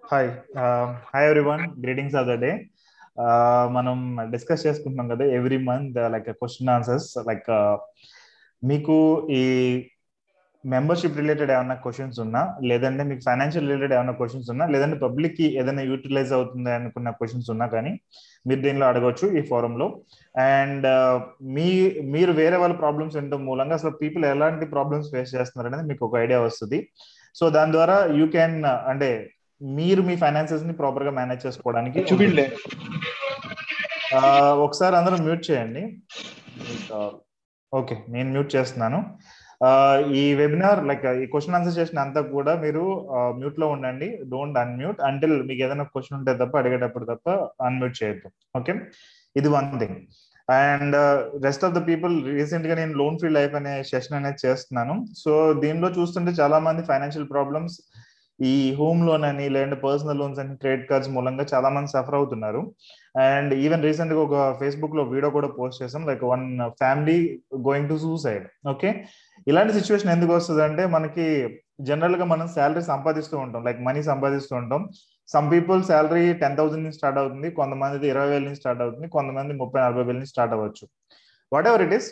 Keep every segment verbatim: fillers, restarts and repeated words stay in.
Hi hi everyone, greetings of the day. మనం discuss చేసుకుంటున్నాం కదా every month like question answers. Like మీకు ఈ మెంబర్షిప్ రిలేటెడ్ ఏమైనా క్వశ్చన్స్ ఉన్నా, లేదంటే మీకు ఫైనాన్షియల్ రిలేటెడ్ ఏమైనా క్వశ్చన్స్ ఉన్నా, లేదంటే పబ్లిక్ కి ఏదైనా యూటిలైజ్ అవుతుంది అనుకున్న క్వశ్చన్స్ ఉన్నా కానీ మీరు దీనిలో అడగవచ్చు ఈ ఫోరంలో. అండ్ మీ మీరు వేరే వాళ్ళ ప్రాబ్లమ్స్ వినడం మూలంగా అసలు పీపుల్ ఎలాంటి ప్రాబ్లమ్స్ ఫేస్ చేస్తున్నారు అనేది మీకు ఒక ఐడియా వస్తుంది. సో దాని ద్వారా యూ క్యాన్ అంటే మీరు మీ ఫైనాన్సెస్ ని ప్రాపర్ గా మేనేజ్ చేసుకోవడానికి ఉంటుంది. చూపిలే ఆ, ఒకసారి అందరూ మ్యూట్ చేయండి. ఓకే, నేను మ్యూట్ చేస్తున్నాను. ఆ, ఈ వెబినార్ లైక్ ఈ క్వశ్చన్ ఆన్సర్ చేసిన అంతా కూడా మీరు మ్యూట్ లో ఉండండి. డోంట్ అన్మ్యూట్ అంటిల్ మీకు ఏదైనా క్వశ్చన్ ఉంటే తప్ప, అడిగేటప్పుడు తప్ప అన్మ్యూట్ చేయొద్దు. ఓకే, ఇది one thing. And rest of the people, recent గా నేను లోన్ ఫ్రీ లైఫ్ అనే సెషన్ అనేది చేస్తున్నాను. సో దీనిలో చూస్తుంటే చాలా మంది ఫైనాన్షియల్ ప్రాబ్లమ్స్, ఈ హోమ్ లోన్ అని, లేదంటే పర్సనల్ లోన్స్ అని, క్రెడిట్ కార్డ్స్ మూలంగా చాలా మంది సఫర్ అవుతున్నారు. అండ్ ఈవెన్ రీసెంట్ గా ఒక ఫేస్బుక్ లో వీడియో కూడా పోస్ట్ చేసాం, like one family going to suicide. Okay, ఇలాంటి సిచ్యువేషన్ ఎందుకు వస్తుంది అంటే, మనకి జనరల్ గా మనం శాలరీ సంపాదిస్తూ ఉంటాం, లైక్ మనీ సంపాదిస్తూ ఉంటాం. Some people salary ten thousand నుంచి స్టార్ట్ అవుతుంది, కొంతమంది ఇరవై వేల నుంచి స్టార్ట్ అవుతుంది, కొంతమంది ముప్పై నలభై వేల నుంచి స్టార్ట్ అవ్వచ్చు. వాట్ ఎవర్ ఇట్ ఈస్,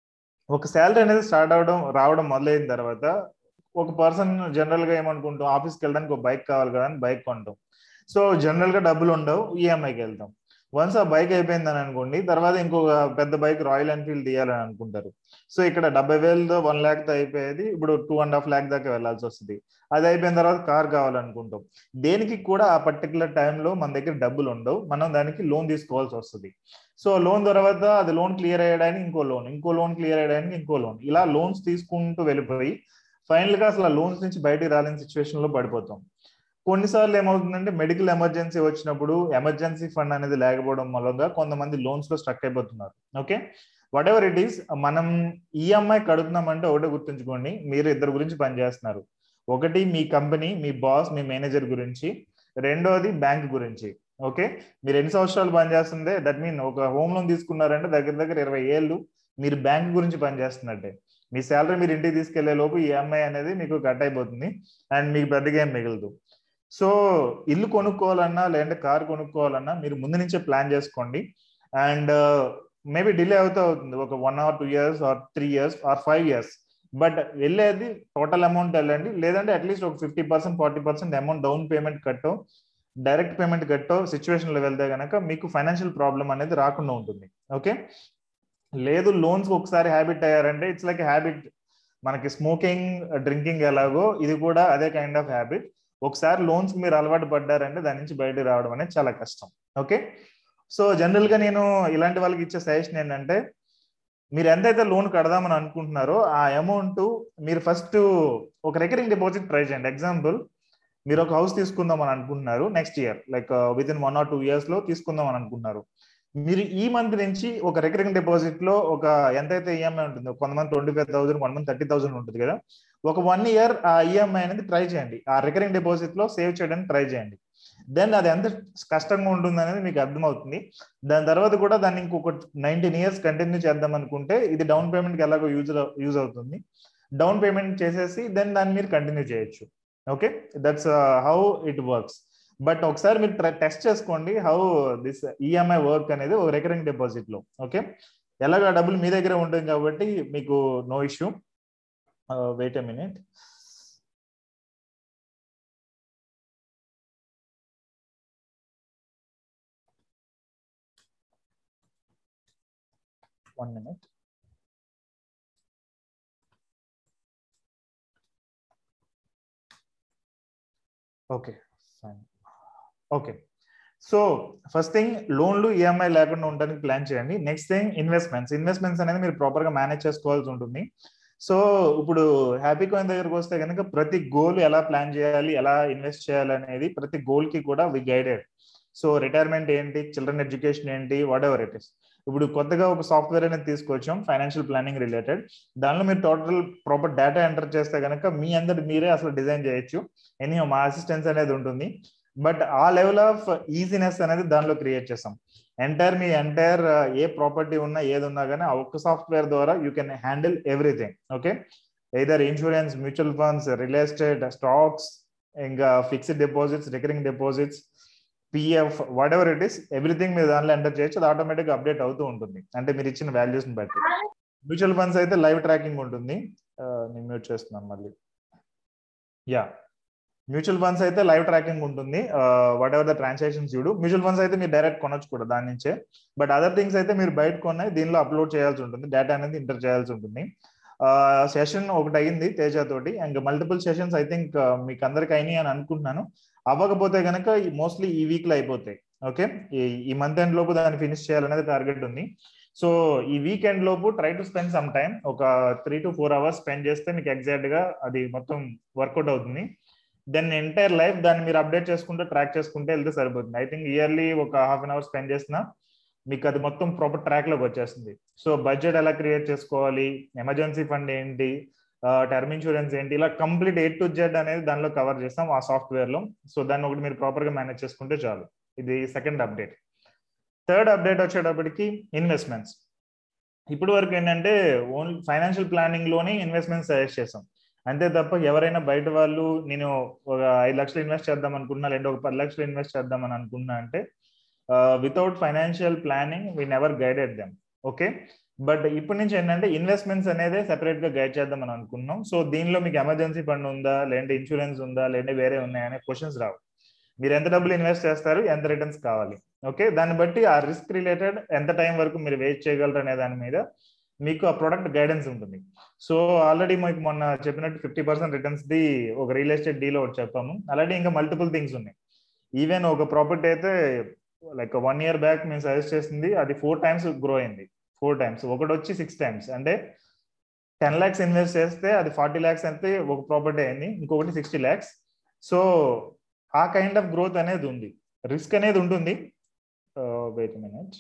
ఒక శాలరీ అనేది స్టార్ట్ అవడం రావడం మొదలైన తర్వాత ఒక పర్సన్ జనరల్ గా ఏమనుకుంటాం, ఆఫీస్కి వెళ్ళడానికి ఒక బైక్ కావాలి కదా అని బైక్ కొంటాం. సో జనరల్ గా డబ్బులు ఉండవు, ఈఎంఐకి వెళ్తాం. వన్స్ ఆ బైక్ అయిపోయిందని అనుకోండి, తర్వాత ఇంకొక పెద్ద బైక్ రాయల్ ఎన్ఫీల్డ్ తీయాలని అనుకుంటారు. సో ఇక్కడ డెబ్బై వేలతో వన్ ల్యాక్ తో అయిపోయేది ఇప్పుడు టూ అండ్ హాఫ్ ల్యాక్ దాకా వెళ్లాల్సి వస్తుంది. అది అయిపోయిన తర్వాత కార్ కావాలనుకుంటాం. దేనికి కూడా ఆ పర్టికులర్ టైంలో మన దగ్గర డబ్బులు ఉండవు, మనం దానికి లోన్ తీసుకోవాల్సి వస్తుంది. సో లోన్ తర్వాత అది లోన్ క్లియర్ అయ్యడానికి ఇంకో లోన్, ఇంకో లోన్ క్లియర్ అయ్యడానికి ఇంకో లోన్, ఇలా లోన్స్ తీసుకుంటూ వెళ్ళిపోయి ఫైనల్ గా అసలు ఆ లోన్స్ నుంచి బయటికి రాలేని సిచ్యువేషన్ లో పడిపోతాం. కొన్నిసార్లు ఏమవుతుందంటే, మెడికల్ ఎమర్జెన్సీ వచ్చినప్పుడు ఎమర్జెన్సీ ఫండ్ అనేది లేకపోవడం మూలంగా కొంతమంది లోన్స్ లో స్ట్రక్ అయిపోతున్నారు. Okay, whatever it is, మనం ఈఎంఐ కడుతున్నామంటే ఒకటే గుర్తుంచుకోండి, మీరు ఇద్దరు గురించి పనిచేస్తున్నారు. ఒకటి మీ కంపెనీ, మీ బాస్, మీ మేనేజర్ గురించి. రెండోది బ్యాంక్ గురించి. ఓకే, మీరు ఎన్ని సంవత్సరాలు పనిచేస్తుందే, దట్ మీన్ ఒక హోమ్ లోన్ తీసుకున్నారంటే దగ్గర దగ్గర ఇరవై ఏళ్ళు మీరు బ్యాంక్ గురించి పనిచేస్తున్నట్టే. మీ శాలరీ మీరు ఇంటికి తీసుకెళ్లే లోపు ఈఎంఐ అనేది మీకు కట్ అయిపోతుంది అండ్ మీకు పెద్దగా ఏం మిగలదు. సో ఇల్లు కొనుక్కోవాలన్నా, లేదంటే కార్ కొనుక్కోవాలన్నా మీరు ముందు నుంచే ప్లాన్ చేసుకోండి. అండ్ మేబీ డిలే అవుతూ అవుతుంది, ఒక one or two years or three years or five years but వెళ్ళేది టోటల్ అమౌంట్ వెళ్ళండి. లేదంటే అట్లీస్ట్ ఒక fifty percent forty percent amount down payment కట్టో, డైరెక్ట్ పేమెంట్ కట్టో సిచ్యువేషన్ లో వెళ్తే కనుక మీకు ఫైనాన్షియల్ ప్రాబ్లం అనేది రాకుండా ఉంటుంది. ఓకే, లేదు లోన్స్ ఒకసారి హ్యాబిట్ అయ్యారంటే ఇట్స్ లైక్ హ్యాబిట్. మనకి స్మోకింగ్, డ్రింకింగ్ ఎలాగో ఇది కూడా అదే కైండ్ ఆఫ్ హ్యాబిట్. ఒకసారి లోన్స్ మీరు అలవాటు పడ్డారంటే దాని నుంచి బయట రావడం అనేది చాలా కష్టం. ఓకే, సో జనరల్ గా నేను ఇలాంటి వాళ్ళకి ఇచ్చే సజెషన్ ఏంటంటే, మీరు ఎంతైతే లోన్ కడదామని అనుకుంటున్నారో ఆ అమౌంట్ మీరు ఫస్ట్ ఒక రికరింగ్ డిపాజిట్ ట్రై చేయండి. ఎగ్జాంపుల్, మీరు ఒక హౌస్ తీసుకుందాం అని అనుకుంటున్నారు next year, like within one or two years లో తీసుకుందాం అని అనుకుంటున్నారు. మీరు ఈ మంత్ నుంచి ఒక రికరింగ్ డిపాజిట్ లో ఒక ఎంతైతే ఈఎంఐ ఉంటుందో, కొంతమంది ట్వంటీ ఫైవ్ థౌసండ్ కొంతమంది థర్టీ థౌసండ్ ఉంటుంది కదా, ఒక వన్ ఇయర్ ఆ ఈఎంఐ అనేది ట్రై చేయండి, ఆ రికరింగ్ డిపాజిట్ లో సేవ్ చేయడానికి ట్రై చేయండి. దెన్ అది ఎంత కష్టంగా ఉంటుంది అనేది మీకు అర్థమవుతుంది. దాని తర్వాత కూడా దాన్ని ఇంకొక నైన్టీన్ ఇయర్స్ కంటిన్యూ చేద్దాం అనుకుంటే ఇది డౌన్ పేమెంట్కి ఎలాగో యూజ్ యూజ్ అవుతుంది. డౌన్ పేమెంట్ చేసేసి దెన్ దాన్ని మీరు కంటిన్యూ చేయొచ్చు. Okay, that's how it works. But ఒకసారి మీరు టెస్ట్ చేసుకోండి హౌ దిస్ ఈఎంఐ వర్క్ అనేది ఒక రికరింగ్ డిపాజిట్ లో. ఓకే, ఎలాగ డబ్బులు మీ దగ్గర ఉంటుంది కాబట్టి మీకు no issue. Wait a minute. One minute. Okay fine. Okay, so first thing లోన్లు ఈఎంఐ లేకుండా ఉండడానికి ప్లాన్ చేయండి. Next thing investments. ఇన్వెస్ట్మెంట్స్ అనేది మీరు ప్రాపర్ గా మేనేజ్ చేసుకోవాల్సి ఉంటుంది. సో ఇప్పుడు హ్యాపీ కాయిన్ దగ్గరకు వస్తే కనుక ప్రతి గోల్ ఎలా ప్లాన్ చేయాలి, ఎలా ఇన్వెస్ట్ చేయాలి అనేది ప్రతి గోల్ కి కూడా వి గైడెడ్. సో రిటైర్మెంట్ ఏంటి, చిల్డ్రన్ ఎడ్యుకేషన్ ఏంటి, వాట్ ఎవర్ ఇట్ ఇస్. ఇప్పుడు కొత్తగా ఒక సాఫ్ట్వేర్ అనేది తీసుకొచ్చాం ఫైనాన్షియల్ ప్లానింగ్ రిలేటెడ్. దానిలో మీరు టోటల్ ప్రాపర్ డేటా ఎంటర్ చేస్తే కనుక మీ అందరి మీరే అసలు డిజైన్ చేయొచ్చు. ఎనీ మా అసిస్టెన్స్ అనేది ఉంటుంది. బట్ ఆ లెవెల్ ఆఫ్ ఈజీనెస్ అనేది దానిలో క్రియేట్ చేసాం. ఎంటైర్ మీ ఎంటైర్ ఏ ప్రాపర్టీ ఉన్నా ఏది ఉన్నా కానీ ఆ ఒక్క సాఫ్ట్వేర్ ద్వారా you can handle everything. Okay, either insurance, mutual funds, real estate, stocks, ఇంకా fixed deposits, recurring deposits, PF, whatever it is, everything మీరు దాంట్లో ఎంటర్ చేయొచ్చు. అది ఆటోమేటిక్గా అప్డేట్ అవుతూ ఉంటుంది అంటే మీరు ఇచ్చిన వాల్యూస్ని బట్టి. మ్యూచువల్ ఫండ్స్ అయితే లైవ్ ట్రాకింగ్ ఉంటుంది. నేను మ్యూట్ చేస్తున్నాను మళ్ళీ. యా, మ్యూచువల్ ఫండ్స్ అయితే లైవ్ ట్రాకింగ్ ఉంటుంది. వాట్ ఎవర్ ద ట్రాన్సాక్షన్స్ చూడు. మ్యూచువల్ ఫండ్స్ అయితే మీరు డైరెక్ట్ కొనొచ్చు కూడా దాని నుంచే. బట్ అదర్ థింగ్స్ అయితే మీరు బయట కొన్నాయి దీనిలో అప్లోడ్ చేయాల్సి ఉంటుంది, డేటా అనేది ఎంటర్ చేయాల్సి ఉంటుంది. సెషన్ ఒకటి అయింది తేజ తోటి, and multiple sessions I think మీకు అందరికి అయినాయి అని అనుకుంటున్నాను. అవ్వకపోతే కనుక మోస్ట్లీ ఈ వీక్ లో అయిపోతాయి. ఓకే, ఈ మంత్ ఎండ్ లోపు దాన్ని ఫినిష్ చేయాలనేది టార్గెట్ ఉంది. సో ఈ వీకెండ్ లోపు try to spend some time, ఒక three to four hours spend చేస్తే మీకు ఎగ్జాక్ట్ గా అది మొత్తం వర్కౌట్ అవుతుంది. దెన్ ఎంటైర్ లైఫ్ దాన్ని మీరు అప్డేట్ చేసుకుంటూ ట్రాక్ చేసుకుంటే వెళ్తే సరిపోతుంది. ఐ థింక్ ఇయర్లీ ఒక హాఫ్ అన్ అవర్ స్పెండ్ చేసినా మీకు అది మొత్తం ప్రాపర్ ట్రాక్ లోకి వచ్చేస్తుంది. సో బడ్జెట్ ఎలా క్రియేట్ చేసుకోవాలి, ఎమర్జెన్సీ ఫండ్ ఏంటి, టర్మ్ ఇన్సూరెన్స్ ఏంటి, ఇలా కంప్లీట్ ఏ టు జెడ్ అనేది దానిలో కవర్ చేస్తాం ఆ సాఫ్ట్వేర్ లో. సో దాన్ని ఒకటి మీరు ప్రాపర్ గా మేనేజ్ చేసుకుంటే చాలు. ఇది సెకండ్ అప్డేట్. థర్డ్ అప్డేట్ వచ్చేటప్పటికి ఇన్వెస్ట్మెంట్స్. ఇప్పటి వరకు ఏంటంటే ఓన్లీ ఫైనాన్షియల్ ప్లానింగ్ లోనే ఇన్వెస్ట్మెంట్స్ సజెస్ట్ చేస్తాం, అంతే తప్ప ఎవరైనా బయట వాళ్ళు నేను ఒక ఐదు లక్షలు ఇన్వెస్ట్ చేద్దాం అనుకుంటున్నా, లేదా ఒక పది లక్షలు ఇన్వెస్ట్ చేద్దామని అనుకున్నా అంటే without financial planning we never guided them. Okay, but ఇప్పటి నుంచి ఏంటంటే ఇన్వెస్ట్మెంట్స్ అనేది సెపరేట్ గా గైడ్ చేద్దామని అనుకున్నాం. సో దీనిలో మీకు ఎమర్జెన్సీ ఫండ్ ఉందా, లేదంటే ఇన్సూరెన్స్ ఉందా, లేదంటే వేరే ఉన్నాయనే క్వశ్చన్స్ రావు. మీరు ఎంత డబ్బులు ఇన్వెస్ట్ చేస్తారు, ఎంత రిటర్న్స్ కావాలి, ఓకే, దాన్ని బట్టి ఆ రిస్క్ రిలేటెడ్ ఎంత టైం వరకు మీరు వెయిట్ చేయగలరు అనే దాని మీద మీకు ఆ ప్రొడక్ట్ గైడెన్స్ ఉంటుంది. సో ఆల్రెడీ మీకు మొన్న చెప్పినట్టు ఫిఫ్టీ పర్సెంట్ రిటర్న్స్ ది ఒక రియల్ ఎస్టేట్ డీల్ ఒకటి చెప్పాము. అలాగే ఇంకా మల్టిపుల్ థింగ్స్ ఉన్నాయి. ఈవెన్ ఒక ప్రాపర్టీ అయితే లైక్ వన్ ఇయర్ బ్యాక్ మేము సజెస్ట్ చేసింది, అది ఫోర్ టైమ్స్ గ్రో అయింది. ఫోర్ టైమ్స్ ఒకటి వచ్చి సిక్స్ టైమ్స్, అంటే టెన్ ల్యాక్స్ ఇన్వెస్ట్ చేస్తే అది ఫార్టీ ల్యాక్స్ అయితే ఒక ప్రాపర్టీ అయింది, ఇంకొకటి సిక్స్టీ ల్యాక్స్. సో ఆ కైండ్ ఆఫ్ గ్రోత్ అనేది ఉంది. రిస్క్ అనేది ఉంటుంది, వెయిట్ మినిట్,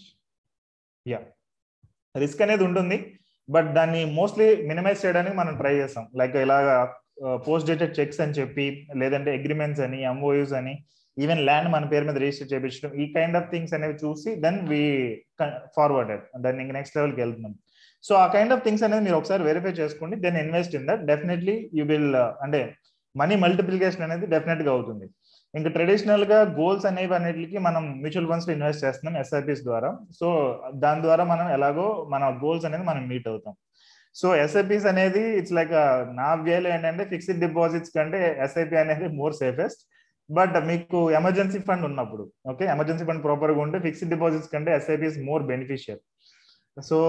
యా, రిస్క్ అనేది ఉంటుంది, బట్ దాన్ని మోస్ట్లీ మినిమైజ్ చేయడానికి మనం ట్రై చేస్తాం. లైక్ ఇలాగా పోస్ట్ డేటెడ్ చెక్స్ అని చెప్పి, లేదంటే అగ్రిమెంట్స్ అని, ఎంఓయూస్ అని, ఈవెన్ ల్యాండ్ మన పేరు మీద రిజిస్టర్ చేయించడం, ఈ కైండ్ ఆఫ్ థింగ్స్ అనేవి చూసి దెన్ వి ఫార్వర్డెడ్, దాన్ని ఇంక నెక్స్ట్ లెవెల్కి వెళ్తున్నాం. సో ఆ కైండ్ ఆఫ్ థింగ్స్ అనేది మీరు ఒకసారి వెరిఫై చేసుకోండి, then invest in that. Definitely you will, అంటే మనీ మల్టిప్లికేషన్ అనేది డెఫినెట్ గా అవుతుంది. ఇంకా ట్రెడిషనల్ గా గోల్స్ అనేవి అన్నిటికి మనం మ్యూచువల్ ఫండ్స్ లో ఇన్వెస్ట్ చేస్తున్నాం ఎస్ఐపిస్ ద్వారా. సో దాని ద్వారా మనం ఎలాగో మన గోల్స్ అనేది మనం మీట్ అవుతాం. సో ఎస్ఐపిస్ అనేది ఇట్స్ లైక్, నా వేలో ఏంటంటే ఫిక్స్డ్ డిపాజిట్స్ కంటే ఎస్ఐపి అనేది మోర్ సేఫెస్ట్. బట్ మీకు ఎమర్జెన్సీ ఫండ్ ఉన్నప్పుడు, ఓకే, ఎమర్జెన్సీ ఫండ్ ప్రాపర్ గా ఉంటే ఫిక్స్డ్ డిపాజిట్స్ కంటే SIPs more beneficial. So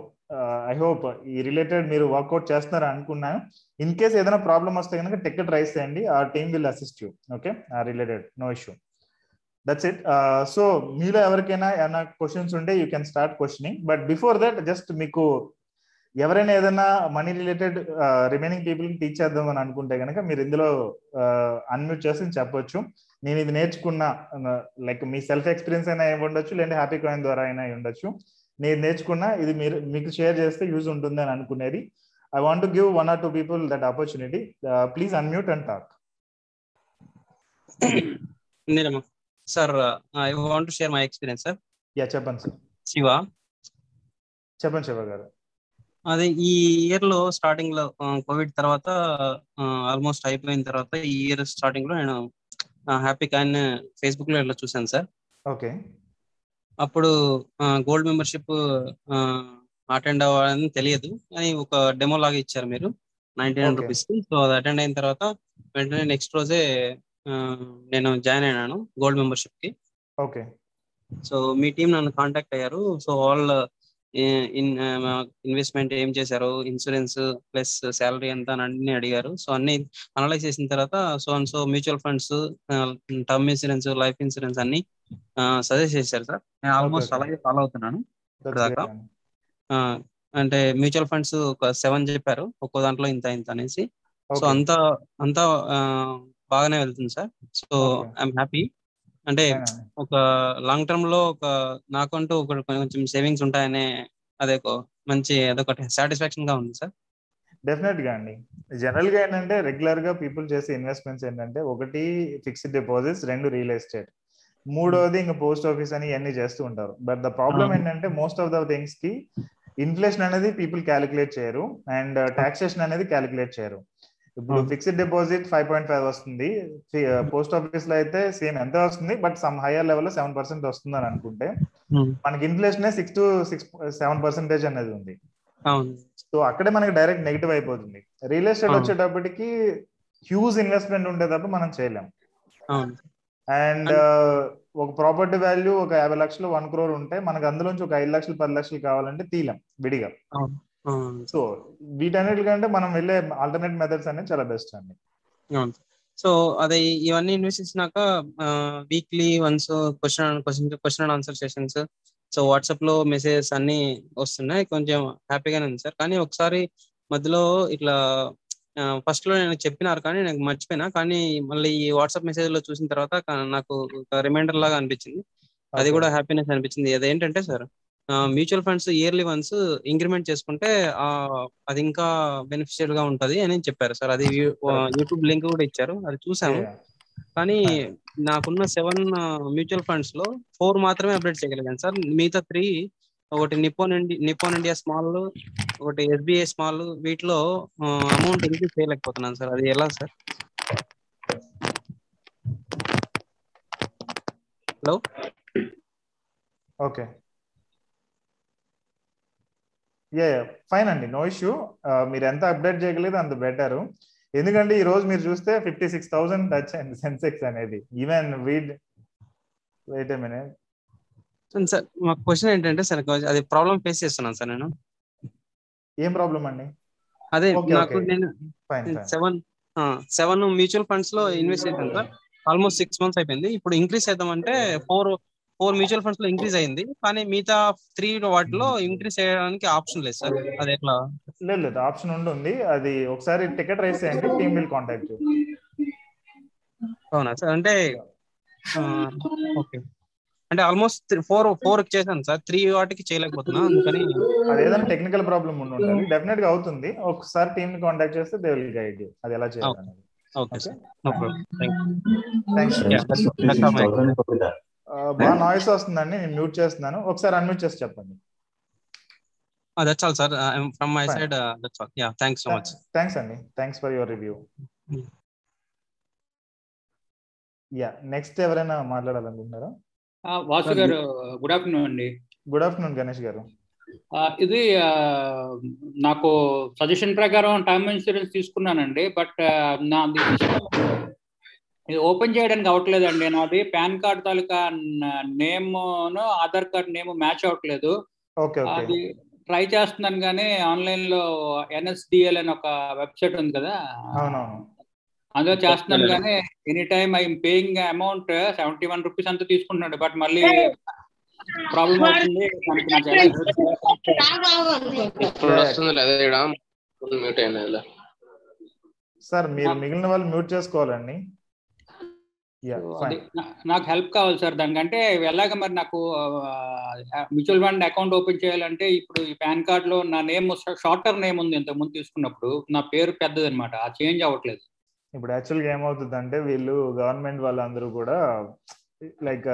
I hope ఈ రిలేటెడ్ మీరు వర్కౌట్ చేస్తారని అనుకున్నాను. ఇన్ కేస్ ఏదైనా ప్రాబ్లమ్ వస్తే కనుక టికెట్ రైస్ చేయండి, ఆ team will assist you. Okay, ఆ related no issue. That's it. So మీలో ఎవరికైనా ఏమైనా క్వశ్చన్స్ ఉంటే you can start questioning. But before that just మీకు ఎవరైనా ఏదైనా మనీ రిలేటెడ్ రిమైనింగ్ పీపుల్ కి టీచ్ చేద్దాం అని అనుకుంటే కనుక మీరు ఇందులో అన్మ్యూట్ చేసి చెప్పొచ్చు. నేను ఇది నేర్చుకున్నా, లైక్ మీ సెల్ఫ్ ఎక్స్పీరియన్స్ అయినా ఏమి ఉండొచ్చు, లేదంటే హ్యాపీ కాయిన్ ద్వారా అయినా ఉండొచ్చు. నేను నేర్చుకున్నా, ఇది మీరు మీకు షేర్ చేస్తే యూజ్ ఉంటుంది అని అనుకునేది. I want to give one or two people that opportunity. Please unmute and talk. Sir, I want to share my experience sir. Yeah, చెప్పండి సార్. శివ, చెప్పండి శివ గారు. అదే ఈ ఇయర్ లో స్టార్టింగ్ లో కోవిడ్ తర్వాత ఆల్మోస్ట్ అయిపోయిన తర్వాత ఈ ఇయర్ స్టార్టింగ్ లో నేను హ్యాపీ కాయిన్ ఫేస్బుక్ లో ఇట్లా చూసాను సార్. ఓకే, అప్పుడు గోల్డ్ మెంబర్షిప్ అటెండ్ అవ్వాలని తెలియదు, కానీ ఒక డెమో లాగా ఇచ్చారు మీరు నైన్టీ నైన్ రూపీస్ కి. సో అది అటెండ్ అయిన తర్వాత వెంటనే నెక్స్ట్ రోజే నేను జాయిన్ అయినాను గోల్డ్ మెంబర్షిప్ కి. ఓకే, సో మీ టీం నన్ను కాంటాక్ట్ అయ్యారు. సో వాళ్ళు ఇన్వెస్ట్మెంట్ ఏం చేశారు, ఇన్సూరెన్స్ ప్లస్ శాలరీ ఎంత అని అన్ని అడిగారు. సో అన్ని అనలైజ్ చేసిన తర్వాత so and so mutual funds, term insurance, life insurance అన్ని సజెస్ట్ చేశారు సార్. నేను ఆల్మోస్ట్ అలాగే ఫాలో అవుతున్నాను ఇప్పటిదాకా. అంటే మ్యూచువల్ ఫండ్స్ ఒక సెవెన్ చెప్పారు, ఒక్కో దాంట్లో ఇంత ఇంత అనేసి. సో అంతా అంతా బాగానే వెళ్తుంది సార్. So I'm happy. అంటే ఒక లాంగ్ టర్మ్ లో ఒక నాకంటూ ఒక కొంచెం సేవింగ్స్ ఉంటాయనే అదే మంచి అదొకటి సాటిస్ఫాక్షన్ గా ఉంది సార్. డెఫినెట్ గా అండి. జనరల్ గా ఏంటంటే రెగ్యులర్ గా పీపుల్ చేసే ఇన్వెస్ట్మెంట్స్ ఏంటంటే ఒకటి ఫిక్స్డ్ డిపాజిట్స్, రెండు రియల్ ఎస్టేట్, మూడోది ఇంకా పోస్ట్ ఆఫీస్ అని ఇవన్నీ చేస్తూ ఉంటారు. బట్ ద ప్రాబ్లం ఏంటంటే మోస్ట్ ఆఫ్ ద థింగ్స్ కి ఇన్ఫ్లేషన్ అనేది పీపుల్ క్యాలిక్యులేట్ చేయరు, అండ్ టాక్సేషన్ అనేది క్యాలిక్యులేట్ చేయరు. ఇప్పుడు fixed deposit five point five వస్తుంది, పోస్ట్ ఆఫీస్ లో అయితే సేమ్ ఎంత వస్తుంది, బట్ సమ్ హైయర్ లెవెల్ లో సెవెన్ పర్సెంట్ వస్తుంది అని అనుకుంటే, మనకి inflation six to six seven percentage అనేది ఉంది. సో అక్కడే మనకి డైరెక్ట్ నెగిటివ్ అయిపోతుంది. రియల్ ఎస్టేట్ వచ్చేటప్పటికి హ్యూజ్ ఇన్వెస్ట్మెంట్ ఉంటే తప్ప మనం చేయలేం. అండ్ ఒక ప్రాపర్టీ వాల్యూ ఒక యాభై లక్షలు వన్ క్రోర్ ఉంటే మనకు అందులోంచి ఒక ఐదు లక్షలు పది లక్షలు కావాలంటే తీయలేం విడిగా. సో వీటన్నిటికంటే మనం వెళ్ళే ఆల్టర్నేట్ మెథడ్స్ అనేది చాలా బెస్ట్ అండి. సో అదే ఇవన్నీ ఇన్వెస్ట్ చేసినాక weekly once question question question and answer sessions, so WhatsApp లో మెసేజెస్ అన్ని వస్తున్నాయి, కొంచెం హ్యాపీగానే ఉంది సార్. కానీ ఒకసారి మధ్యలో ఇట్లా ఫస్ట్ లో నేను చెప్పినారు కానీ నాకు మర్చిపోయినా, కానీ మళ్ళీ ఈ వాట్సాప్ మెసేజ్ లో చూసిన తర్వాత నాకు రిమైండర్ లాగా అనిపించింది. అది కూడా హ్యాపీనెస్ అనిపించింది. అదేంటంటే sir, mutual funds yearly once increment చేసుకుంటే అది ఇంకా బెనిఫిషియల్ గా ఉంటది అని చెప్పారు సార్. అది యూట్యూబ్ లింక్ కూడా ఇచ్చారు, అది చూసాము. కానీ నాకున్న సెవెన్ మ్యూచువల్ ఫండ్స్ లో ఫోర్ మాత్రమే అప్డేట్ చేయగలిగాను సార్. మిగతా త్రీ, ఒకటి Nippon India Nippon India small, ఒకటి ఎస్బీఐ స్మాల్, వీటిలో అమౌంట్ ఇంక్రీజ్ చేయలేకపోతున్నాను సార్. అది ఎలా sir? Hello. Okay, ya fine అండి, నో ఇష్యూ. మీరు ఎంత అప్డేట్ చేయగలిగితే అంత బెటర్. ఎందుకంటే ఈ రోజు మీరు చూస్తే ఫిఫ్టీ సిక్స్ థౌసండ్ టచ్ అయింది సెన్సెక్స్ అనేది. Even we'd wait a minute sir, మా క్వశ్చన్ ఏంటంటే సార్, అది ప్రాబ్లం ఫేస్ చేస్తున్నాను సార్ నేను. ఏం ప్రాబ్లం అండి? అదే నాకు నేను సెవెన్ సెవెన్ మ్యూచువల్ ఫండ్స్ లో ఇన్వెస్ట్ చేశాను సార్. ఆల్మోస్ట్ సిక్స్ మంత్స్ అయిపోయింది. ఇప్పుడు ఇంక్రీజ్ చేద్దామంటే ఫోర్ ఫోర్ మ్యూచువల్ ఫండ్స్ లో ఇంక్రీజ్ అయింది, కానీ మిగతా త్రీ వాటిలో ఇంక్రీజ్ చేయడానికి ఆప్షన్ లేదు సార్. అది ఎట్లా? లేదు లేదు, ఆప్షన్ ఉంటుంది. అది ఒకసారి టికెట్ రైస్ చేయండి, టీమ్ విల్ కాంటాక్ట్ యూ. అవునా సార్? అంటే ఓకే, అంటే ఆల్మోస్ట్ ఫోర్ ఫోర్ చేశాను సార్, త్రీ వాటికి చేయలేకపోతున్నా, అందుకని. అదేదైనా టెక్నికల్ ప్రాబ్లమ్ ఉండి ఉంటుంది, డెఫినెట్ గా అవుతుంది. ఒకసారి టీమ్ ని కాంటాక్ట్ చేస్తే దే విల్ గైడ్ యూ అది ఎలా చేయాలనేది. Okay sir, no problem. బాగా నాయిస్ వస్తుందండి, నేను మ్యూట్ చేస్తున్నాను. ఒకసారి అన్మ్యూట్ చేసి చెప్పండి. That's all sir, from my side. That's all. Ya, thanks so much. Thanks అండి, thanks for your review. Ya, next ఎవరైనా మాట్లాడాలనుకుంటున్నారా? వాసు గారు, గుడ్ ఆఫ్టర్నూన్ అండి. గుడ్ ఆఫ్టర్నూన్ గణేష్ గారు. ఇది నాకు సజెషన్ ప్రకారం టర్మ్ ఇన్సూరెన్స్ తీసుకున్నానండి, బట్ నాది ఇది ఓపెన్ చేయడానికి అవ్వట్లేదండి. నాది పాన్ కార్డ్ తాలూకా name Aadhaar card name match అవ్వట్లేదు. అది ట్రై చేస్తున్నాను కానీ ఆన్లైన్ లో ఎన్ఎస్డిఎల్ అని ఒక వెబ్సైట్ ఉంది కదా, అందులో చేస్తున్నాను కానీ any time I'm paying amount seventy one rupees అంతా తీసుకుంటున్నాడు, బట్ మళ్ళీ ప్రాబ్లం అవుతుంది. సార్ మీరు మిగిలిన వాళ్ళు మ్యూట్ చేసుకోవాలండి. నాకు హెల్ప్ కావాలి సార్ దానికంటే. ఎలాగ మరి నాకు మ్యూచువల్ ఫండ్ అకౌంట్ ఓపెన్ చేయాలంటే ఇప్పుడు ఈ పాన్ కార్డ్ లో నా నేమ్ షార్టర్ నేమ్ ఉంది, ఇంతకు ముందు తీసుకున్నప్పుడు నా పేరు పెద్దది అనమాట, ఆ చేంజ్ అవ్వట్లేదు. ఇప్పుడు యాక్చువల్గా ఏమవుతుంది అంటే, వీళ్ళు గవర్నమెంట్ వాళ్ళందరూ కూడా లైక్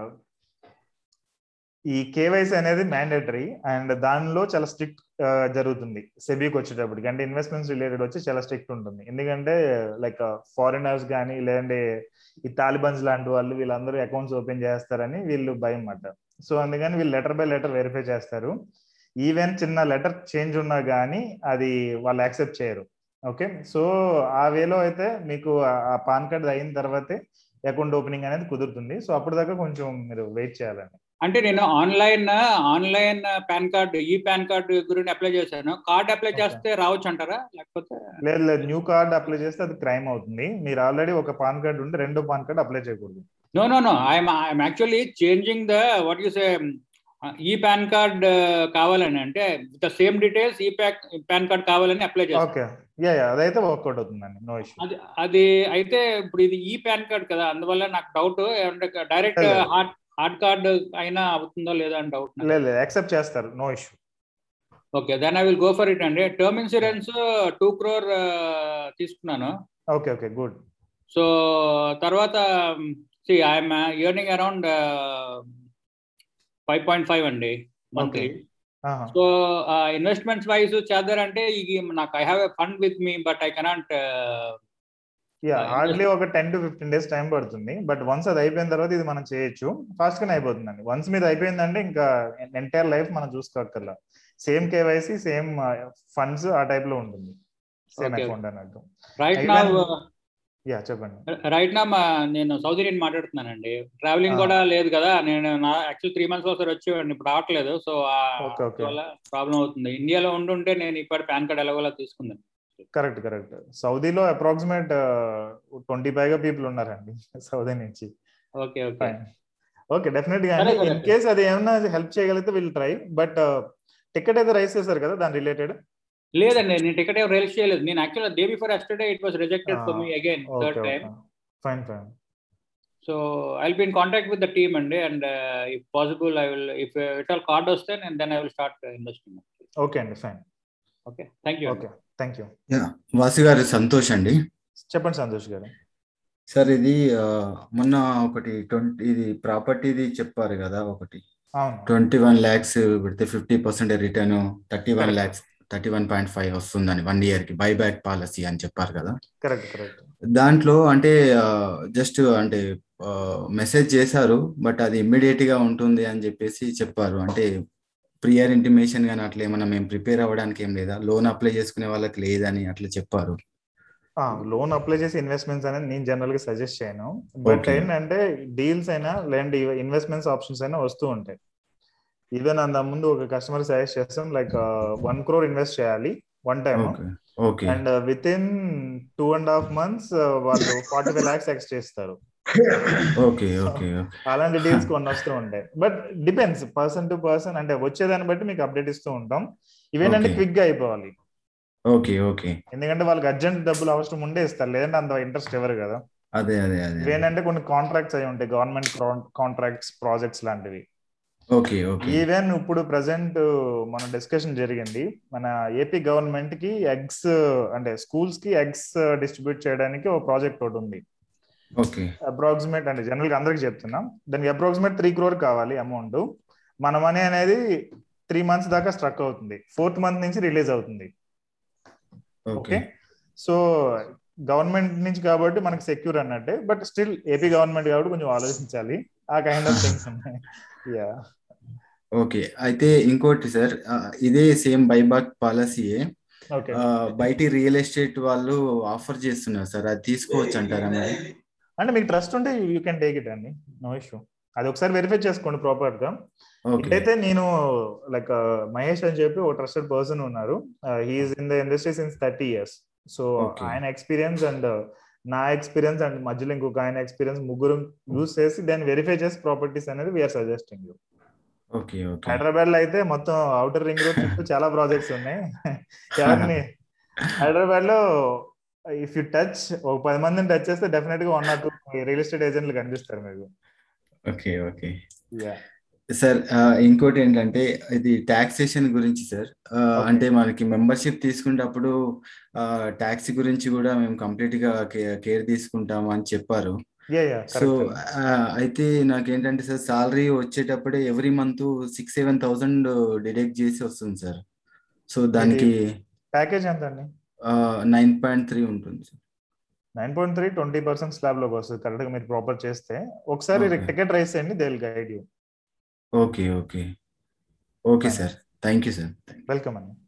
ఈ కేవైసీ అనేది మ్యాండేటరీ, అండ్ దానిలో చాలా స్ట్రిక్ట్ జరుగుతుంది సెబీకి వచ్చేటప్పటికి. అంటే ఇన్వెస్ట్మెంట్స్ రిలేటెడ్ వచ్చి చాలా స్ట్రిక్ట్ ఉంటుంది. ఎందుకంటే లైక్ ఫారినర్స్ కానీ లేదంటే ఈ తాలిబన్స్ లాంటి వాళ్ళు వీళ్ళందరూ అకౌంట్స్ ఓపెన్ చేస్తారని వీళ్ళు భయం అన్నమాట. సో అందుకని వీళ్ళు లెటర్ బై లెటర్ వెరిఫై చేస్తారు. ఈవెన్ చిన్న లెటర్ చేంజ్ ఉన్నా కానీ అది వాళ్ళు యాక్సెప్ట్ చేయరు. ఓకే, సో ఆ వేలో అయితే మీకు ఆ పాన్ కార్డ్ అయిన తర్వాతే అకౌంట్ ఓపెనింగ్ అనేది కుదురుతుంది. సో అప్పుడు దాకా కొంచెం మీరు వెయిట్ చేయాలండి. అంటే నేను ఆన్లైన్ ఆన్లైన్ పాన్ కార్డ్ ఈ పాన్ కార్డ్ గురించి అప్లై చేశాను. కార్డ్ అప్లై చేస్తే రావచ్చు అంటారా? లేకపోతే లేదు లేదు, న్యూ కార్డ్ అప్లై చేస్తే అది క్రైమ్ అవుతుంది. మీరు ఆల్రెడీ ఒక పాన్ కార్డ్ ఉంటే రెండో పాన్ కార్డ్ అప్లై చేయకూడదు. No no no I'm I'm actually changing the what you say ఈ పాన్ కార్డ్ కావాలని, అంటే ద సేమ్ డీటెయిల్స్ ఈ పాన్ కార్డ్ కావాలని అప్లై చేస్తాను. ఓకే, యా యా, అదైతే వర్కౌట్ అవుతుందండి, నో ఇష్యూ. అది అది అయితే ఇప్పుడు ఇది ఈ పాన్ కార్డ్ కదా, అందువల్ల నాకు doubt direct hard hard card అయినా అవుతుందో లేదా అని డౌట్. లేదు, యాక్సెప్ట్ చేస్తారు, no issue. Okay, then I will go for it అండి. టర్మ్ ఇన్సూరెన్స్ టూ క్రోర్ తీసుకున్నాను. Okay okay, good. సో తర్వాత see I'm earning around five point five అండి మంత్లీ. సో ఇన్వెస్ట్మెంట్స్ వైజ్ చేద్దారంటే నాకు I have a fund with me but I cannot. Ya hardly ఒక ten to fifteen days time పడుతుంది. But once అది అయిపోయిన తర్వాత ఇది మనం చేయొచ్చు, ఫాస్ట్ గానే అయిపోతుందండి. వన్స్ మీద అయిపోయిందంటే ఇంకా ఎంటైర్ లైఫ్ మనం చూసుకోక్కర్లా. సేమ్ కేవైసీ, సేమ్ ఫండ్స్ ఆ టైప్ లో ఉంటుంది, సేమ్ అకౌంట్ అన్నట్టు. రైట్ నౌ యా చెప్పండి. రైట్ నా నేను సౌదీ నుంచి మాట్లాడుతున్నానండి. ట్రావెలింగ్ కూడా లేదు కదా, నేను నా యాక్చువల్ త్రీ మంత్స్ ఒకసారి వచ్చేవాడిని, ఇప్పుడు రావట్లేదు. సో వల్ల ప్రాబ్లం అవుతుంది. ఇండియాలో ఉండుంటే నేను ఇప్పటి పాన్ కార్డ్ ఎలాగోలా తీసుకుందాను. Correct correct. సౌదీలో అప్రాక్సిమేట్ ట్వంటీ పైగా పీపుల్ ఉన్నారండి సౌదీ నుంచి. ఓకే ఓకే ఓకే డెఫినెట్ గా అండి. ఇన్ కేస్ అది ఏమన్నా హెల్ప్ చేయగలిగితే విల్ ట్రై. బట్ టికెట్ అయితే రైస్ చేశారు కదా దాని రిలేటెడ్? లేదండి, నేను టికెట్ ఏం రైస్ చేయలేదు. నేను actually day before yesterday it was rejected for me again third time. Fine fine. So I will be in contact with the team అండి, and if possible I will, if it all card వస్తే నేను then I will start investing. Okay అండి fine. Okay thank you. Okay thank you. Vasu గారు సంతోష్ అండి. చెప్పండి సంతోష్ గారు. Sir ఇది మొన్న ఒకటి ట్వంటీ ఇది ప్రాపర్టీది చెప్పారు కదా, ఒకటి ట్వంటీ వన్ ల్యాక్స్ పెడితే fifty percent return, thirty one lakhs thirty one point five వస్తుందని వన్ ఇయర్ కి బైబ్యాక్ పాలసీ అని చెప్పారు కదా. Correct correct. దాంట్లో అంటే జస్ట్ అంటే మెసేజ్ చేశారు, బట్ అది ఇమ్మీడియట్ గా ఉంటుంది అని చెప్పేసి చెప్పారు. అంటే ప్రియర్ ఇంటిమేషన్ కానీ అట్లా ఏమన్నా మేము ప్రిపేర్ అవ్వడానికి ఏం లేదా, లోన్ అప్లై చేసుకునే వాళ్ళకి లేదని అట్లా చెప్పారు. లోన్ అప్లై చేసి ఇన్వెస్ట్మెంట్స్ అనేది నేను జనరల్ గా సజెస్ట్ చేయను. బట్ ఏంటంటే డీల్స్ అయినా లేదంటే ఇన్వెస్ట్మెంట్స్ ఆప్షన్స్ అయినా వస్తూ ఉంటాయి. ఈవెన్ అంత ముందు ఒక కస్టమర్ సజెస్ట్ చేస్తాం, లైక్ వన్ క్రోర్ ఇన్వెస్ట్ చేయాలి one time, and with in two and half months వాళ్ళు ఫార్టీ ఫైవ్ లాక్స్ ఎక్స్ చేస్తారు. అలాంటి డీల్స్ కొన్ని వస్తూ ఉంటాయి. But depends person to person, అంటే వచ్చేదాన్ని బట్టి మీకు అప్డేట్ ఇస్తూ ఉంటాం. ఇవేంటంటే క్విక్ గా అయిపోవాలి. Okay okay. ఎందుకంటే వాళ్ళకి అర్జెంట్ డబ్బులు అవసరం ఉండే ఇస్తారు, లేదంటే అంత ఇంట్రెస్ట్ ఎవరు కదా. అదే అదే అదే. ఇవేంటంటే కొన్ని కాంట్రాక్ట్స్ అయి ఉంటాయి, గవర్నమెంట్ కాంట్రాక్ట్స్, ప్రాజెక్ట్స్ లాంటివి. Okay okay. ఈవెన్ ఇప్పుడు ప్రెసెంట్ మన డిస్కషన్ జరిగింది, మన ఏపీ గవర్నమెంట్ కి ఎగ్స్ అంటే స్కూల్స్ కి ఎగ్స్ డిస్ట్రిబ్యూట్ చేయడానికి ఒక ప్రాజెక్ట్ ఒకటి ఉంది. ఓకే. అప్రాక్సిమేట్ అంటే జనరల్ గా అందరికి చెప్తున్నాం, దానికి అప్రాక్సిమేట్ త్రీ క్రోర్ కావాలి అమౌంట్. మన మనీ అనేది త్రీ మంత్స్ దాకా స్ట్రక్ అవుతుంది, ఫోర్త్ మంత్ నుంచి రిలీజ్ అవుతుంది. ఓకే. సో గవర్నమెంట్ నుంచి కాబట్టి మనకి సెక్యూర్ అన్నట్టే, బట్ స్టిల్ ఏపీ గవర్నమెంట్ కాబట్టి కొంచెం ఆలోచించాలి. ఆ కైండ్ ఆఫ్ థింగ్స్ ఉన్నాయి. Ya okay. అయితే ఇంకోటి సార్, ఇదే సేమ్ బైబ్యాక్ పాలసీయే బయటి రియల్ ఎస్టేట్ వాళ్ళు ఆఫర్ చేస్తున్నారు సార్, అది తీసుకోవచ్చు అంటారా మరి? అంటే మీకు ట్రస్ట్ ఉంటే యూ కెన్ టేక్ ఇట్ అండి, నో ఇష్యూ. అది ఒకసారి వెరిఫై చేసుకోండి ప్రాపర్ గా. ఇదైతే నేను లైక్ మహేష్ అని చెప్పి ఒక ట్రస్టెడ్ పర్సన్ ఉన్నారు, he's in the industry since thirty years. So ఆయన ఎక్స్పీరియన్స్ అండ్ నా ఎక్స్పీరియన్స్ అండ్ మధ్యలో ఇంకొక ఆయన ఎక్స్పీరియన్స్ ముగ్గురు యూజ్ చేసి దాన్ని వెరిఫై చేసి ప్రాపర్టీస్ అనేది వీఆర్ సజెస్టింగ్ యూ. హైదరాబాద్ లో అయితే మొత్తం అవుటర్ రింగ్ రోడ్ చుట్టూ చాలా ప్రాజెక్ట్స్ ఉన్నాయి. ఎవరిని హైదరాబాద్ లో ఇఫ్ యూ టచ్ ఒక పది మందిని టచ్ చేస్తే డెఫినెట్ గా one or two real estate ఏజెంట్లు కనిపిస్తారు మీకు. Okay okay sir. ఇంకోటి ఏంటంటే ఇది టాక్సేషన్ గురించి సార్. అంటే మనకి మెంబర్షిప్ తీసుకునేటప్పుడు ట్యాక్స్ గురించి కూడా మేము కంప్లీట్ గా కేర్ తీసుకుంటాము అని చెప్పారు. సో అయితే నాకేంటంటే సార్, సాలరీ వచ్చేటప్పుడే every month six seven thousand deduct చేసి వస్తుంది సార్. సో దానికి ప్యాకేజ్ ఎంత అండి? నైన్ పాయింట్ త్రీ ఉంటుంది sir. Nine point three twenty percent slab లోకి వస్తుంది కరెక్ట్ గా మీరు ప్రాపర్ చేస్తే. ఒకసారి టికెట్ రైస్ చేయండి, they will guide you. Okay okay okay sir, thank you sir. Welcome అండి.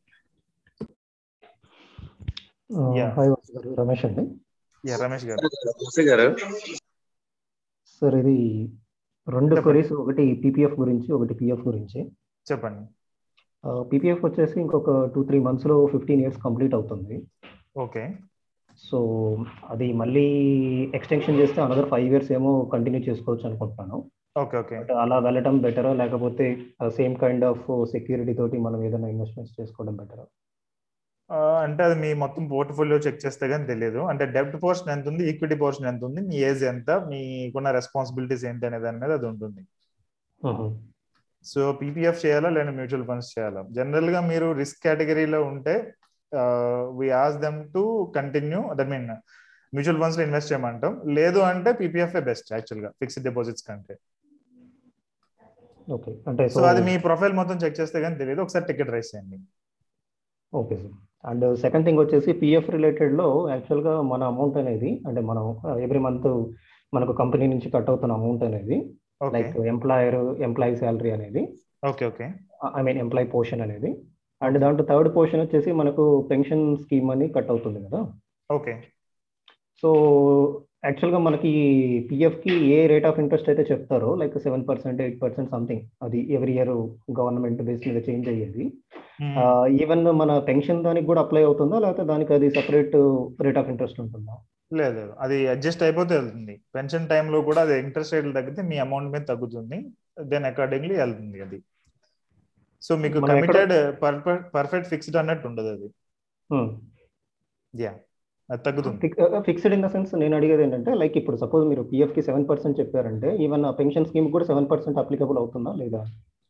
హాయ్ వాసు గారు, రమేష్ అండి. రమేష్ గారు సార్, ఇది రెండు క్వరీస్, ఒకటి పీపీఎఫ్ గురించి, ఒకటి పిఎఫ్ గురించి. చెప్పండి. పీపీఎఫ్ వచ్చేసి ఇంకొక టూ త్రీ మంత్స్ లో ఫిఫ్టీన్ ఇయర్స్ కంప్లీట్ అవుతుంది. ఓకే. సో అది మళ్ళీ ఎక్స్టెన్షన్ చేస్తే అనదర్ ఫైవ్ ఇయర్స్ ఏమో కంటిన్యూ చేసుకోవచ్చు అనుకుంటున్నాను. Okay okay. అలా వెళ్ళటం బెటరా, లేకపోతే సేమ్ కైండ్ ఆఫ్ సెక్యూరిటీ తోటి మనం ఏదైనా ఇన్వెస్ట్మెంట్స్ చేసుకోవడం బెటరా? అంటే అది మీ మొత్తం పోర్ట్ఫోలియో చెక్ చేస్తే కానీ తెలియదు. అంటే డెబ్ట్ పోర్షన్ ఎంత ఉంది, ఈక్విటీ పోర్షన్ ఎంత ఉంది, మీ ఏజ్ ఎంత, మీకున్న రెస్పాన్సిబిలిటీస్ ఏంటి అనే దాని మీద అది ఉంటుంది. సో పీపీఎఫ్ చేయాలా లేదా మ్యూచువల్ ఫండ్స్ చేయాలా? జనరల్ గా మీరు రిస్క్ కేటగిరీలో ఉంటే we ask them to continue, that mean mutual funds లో ఇన్వెస్ట్ చేయమంటాం. లేదు అంటే పీపీఎఫ్ బెస్ట్ యాక్చువల్ గా ఫిక్స్డ్ డిపాజిట్స్ కంటే. ఓకే, అంటే సో అది మీ ప్రొఫైల్ మొత్తం చెక్ చేస్తే కానీ తెలియదు, ఒకసారి టికెట్ రైస్ చేయండి. Okay sir. And second thing వచ్చేసి పిఎఫ్ రిలేటెడ్లో యాక్చువల్గా మన అమౌంట్ అనేది, అంటే మనం ఎవ్రీ మంత్ మనకు కంపెనీ నుంచి కట్ అవుతున్న అమౌంట్ అనేది లైక్ ఎంప్లాయర్ ఎంప్లాయీ శాలరీ అనేది, okay okay I mean employee portion అనేది, అండ్ దాంట్లో థర్డ్ పోర్షన్ వచ్చేసి మనకు పెన్షన్ స్కీమ్ అని కట్ అవుతుంది కదా. ఓకే. సో యాక్చువల్గా మనకి పిఎఫ్కి ఏ రేట్ ఆఫ్ ఇంట్రెస్ట్ అయితే చెప్తారో like seven percent eight percent something, అది ఎవ్రీ ఇయర్ గవర్నమెంట్ బేస్ మీద చేంజ్ అయ్యేది. ఈవెన్ మన పెన్షన్ దానికి కూడా అప్లై అవుతుందా, లేకపోతే దానికి అది సపరేట్ రేట్ ఆఫ్ ఇంట్రెస్ట్ ఉంటుందా? లేదు లేదు, అది అడ్జస్ట్ అయిపోతే వెళ్తుంది. పెన్షన్ టైంలో కూడా అది ఇంట్రెస్ట్ రేట్లు తగ్గితే మీ అమౌంట్ మీద తగ్గుతుంది, దెన్ అకార్డింగ్లీ వెళ్తుంది అది. సో మీకు కమిటెడ్ పర్ఫెక్ట్ ఫిక్స్డ్ అన్నట్టు ఉండదు అది. యా, అది తగ్గుతుంది. ఫిక్స్డ్ ఇన్ ద సెన్స్ నేను అడిగేది ఏంటంటే లైక్ ఇప్పుడు సపోజ్ మీరు పిఎఫ్ కి సెవెన్ పర్సెంట్ చెప్పారంటే ఈవెన్ పెన్షన్ స్కీమ్ కూడా సెవెన్ పర్సెంట్ అప్లికబుల్ అవుతుందా లేదా?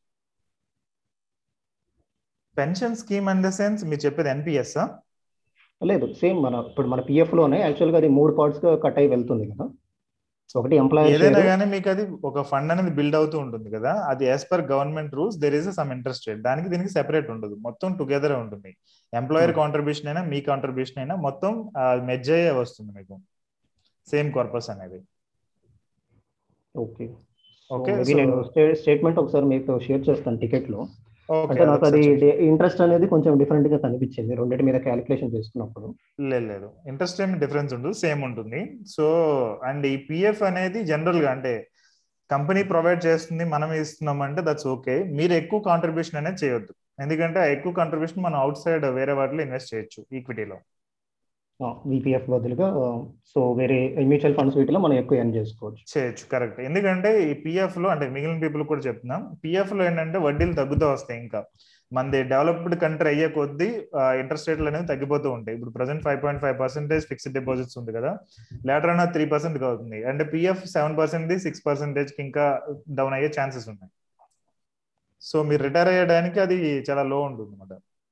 Pension scheme in the sense మీరు చెప్పేది ఎన్పిఎస్? లేదు, సేమ్ మన ఇప్పుడు మన పిఎఫ్ లోనే యాక్చువల్గా అది మూడు పార్ట్స్ గా కట్ అయి వెళ్తుంది కదా. ఒకటి ఎంప్లాయర్, ఏదైనా కానీ మీకు అది ఒక ఫండ్ అనేది బిల్డ్ అవుతూ ఉంటుంది కదా, అది as per government rules there is some interest rate, దానికి దీనికి సెపరేట్ ఉండదు, మొత్తం టుగెదర్ ఉంటుంది. ఎంప్లాయర్ కాంట్రిబ్యూషన్ అయినా మీ కాంట్రిబ్యూషన్ అయినా మొత్తం మెర్జ్ అయ్యే వస్తుంది మీకు సేమ్ కార్పస్ అనేది. ఓకే ఓకే, నేను స్టేట్మెంట్ ఒకసారి మీకు షేర్ చేస్తాను టికెట్ లో. ఓకే, అంటే నాకు అది ఇంట్రెస్ట్ అనేది కొంచెం డిఫరెంట్ గా కనిపించింది రెండింటి మీద క్యాలిక్యులేషన్ చేసుకున్నప్పుడు. లేదు లేదు, ఇంట్రెస్ట్ ఏమి డిఫరెన్స్ ఉండదు, సేమ్ ఉంటుంది. సో అండ్ ఈ పిఎఫ్ అనేది జనరల్ గా అంటే కంపెనీ ప్రొవైడ్ చేస్తుంది, మనం ఇస్తున్నాం అంటే దట్స్ ఓకే. మీరు ఎక్కువ కాంట్రిబ్యూషన్ అనేది చేయొద్దు, ఎందుకంటే ఆ ఎక్కువ కాంట్రిబ్యూషన్ మనం అవుట్ సైడ్ వేరే వాటిలో ఇన్వెస్ట్ చేయొచ్చు ఈక్విటీలో, విపిఎఫ్ బదులుగా. సో వేరే మ్యూచువల్ ఫండ్స్ వీటిలో మనం ఎక్కువ ఎర్న్ చేసుకోవచ్చు చేయొచ్చు. కరెక్ట్, ఎందుకంటే ఈ పిఎఫ్ లో అంటే మిగిలిన పీపుల్ కూడా చెప్తున్నాం, పిఎఫ్ లో ఏంటంటే వడ్డీలు తగ్గుతూ వస్తాయి. ఇంకా మనది డెవలప్డ్ కంట్రీ అయ్యే కొద్దీ ఇంట్రెస్ట్ రేట్లు అనేవి తగ్గిపోతూ ఉంటాయి. ఇప్పుడు present five point five percentage fixed deposits ఉంది కదా, లేటర్ అయినా త్రీ పర్సెంట్ అవుతుంది. అంటే PF seven percent six percentage కి ఇంకా డౌన్ అయ్యే ఛాన్సెస్ ఉన్నాయి. సో మీరు రిటైర్ అయ్యడానికి అది చాలా లో ఉంటుంది అన్నమాట.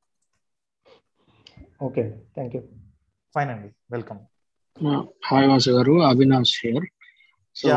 Okay, thank you. ఫైన్ అండి, వెల్కమ్. హాయ్ వాసు గారు, అవినాష్ హియర్. సో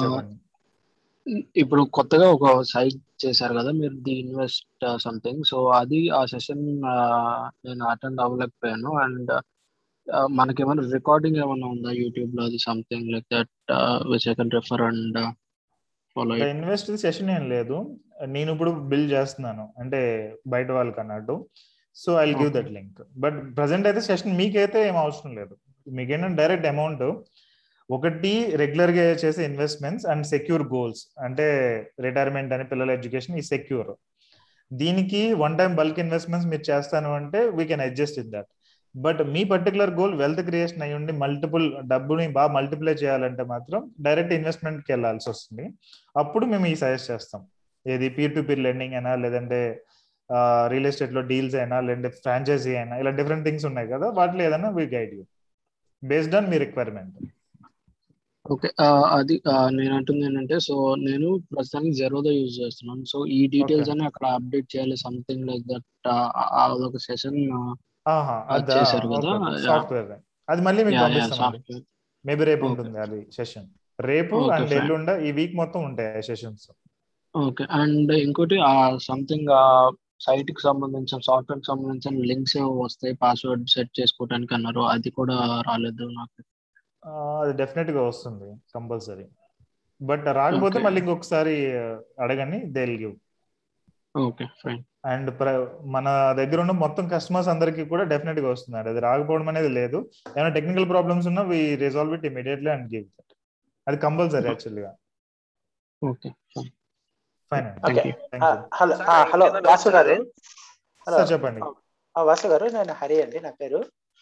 ఇప్పుడు కొత్తగా ఒక సైట్ చేశారు కదా మీరు, ది ఇన్వెస్ట్ సంథింగ్. సో అది ఆ సెషన్ నేను అటెండ్ అవ్వలేకపోయాను. అండ్ మనకేమైనా రికార్డింగ్ ఏమైనా ఉందా యూట్యూబ్ లో, అది something like that which I can refer and follow it? Invest session ఏం లేదు, నేను ఇప్పుడు బిల్డ్ చేస్తున్నాను అంటే బయట వాళ్ళకి అన్నట్టు. So I will give that link. But present అయితే సెషన్ మీకైతే ఏం అవసరం లేదు. మీకేంటంటే డైరెక్ట్ అమౌంట్ ఒకటి రెగ్యులర్ గా చేసే ఇన్వెస్ట్మెంట్స్ అండ్ సెక్యూర్ గోల్స్, అంటే రిటైర్మెంట్ అని, పిల్లల ఎడ్యుకేషన్, ఈ సెక్యూర్. దీనికి వన్ టైం బల్క్ ఇన్వెస్ట్మెంట్స్ మీరు చేస్తాను అంటే we can adjust in that. But మీ పర్టికులర్ గోల్ వెల్త్ క్రియేషన్ అయ్యి ఉండి మల్టిపుల్ డబ్బుని బాగా మల్టిప్లై చేయాలంటే మాత్రం డైరెక్ట్ ఇన్వెస్ట్మెంట్కి వెళ్ళాల్సి వస్తుంది. అప్పుడు మేము ఈ సజెస్ట్ చేస్తాం, ఏది పీర్ టు పీర్ లెండింగ్ అయినా, లేదంటే రియల్ ఎస్టేట్ లో డీల్స్ అయినా, లేదంటే ఫ్రాంచైజీ అయినా, ఇలా డిఫరెంట్ థింగ్స్ ఉన్నాయి కదా, వాటిలో ఏదైనా we guide you based on మీ రిక్వైర్మెంట్. ఓకే, అది నేను అంటుంది ఏంటంటే, సో నేను ప్రస్తుతానికి జెరోదా యూజ్ చేస్తున్నాను. సో ఈ డీటెయిల్స్ అని అక్కడ అప్డేట్ చేయాలి, సంథింగ్ లైక్ దట్. అదొక సెషన్ చేశారు కదా సాఫ్ట్వేర్, అది మళ్ళీ మీకు పంపిస్తాం. మేబీ రేపు ఉంటుంది అది సెషన్, రేపు అండ్ ఎల్లుండ ఈ వీక్ మొత్తం ఉంటాయి సెషన్స్. ఓకే, అండ్ ఇంకోటి సంథింగ్ సైట్ కి సంబంధించిన, సాఫ్ట్వేర్ కి సంబంధించిన లింక్స్ వస్తాయి పాస్వర్డ్ సెట్ చేసుకోవడానికి అన్నారు, అది కూడా రాలేదు నాకు. అది డెఫినెట్ గా వస్తుంది కంపల్సరీ, బట్ రాకపోతే మళ్ళీ ఇంకొకసారి అడగండి, they will give. Okay fine. And మన దగ్గర ఉన్న మొత్తం కస్టమర్స్ అందరికి కూడా డెఫినెట్ గా వస్తుంది, అది రాకపోవడం అనేది లేదు. ఏమైనా టెక్నికల్ ప్రాబ్లమ్స్ ఉన్నా we resolve it immediately and give that, అది కంపల్సరీ యాక్చువల్గా. Okay fine. Hello hello Vasu గారు. సార్ చెప్పండి. వాసు గారు, నేను హరి అండి నా పేరు.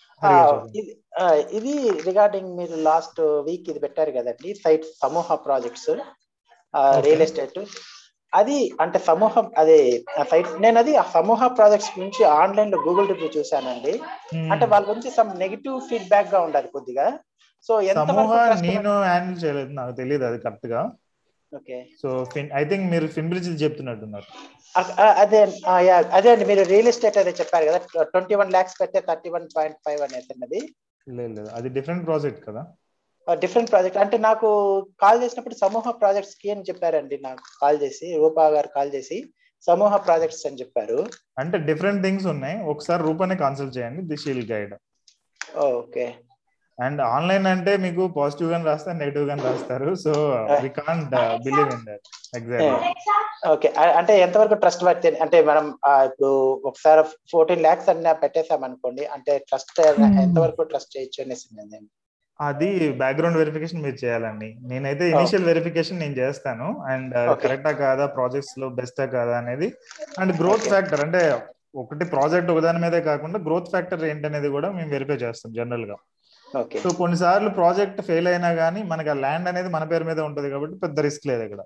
ఇది రిగార్డింగ్ మీరు లాస్ట్ వీక్ ఇది పెట్టారు కదండి సైట్, సమూహ ప్రాజెక్ట్స్ రియల్ ఎస్టేట్. అది అంటే సమూహం అదే సైట్, నేను అది ఆ సమూహ ప్రాజెక్ట్స్ నుంచి ఆన్లైన్ లో గూగుల్ రివ్యూ చూసానండి. అంటే వాళ్ళ గురించి సమ్ నెగిటివ్ ఫీడ్బ్యాక్ గా ఉండాలి కొద్దిగా. సో ఎంత నేను హ్యాండిల్ చేయలేదు, నాకు తెలియదు అది కరెక్ట్ గా. ఓకే, సో ఐ థింక్ మీరు ఫిన్బ్రిడ్జ్ చెప్తున్నట్టున్నారు. అదే అదే అండి, మీరు రియల్ ఎస్టేట్ అదే చెప్పారు కదా, ట్వంటీ వన్ లాక్స్ పెడితే థర్టీ వన్ పాయింట్ ఫైవ్ అనేది. లేదు, అది డిఫరెంట్ ప్రాజెక్ట్ కదా. డిఫరెంట్ ప్రాజెక్ట్ అంటే నాకు కాల్ చేసినప్పుడు సమూహ ప్రాజెక్ట్స్ కి అని చెప్పారండి. నాకు కాల్ చేసి రూపా గారు కాల్ చేసి సమూహ ప్రాజెక్ట్స్ అని చెప్పారు. అంటే డిఫరెంట్ థింగ్స్ ఉన్నాయి, ఒకసారి రూపానే కన్సల్ట్ చేయండి, the she'll guide. Okay. And online అంటే మీకు పాజిటివ్ గాని రాస్తారు, నెగిటివ్ గాని రాస్తారు. So we can't believe in that. Exactly. Okay. అంటే ఎంతవరకు ట్రస్ట్ వర్త్ అంటే మనం ఇప్పుడు ఒకసారి ఫోర్టీన్ ల్యాక్స్ అన్న పెట్టేసాం అనుకోండి, అంటే ట్రస్ట్ ఎంతవరకు ట్రస్ట్ చేయొచ్చు అనేసి నేను. అది బ్యాక్గ్రౌండ్ వెరిఫికేషన్ మీరు చేయాలండి. నేనైతే ఇనిషియల్ వెరిఫికేషన్ నేను చేస్తాను, అండ్ కరెక్టా కాదా, ప్రాజెక్ట్స్ లో బెస్టా కాదా అనేది. అండ్ గ్రోత్ ఫ్యాక్టర్ అంటే ఒకటి ప్రాజెక్ట్ ఒకదాని మీదే కాకుండా గ్రోత్ ఫ్యాక్టర్ ఏంటనేది కూడా మేము వెరిఫై చేస్తాం జనరల్ గా. సో కొన్నిసార్లు ప్రాజెక్ట్ ఫెయిల్ అయినా కానీ మనకి ఆ ల్యాండ్ అనేది మన పేరు మీద ఉంటది కాబట్టి పెద్ద రిస్క్ లేదు ఇక్కడ.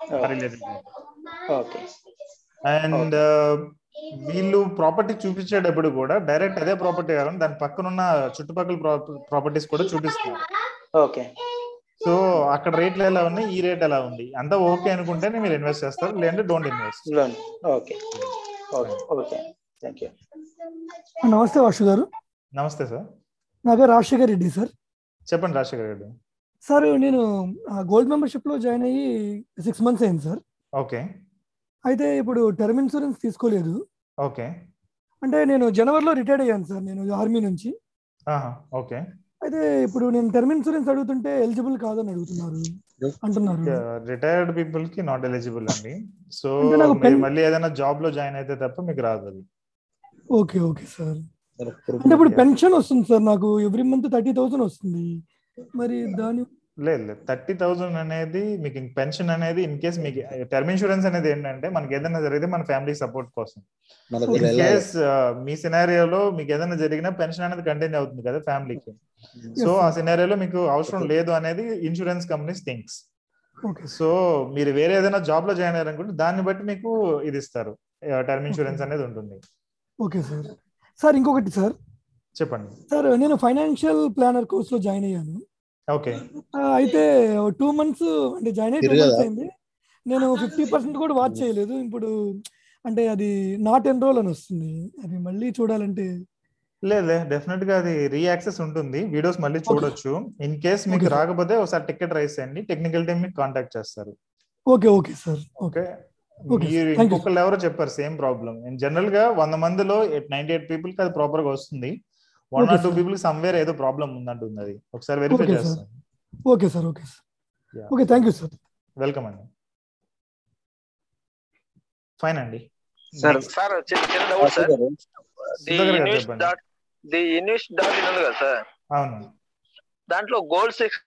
అండ్ వీళ్ళు ప్రాపర్టీ చూపించేటప్పుడు కూడా డైరెక్ట్ అదే ప్రాపర్టీ కాకుండా దాని పక్కన ఉన్న చుట్టుపక్కల ప్రాపర్టీస్ కూడా చూపిస్తున్నారు. ఓకే. సో అక్కడ రేట్లు ఎలా ఉన్నాయి, ఈ రేట్ ఎలా ఉంది, అంతా ఓకే అనుకుంటేనే మీరు ఇన్వెస్ట్ చేస్తారు, లేదంటే don't invest. Okay. Okay. Thank you. నమస్తే వాసు గారు. నమస్తే సార్. నా పేరు రాజశేఖర్ రెడ్డి సార్. చెప్పండి రాజశేఖర్ రెడ్డి. సార్ నేను గోల్డ్ మెంబర్షిప్ లో జాయిన్ అయ్యి సిక్స్ మంత్స్ అయింది సార్. ఓకే. అయితే ఇప్పుడు టర్మ్ ఇన్సూరెన్స్ తీసుకోలేదు. ఓకే. అంటే నేను జనవరిలో రిటైర్డ్ అయ్యాను సార్, నేను ఆర్మీ నుంచి. ఓకే. అయితే ఇప్పుడు నేను టర్మ్ ఇన్సూరెన్స్ అడుగుతుంటే ఎలిజిబుల్ కాదని అడుగుతున్నారు అంటున్నారు. రిటైర్డ్ పీపుల్ కి నాట్ ఎలిజిబుల్ అండి. సో మళ్ళీ ఏదైనా జాబ్ లో జాయిన్ అయితే తప్ప మీకు రాదు అది. Okay okay sir. అంటే ఇప్పుడు పెన్షన్ వస్తుంది సార్ నాకు, ఎవ్రీ మంత్ థర్టీ థౌసండ్ వస్తుంది, మరి దాని లేదు లేదు థర్టీ థౌసండ్ అనేది మీకు పెన్షన్ అనేది ఇన్ కేస్ మీకు టర్మ్ ఇన్సూరెన్స్ అనేది ఏంటంటే మనకి ఏదైనా జరిగితే మన ఫ్యామిలీ సపోర్ట్ కోసం. ఇన్ కేస్ మీ సినారియోలో మీకు ఏదైనా జరిగినా పెన్షన్ అనేది కంటిన్యూ అవుతుంది కదా ఫ్యామిలీకి. సో ఆ సినారియోలో మీకు అవసరం లేదు అనేది ఇన్సూరెన్స్ కంపెనీస్ థింక్స్. సో మీరు వేరే ఏదైనా జాబ్ లో జాయిన్ అయ్యారనుకుంటే దాన్ని బట్టి మీకు ఇది ఇస్తారు, టర్మ్ ఇన్సూరెన్స్ అనేది ఉంటుంది. Okay sir. సార్ ఇంకొకటి సార్. చెప్పండి సార్. నేను ఫైనాన్షియల్ ప్లానర్ కోర్స్ లో జాయిన్ అయ్యాను. ఓకే. అయితే టూ మంత్స్ అంటే జాయిన్ అయ్యి టూ మంత్స్ అయింది, నేను ఫిఫ్టీ పర్సెంట్ కూడా వాచ్ చేయలేదు. ఇప్పుడు అంటే అది నాట్ ఎన్రోల్ అని వస్తుంది, అది మళ్ళీ చూడాలంటే. లేదు డెఫినెట్ గా అది రీ యాక్సెస్ ఉంటుంది, వీడియోస్ మళ్ళీ చూడొచ్చు. ఇన్ కేస్ మీకు రాకపోతే ఒకసారి టికెట్ రైస్ చేయండి, టెక్నికల్ టీమ్ మీకు కాంటాక్ట్ చేస్తారు. Okay okay sir. ఓకే. ఇంకొకళ్ళు ఎవరో చెప్పారు సేమ్ ప్రాబ్లం. జనరల్ గా వంద మందిలో నైన్టీ ఎయిట్ పీపుల్ కి అది ప్రాపర్ గా వస్తుంది, one or two people somewhere ఏదో ప్రాబ్లం ఉందంటుంది, అది ఒకసారి వెరిఫై చేస్తాను. Okay sir. Okay sir. Okay thank you sir. Welcome అండి. ఫైన్ అండి. సార్ సార్ చిన్న doubt sir. The invest dot the invest dot in ఉంది కదా సార్. అవును. దాంట్లో గోల్ సెక్స్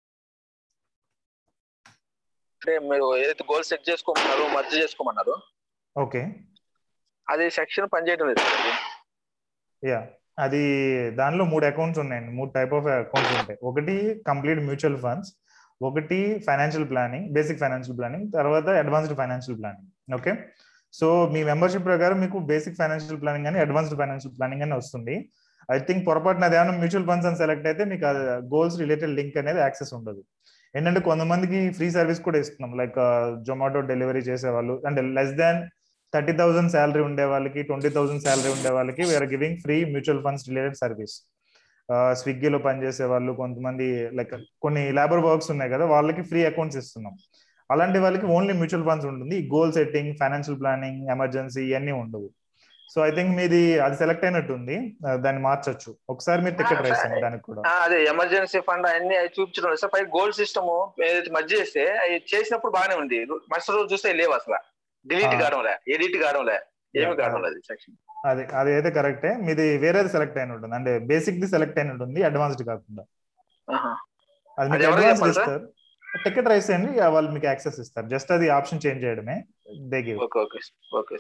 అంటే మీరు ఏదైతే గోల్ సెట్ చేసుకోమన్నారో మర్జ్ చేసుకోమన్నారు. ఓకే. అది సెక్షన్ పనిచేయడం లేదు. యా అది దానిలో మూడు అకౌంట్స్ ఉన్నాయండి, మూడు టైప్ ఆఫ్ అకౌంట్స్ ఉంటాయి. ఒకటి కంప్లీట్ మ్యూచువల్ ఫండ్స్, ఒకటి financial planning, basic financial planning, తర్వాత advanced financial planning. Okay. So మీ మెంబర్షిప్ ప్రకారం మీకు బేసిక్ ఫైనాన్షియల్ ప్లానింగ్ అని అడ్వాన్స్డ్ ఫైనాన్షియల్ ప్లానింగ్ అని వస్తుంది. ఐ థింక్ పొరపాటున అదేమన్నా మ్యూచువల్ ఫండ్స్ అని సెలెక్ట్ అయితే మీకు గోల్స్ రిలేటెడ్ లింక్ అనేది యాక్సెస్ ఉండదు. ఏంటంటే కొంతమందికి ఫ్రీ సర్వీస్ కూడా ఇస్తున్నాం, లైక్ జొమాటో డెలివరీ చేసే వాళ్ళు, అంటే less than thirty thousand salary ఉండే వాళ్ళకి, ట్వంటీ థౌసండ్ శాలరీ ఉండే వాళ్ళకి we are giving free mutual funds related service. స్విగ్గీలో పనిచేసే వాళ్ళు, కొంతమంది లైక్ కొన్ని లేబర్ వర్క్స్ ఉన్నాయి కదా, వాళ్ళకి ఫ్రీ అకౌంట్స్ ఇస్తున్నాం. అలాంటి వాళ్ళకి ఓన్లీ మ్యూచువల్ ఫండ్స్ ఉంటుంది, goal setting, financial planning, emergency ఇవన్నీ ఉండవు. సో ఐ థింక్ మీది అది సెలెక్ట్ అయినట్టుంది, దాన్ని మార్చొచ్చు. ఒకసారి మీరు టికెట్ రైస్ దానికి కూడా. అదే ఎమర్జెన్సీ ఫండ్ అన్ని చూపించడం సార్. పై గోల్ సిస్టమ్ ఏదైతే మధ్య చేస్తే అవి చేసినప్పుడు బాగానే ఉంది, మరుసటి రోజు చూస్తే లేవు, అసలు డిలీట్ కావడంలే, ఎడిట్ కావడంలే, ఏమి కావడం సెక్షన్. అది అది అయితే కరెక్టే. మీది వేరేది సెలెక్ట్ అయిన ఉంటుంది, అంటే బేసిక్ ది సెలెక్ట్ అయిన ఉంటుంది, అడ్వాన్స్డ్ కాకుండా. అది మీకు అడ్వాన్స్డ్ ఇస్తారు, టికెట్ రైస్ చేయండి, వాళ్ళు మీకు యాక్సెస్ ఇస్తారు. జస్ట్ అది ఆప్షన్ చేంజ్ చేయడమే. They give. Okay okay okay.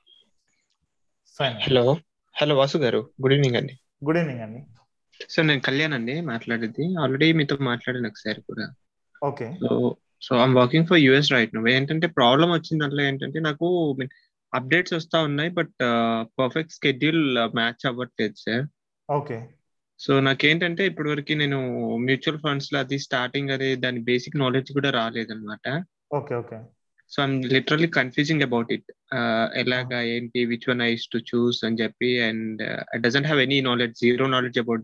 Hello hello Vasu గారు, గుడ్ ఈవినింగ్ అండి. గుడ్ ఈవినింగ్ అండి. సార్ నేను కళ్యాణ్ అండి మాట్లాడేది, ఆల్రెడీ మీతో మాట్లాడాను ఒకసారి కూడా. Okay. So so I'm working for US right now. ఏంటంటే ప్రాబ్లం వచ్చింది దాంట్లో ఏంటంటే నాకు అప్డేట్స్ వస్తా ఉన్నాయి, బట్ పర్ఫెక్ట్ స్కెడ్యూల్ మ్యాచ్ అవ్వట్లేదు సార్. ఓకే. సో నాకేంటంటే ఇప్పటి వరకు నేను మ్యూచువల్ ఫండ్స్ లో అది స్టార్టింగ్ అది దాని బేసిక్ నాలెడ్జ్ కూడా రాలేదన్నమాట. Okay okay. So I'm literally confusing about it, ఎలాగా ఏంటి, which one I to choose అని చెప్పి, and I doesn't have any knowledge, zero knowledge about this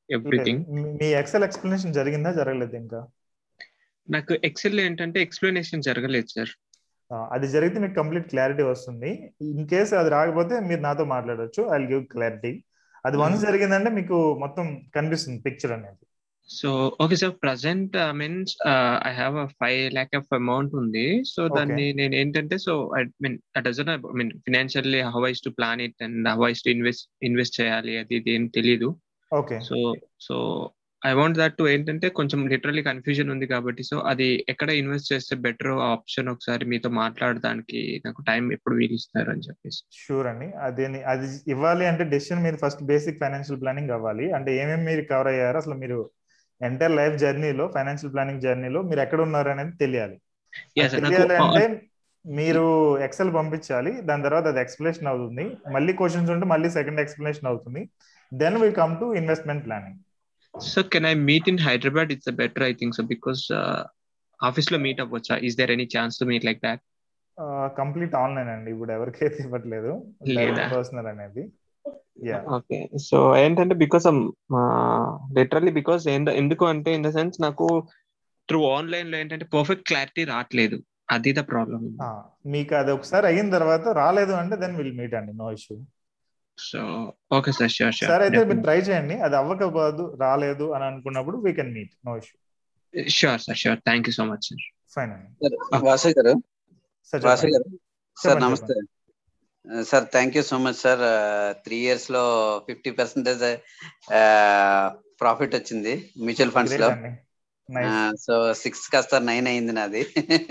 everything. మీ ఎక్సెల్ ఎక్స్ప్లెనేషన్ జరిగిందా జరగలేదు ఇంకా? నాకు ఎక్సెల్ ఏంటంటే ఎక్స్ప్లెనేషన్ జరగలేదు సార్. అది జరిగితే మీకు కంప్లీట్ క్లారిటీ వస్తుంది. ఇన్ కేసు అది రాకపోతే మీరు నాతో మాట్లాడవచ్చు, ఐ విల్ గివ్ క్లారిటీ. అది వన్స్ జరిగిందంటే మీకు మొత్తం కనిపిస్తుంది పిక్చర్ అనేది. So okay sir, present means I have a five lakh of amount ఉంది. సో దాన్ని నేను ఏంటంటే so I mean I doesn't I mean financially how I's to plan it and how I's to invest invest చేయాలి అది ఇది ఏం తెలీదు. Okay. So so I want that to ఏంటంటే కొంచెం లిటరల్లీ కన్ఫ్యూజన్ ఉంది కాబట్టి సో అది ఎక్కడ ఇన్వెస్ట్ చేస్తే బెటర్ ఆప్షన్ ఒకసారి మీతో మాట్లాడడానికి నాకు టైం ఎప్పుడు వీలు ఇస్తారు అని చెప్పేసి. షూర్ అండి. అది అది ఇవ్వాలి అంటే డెసిషన్ మీరు ఫస్ట్ బేసిక్ ఫైనాన్షియల్ ప్లానింగ్ అవ్వాలి. అంటే ఏమేమి మీరు కవర్ అయ్యారు, అసలు మీరు ఎంటైర్ లైఫ్ జర్నీలో ఫైనాన్షియల్ ప్లానింగ్ జర్నీలో మీరు ఎక్కడ ఉన్నారు అనేది తెలియాలి. తెలియాలి అంటే మీరు ఎక్సెల్ పంపించాలి, దాని తర్వాత అది ఎక్స్ప్లెనేషన్ అవుతుంది, మళ్ళీ క్వశ్చన్స్ ఉంటే మళ్ళీ సెకండ్ ఎక్స్ప్లెనేషన్ అవుతుంది, then we come to investment planning. So can I meet in Hyderabad? It's a better, I think so, because uh, office lo meet avvacha. Is there any chance to meet like that? Complete online అండి, ఇప్పుడు ఎవరికైతే ఇవ్వట్లేదు, personal అనేది. Yeah okay. So ఏంటంటే because literally because ఎందుకు అంటే in the sense నాకు through online లో ఏంటంటే పర్ఫెక్ట్ క్లారిటీ రావట్లేదు, అది ద ప్రాబ్లమ్. మీకు అది ఒకసారి అయిన తర్వాత రాలేదు అంటే దెన్ విల్ మీట్ అండి, no issue. So okay sir, sure sure. Sir అయితే మీరు ట్రై చేయండి, అది అవ్వకపోదు రాలేదు అని అనుకున్నప్పుడు we can meet, no issue. Sure sir, sure. Thank you so much sir. Fine అండి. వాసు గారు వాసు గారు సార్ నమస్తే sir. Thank you so much sir. Three years లో ఫిఫ్టీ పర్సెంటేజ్ ప్రాఫిట్ వచ్చింది మ్యూచువల్ ఫండ్స్ లో. సో సిక్స్ కాస్త నైన్ అయింది నాది.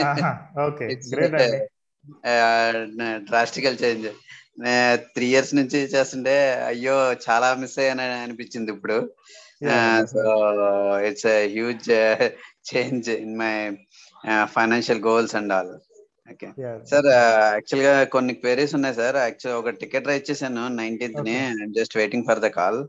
డ్రాస్టికల్ చేంజ్. త్రీ ఇయర్స్ నుంచి చేస్తుంటే అయ్యో చాలా మిస్ అయ్యాను అనిపించింది ఇప్పుడు. So it's huge change in my financial goals and all. Okay sir, actual గా కొన్ని క్వైరీస్ ఉన్నాయి సార్. యాక్చువల్ ఒక టికెట్ రైజ్ చేశాను నైన్టీన్త్ ని, just waiting for the call.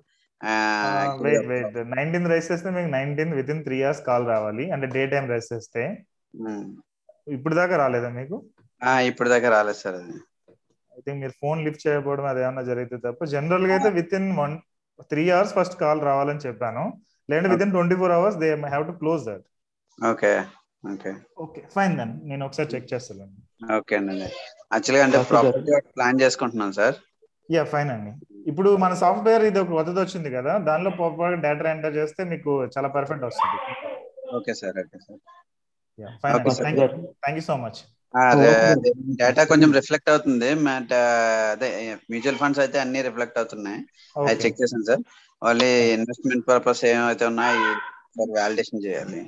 Nineteenth raise చేస్తే మీకు nineteenth within three hours call రావాలి, అంటే డే టైం రైజ్ చేస్తే. ఇప్పుడు దాకా రాలేదా మీకు? ఇప్పుడు దాకా రాలేదు సార్. అది ఐ థింక్ మీరు ఫోన్ లిఫ్ట్ చేయకపోవడం అది ఏమన్నా జరిగితే తప్ప, జనరల్ గా అయితే within one three hours first call రావాలని చెప్పాను, లేదంటే within twenty four hours they have to close that. Okay okay okay fine then, నేను ఒకసారి చెక్ చేస్తాను. ఓకే అండి. యాక్చువల్గా అంటే ప్రాపర్టీ ప్లాన్ చేసుకుంటున్నాను సార్. యా ఫైన్ అండి. ఇప్పుడు మన సాఫ్ట్వేర్ ఇది ఒక కొత్తది వచ్చింది కదా, దానిలో ప్రాపర్ డేటా ఎంటర్ చేస్తే మీకు చాలా పర్ఫెక్ట్ వస్తుంది. Okay sir. Okay sir. Yeah fine అండి. Thank you so much. Data కొంచెం రిఫ్లెక్ట్ అవుతుంది, అదే మ్యూచువల్ ఫండ్స్ అయితే అన్ని రిఫ్లెక్ట్ అవుతున్నాయి, అది చెక్ చేశాను సార్. ఓన్లీ ఇన్వెస్ట్మెంట్ పర్పస్ ఏమైతే ఉన్నాయి సార్ వాలిడేషన్ చేయాలి.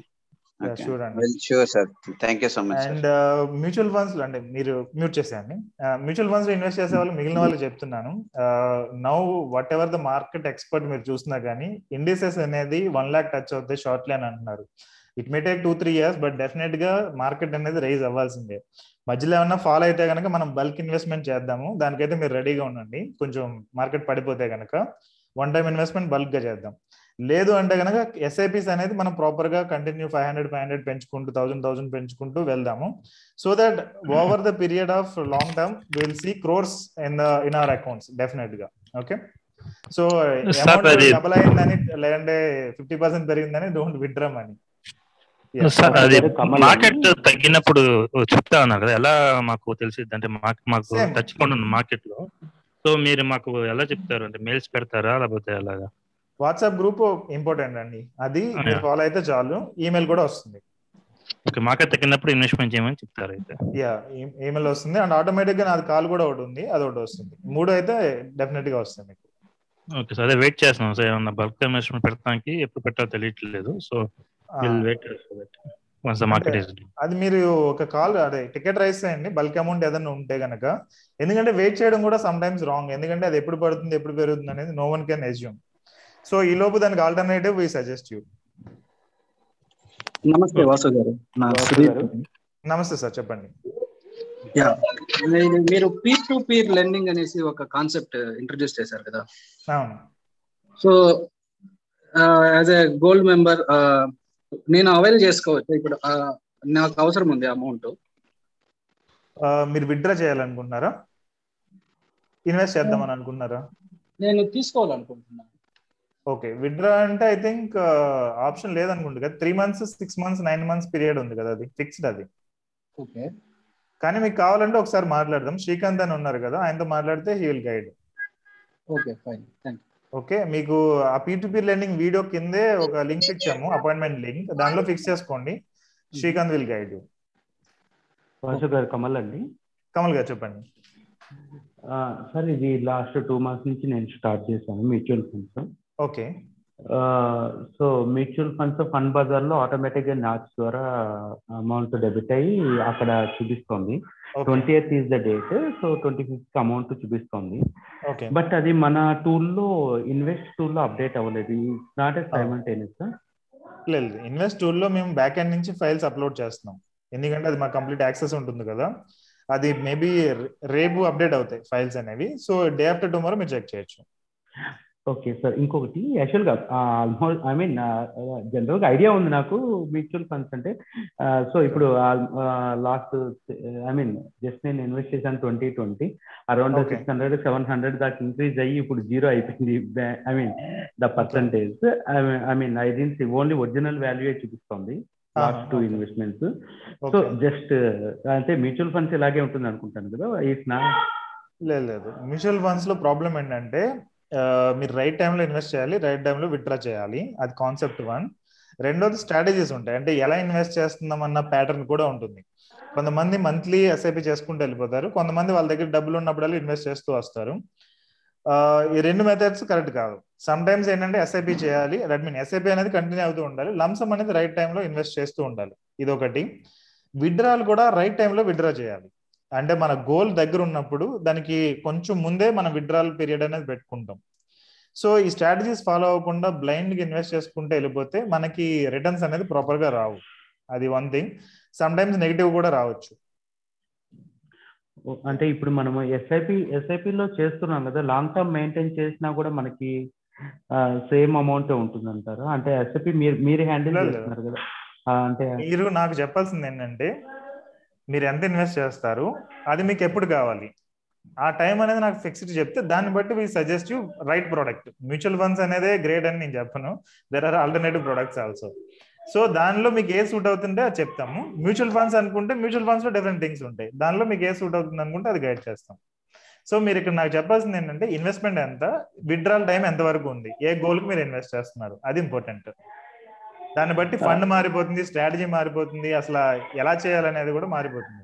Sure sir, thank you so much. And mutual funds లో అంటే మీరు మ్యూట్ చేసేయండి. మ్యూచువల్ ఫండ్స్ లో ఇన్వెస్ట్ చేసే వాళ్ళు మిగిలిన వాళ్ళు చెప్తున్నాను, now whatever the market expert మీరు చూసినా కానీ ఇండిసెస్ అనేది వన్ లాక్ టచ్ అవుతాయి షార్ట్లీ అని అంటున్నారు. It may take two three years but definite గా మార్కెట్ అనేది రైజ్ అవ్వాల్సిందే. మధ్యలో ఏమన్నా ఫాలో అయితే కనుక మనం బల్క్ ఇన్వెస్ట్మెంట్ చేద్దాము, దానికైతే మీరు రెడీగా ఉండండి. కొంచెం మార్కెట్ పడిపోతే కనుక వన్ టైం ఇన్వెస్ట్మెంట్ బల్క్ గా చేద్దాం. లేదు అంటే కనుక ఎస్ఐపిస్ అనేది మనం ప్రాపర్ గా continue five hundred five hundred పెంచుకుంటూ థౌసండ్ థౌసండ్ పెంచుకుంటూ వెళ్దాము. So that over the period of long term will see crores in the in our accounts definite గా. ఓకే, సో అమౌంట్ డబుల్ అయిందని లేదంటే ఫిఫ్టీ పర్సెంట్ పెరిగిందని డోంట్ విత్డ్రా మనీ. అది market తగ్గినప్పుడు చెప్తా ఉన్నారు కదా, ఎలా మాకు తెలిసిద్ది అంటే మాకు టచ్ పాయింట్ ఉంది మార్కెట్ లో, సో మీరు మాకు ఎలా చెప్తారు అంటే మెయిల్స్ పెడతారా లేకపోతే ఎలాగా? వాట్సాప్ గ్రూప్ ఇంపార్టెంట్ అండి, అది మీరు ఫాలో అయితే చాలు, ఈమెయిల్ కూడా వస్తుంది. ఓకే, మార్కెట్ తగ్గినప్పుడు ఇన్వెస్ట్మెంట్ చేయమని చెప్తారు అయితే. యా, ఈమెయిల్ వస్తుంది అండ్ ఆటోమేటిక్ గా నాది కాల్ కూడా ఒకటి ఉంది, అది ఒకటి వస్తుంది. మూడు అయితే డెఫినెట్ గా వస్తుంది మీకు. ఓకే సార్, అదే వెయిట్ చేస్తున్నాం సార్, ఏమన్నా బల్క్ ఇన్వెస్ట్మెంట్ పెట్టడానికి ఎప్పుడు పెట్టాలో తెలియట్లేదు. సో అది మీరు ఒక కాల్ అదే టికెట్ రైస్ చేయండి బల్క్ అమౌంట్ ఏదైనా ఉంటే గనక, ఎందుకంటే వెయిట్ చేయడం కూడా సమ్ టైమ్స్ రాంగ్, ఎందుకంటే అది ఎప్పుడు పడుతుంది ఎప్పుడు పెరుగుతుంది అనేది no one can assume. So ఈ లోపు దానికి ఆల్టర్నేటివ్ వి సజెస్ట్ యూ. నమస్తే వాసు గారు. నమస్తే సార్, చెప్పండి. మీరు పీర్ టు పీర్ లెండింగ్ అనేసి ఒక కాన్సెప్ట్ ఇంట్రడ్యూస్ చేశారు కదా. అవును. So as a gold member నేను అవైల్ చేసుకోవచ్చు ఇప్పుడు, నాకు అవసరం ఉంది అమౌంట్. మీరు విత్డ్రా చేయాలనుకుంటున్నారా, ఇన్వెస్ట్ చేద్దామని అనుకుంటున్నారా? నేను తీసుకోవాలనుకుంటున్నాను. ఓకే, విత్డ్రా అంటే ఐ థింక్ ఆప్షన్ లేదనుకుంటు కదా, three months six months nine months period ఉంది కదా, అది ఫిక్స్డ్ అది. ఓకే కానీ మీకు కావాలంటే ఒకసారి మాట్లాడదాం, శ్రీకాంత్ అని ఉన్నారు కదా, ఆయనతో మాట్లాడితే he will guide. Okay fine, thank you. Okay, మీకు ఆ పీ లెండింగ్ వీడియో కిందే ఒక లింక్ ఇచ్చాము, అపాయింట్మెంట్ లింక్, దానిలో ఫిక్స్ చేసుకోండి. Srikanth will guide you. Ashok గారు, కమల్ అండి. కమల్ గారు చెప్పండి. సార్, ఇది లాస్ట్ టూ మంత్స్ నుంచి నేను స్టార్ట్ చేశాను mutual funds. Okay, so mutual funds fund బజార్లో ఆటోమేటిక్గా నాచ్ ద్వారా అమౌంట్ డెబిట్ అయ్యి అక్కడ చూపిస్తుంది. Twenty eighth is the date, so twenty fifth amount చూపిస్తుంది. బట్ అది మన టూల్లో ఇన్వెస్ట్ టూల్లో అప్డేట్ అవ్వలేదు. It's not a simultaneous. లేదు, ఇన్వెస్ట్ టూల్లో మేము బ్యాక్ ఎండ్ నుంచి ఫైల్స్ అప్లోడ్ చేస్తున్నాం, ఎందుకంటే అది మాకు కంప్లీట్ యాక్సెస్ ఉంటుంది కదా. అది మేబీ రేపు అప్డేట్ అవుతాయి ఫైల్స్ అనేవి, సో డే ఆఫ్టర్ టుమారో మీరు చెక్ చేయొచ్చు. ఓకే సార్, ఇంకొకటి యాక్చువల్గా ఆల్మోస్ట్ ఐ మీన్ జనరల్గా ఐడియా ఉంది నాకు మ్యూచువల్ ఫండ్స్ అంటే. సో ఇప్పుడు లాస్ట్ ఐ మీన్ జస్ట్ నేను ఇన్వెస్ట్ చేశాను twenty twenty around six hundred seven hundred దాకా ఇంక్రీజ్ అయ్యి ఇప్పుడు జీరో అయిపోయింది. I mean the percentage I mean ID only original value చూపిస్తుంది last two investments. So just అంటే mutual funds ఇలాగే ఉంటుంది అనుకుంటాను కదా. ఇట్స్ నా లేదు లేదు మ్యూచువల్ ఫండ్స్ లో ప్రాబ్లం ఏంటంటే మీరు రైట్ టైంలో ఇన్వెస్ట్ చేయాలి, రైట్ టైంలో విత్డ్రా చేయాలి, అది కాన్సెప్ట్ వన్. రెండోది స్ట్రాటజీస్ ఉంటాయి, అంటే ఎలా ఇన్వెస్ట్ చేస్తున్నాం అన్న ప్యాటర్న్ కూడా ఉంటుంది. కొంతమంది మంత్లీ ఎస్ఐపి చేసుకుంటూ వెళ్ళిపోతారు, కొంతమంది వాళ్ళ దగ్గర డబ్బులు ఉన్నప్పుడల్లా ఇన్వెస్ట్ చేస్తూ వస్తారు. ఈ రెండు మెథడ్స్ కరెక్ట్ కాదు. సమ్ టైమ్స్ ఏంటంటే ఎస్ఐపి చేయాలి, దట్ మీన్ ఎస్ఐపి అనేది కంటిన్యూ అవుతూ ఉండాలి, లంసమ్ అనేది రైట్ టైంలో ఇన్వెస్ట్ చేస్తూ ఉండాలి, ఇదొకటి. విత్డ్రాల్ కూడా రైట్ టైంలో విత్డ్రా చేయాలి, అంటే మన గోల్ దగ్గర ఉన్నప్పుడు దానికి కొంచెం ముందే మనం విత్డ్రాల్ పీరియడ్ అనేది పెట్టుకుంటాం. సో ఈ స్ట్రాటజీస్ ఫాలో అవ్వకుండా బ్లైండ్ గా ఇన్వెస్ట్ చేసుకుంటే వెళ్ళిపోతే మనకి రిటర్న్స్ అనేది ప్రాపర్ గా రావు, అది one thing. Some times negative కూడా రావచ్చు. అంటే ఇప్పుడు మనం ఎస్ఐపి ఎస్ఐపిలో చేస్తున్నాం కదా, లాంగ్ టర్మ్ మెయింటైన్ చేసినా కూడా మనకి సేమ్ అమౌంట్ ఉంటుంది అంటారు. అంటే ఎస్ఐపి మీరు మీరు హ్యాండిల్ చేస్తున్నారు కదా, అంటే మీరు నాకు చెప్పాల్సింది ఏంటంటే మీరు ఎంత ఇన్వెస్ట్ చేస్తారు, అది మీకు ఎప్పుడు కావాలి, ఆ టైం అనేది నాకు ఫిక్స్డ్ చెప్తే దాన్ని బట్టి we suggest you right product. Mutual funds అనేదే గ్రేట్ అని నేను చెప్పను, there are alternative products also. So దానిలో మీకు ఏ సూట్ అవుతుంటే అది చెప్తాము. మ్యూచువల్ ఫండ్స్ అనుకుంటే మ్యూచువల్ ఫండ్స్ లో డిఫరెంట్ థింగ్స్ ఉంటాయి, దానిలో మీకు ఏ సూట్ అవుతుంది అనుకుంటే అది గైడ్ చేస్తాం. సో మీరు ఇక్కడ నాకు చెప్పాల్సింది ఏంటంటే ఇన్వెస్ట్మెంట్ ఎంత, విత్డ్రాల్ టైం ఎంత వరకు ఉంది, ఏ గోల్కి మీరు ఇన్వెస్ట్ చేస్తున్నారు, అది ఇంపార్టెంట్. దాన్ని బట్టి ఫండ్ మారిపోతుంది, స్ట్రాటజీ మారిపోతుంది, అసలు ఎలా చేయాలనేది కూడా మారిపోతుంది.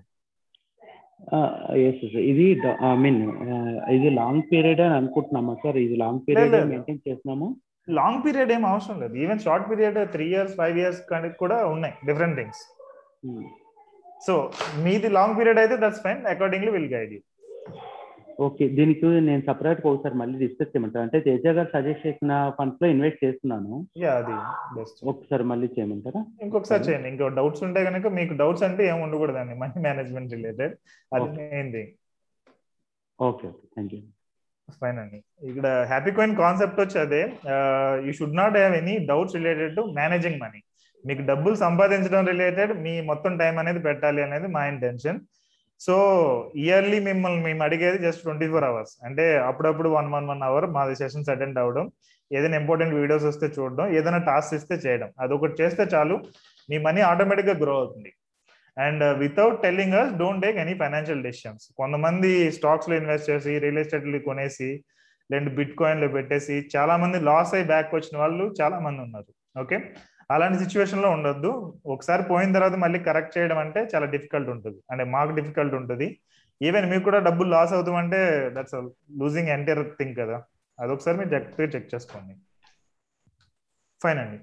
ఇది ఐ మీన్ ఇది లాంగ్ పీరియడ్ అని అనుకుంటున్నామా సార్? ఇది లాంగ్ పీరియడ్ మెయింటైన్ చేస్తున్నాము. లాంగ్ పీరియడ్ ఏం అవసరం లేదు, even short period three years five years కానీ కూడా ఉన్నాయి డిఫరెంట్ థింగ్స్. సో మీది లాంగ్ పీరియడ్ అయితే that's fine, accordingly will guide you. Okay, దీనికి నేను సపరేట్ గా ఒకసారి మళ్ళీ డిస్కస్ చేయమంటాను. అంటే తేజ గారు సజెస్ట్ చేసిన ఫండ్స్ లో ఇన్వెస్ట్ చేస్తున్నాను, అది బెస్ట్. ఒకసారి మళ్ళీ చేయమంటారా? ఇంకొకసారి చేయండి. ఇంకో డౌట్స్ ఉంటే కనుక, మీకు డౌట్స్ అంటే ఏమి ఉండకూడదండి, మనీ మేనేజ్మెంట్ రిలేటెడ్, అది main thing. Okay okay, thank you. Fine అండి. ఇక్కడ హ్యాపీ కాయిన్ కాన్సెప్ట్ వచ్చి అదే, you should not have any doubts related to managing money. మీకు డబ్బులు సంపాదించడం రిలేటెడ్ మీ మొత్తం టైం అనేది పెట్టాలి అనేది మా ఇంటెన్షన్. సో ఇయర్లీ మిమ్మల్ని మేము అడిగేది జస్ట్ ట్వంటీ ఫోర్ అవర్స్, అంటే అప్పుడప్పుడు వన్ వన్ వన్ అవర్ మాది సెషన్స్ అటెండ్ అవ్వడం, ఏదైనా ఇంపార్టెంట్ వీడియోస్ వస్తే చూడడం, ఏదైనా టాస్క్ ఇస్తే చేయడం, అదొకటి చేస్తే చాలు, మీ మనీ ఆటోమేటిక్ గా గ్రో అవుతుంది. And without telling us don't take any financial decisions. కొంతమంది స్టాక్స్ లో ఇన్వెస్ట్ చేసి, రియల్ ఎస్టేట్ లో కొనేసి, లేదంటే బిట్ కాయిన్ లో పెట్టేసి చాలా మంది లాస్ అయ్యి బ్యాక్ వచ్చిన వాళ్ళు చాలా మంది ఉన్నారు. ఓకే, అలాంటి సిచ్యువేషన్ లో ఉండొద్దు. ఒకసారి పోయిన తర్వాత మళ్ళీ కరెక్ట్ చేయడం అంటే చాలా డిఫికల్ట్ ఉంటుంది, అంటే మాకు డిఫికల్ట్ ఉంటుంది. ఈవెన్ మీకు కూడా డబ్బులు లాస్ అవుతామంటే దట్స్ లూజింగ్ ఎంటైర్ థింగ్ కదా, అదొకసారి మీరు చెక్ చెక్ చేసుకోండి. ఫైన్ అండి.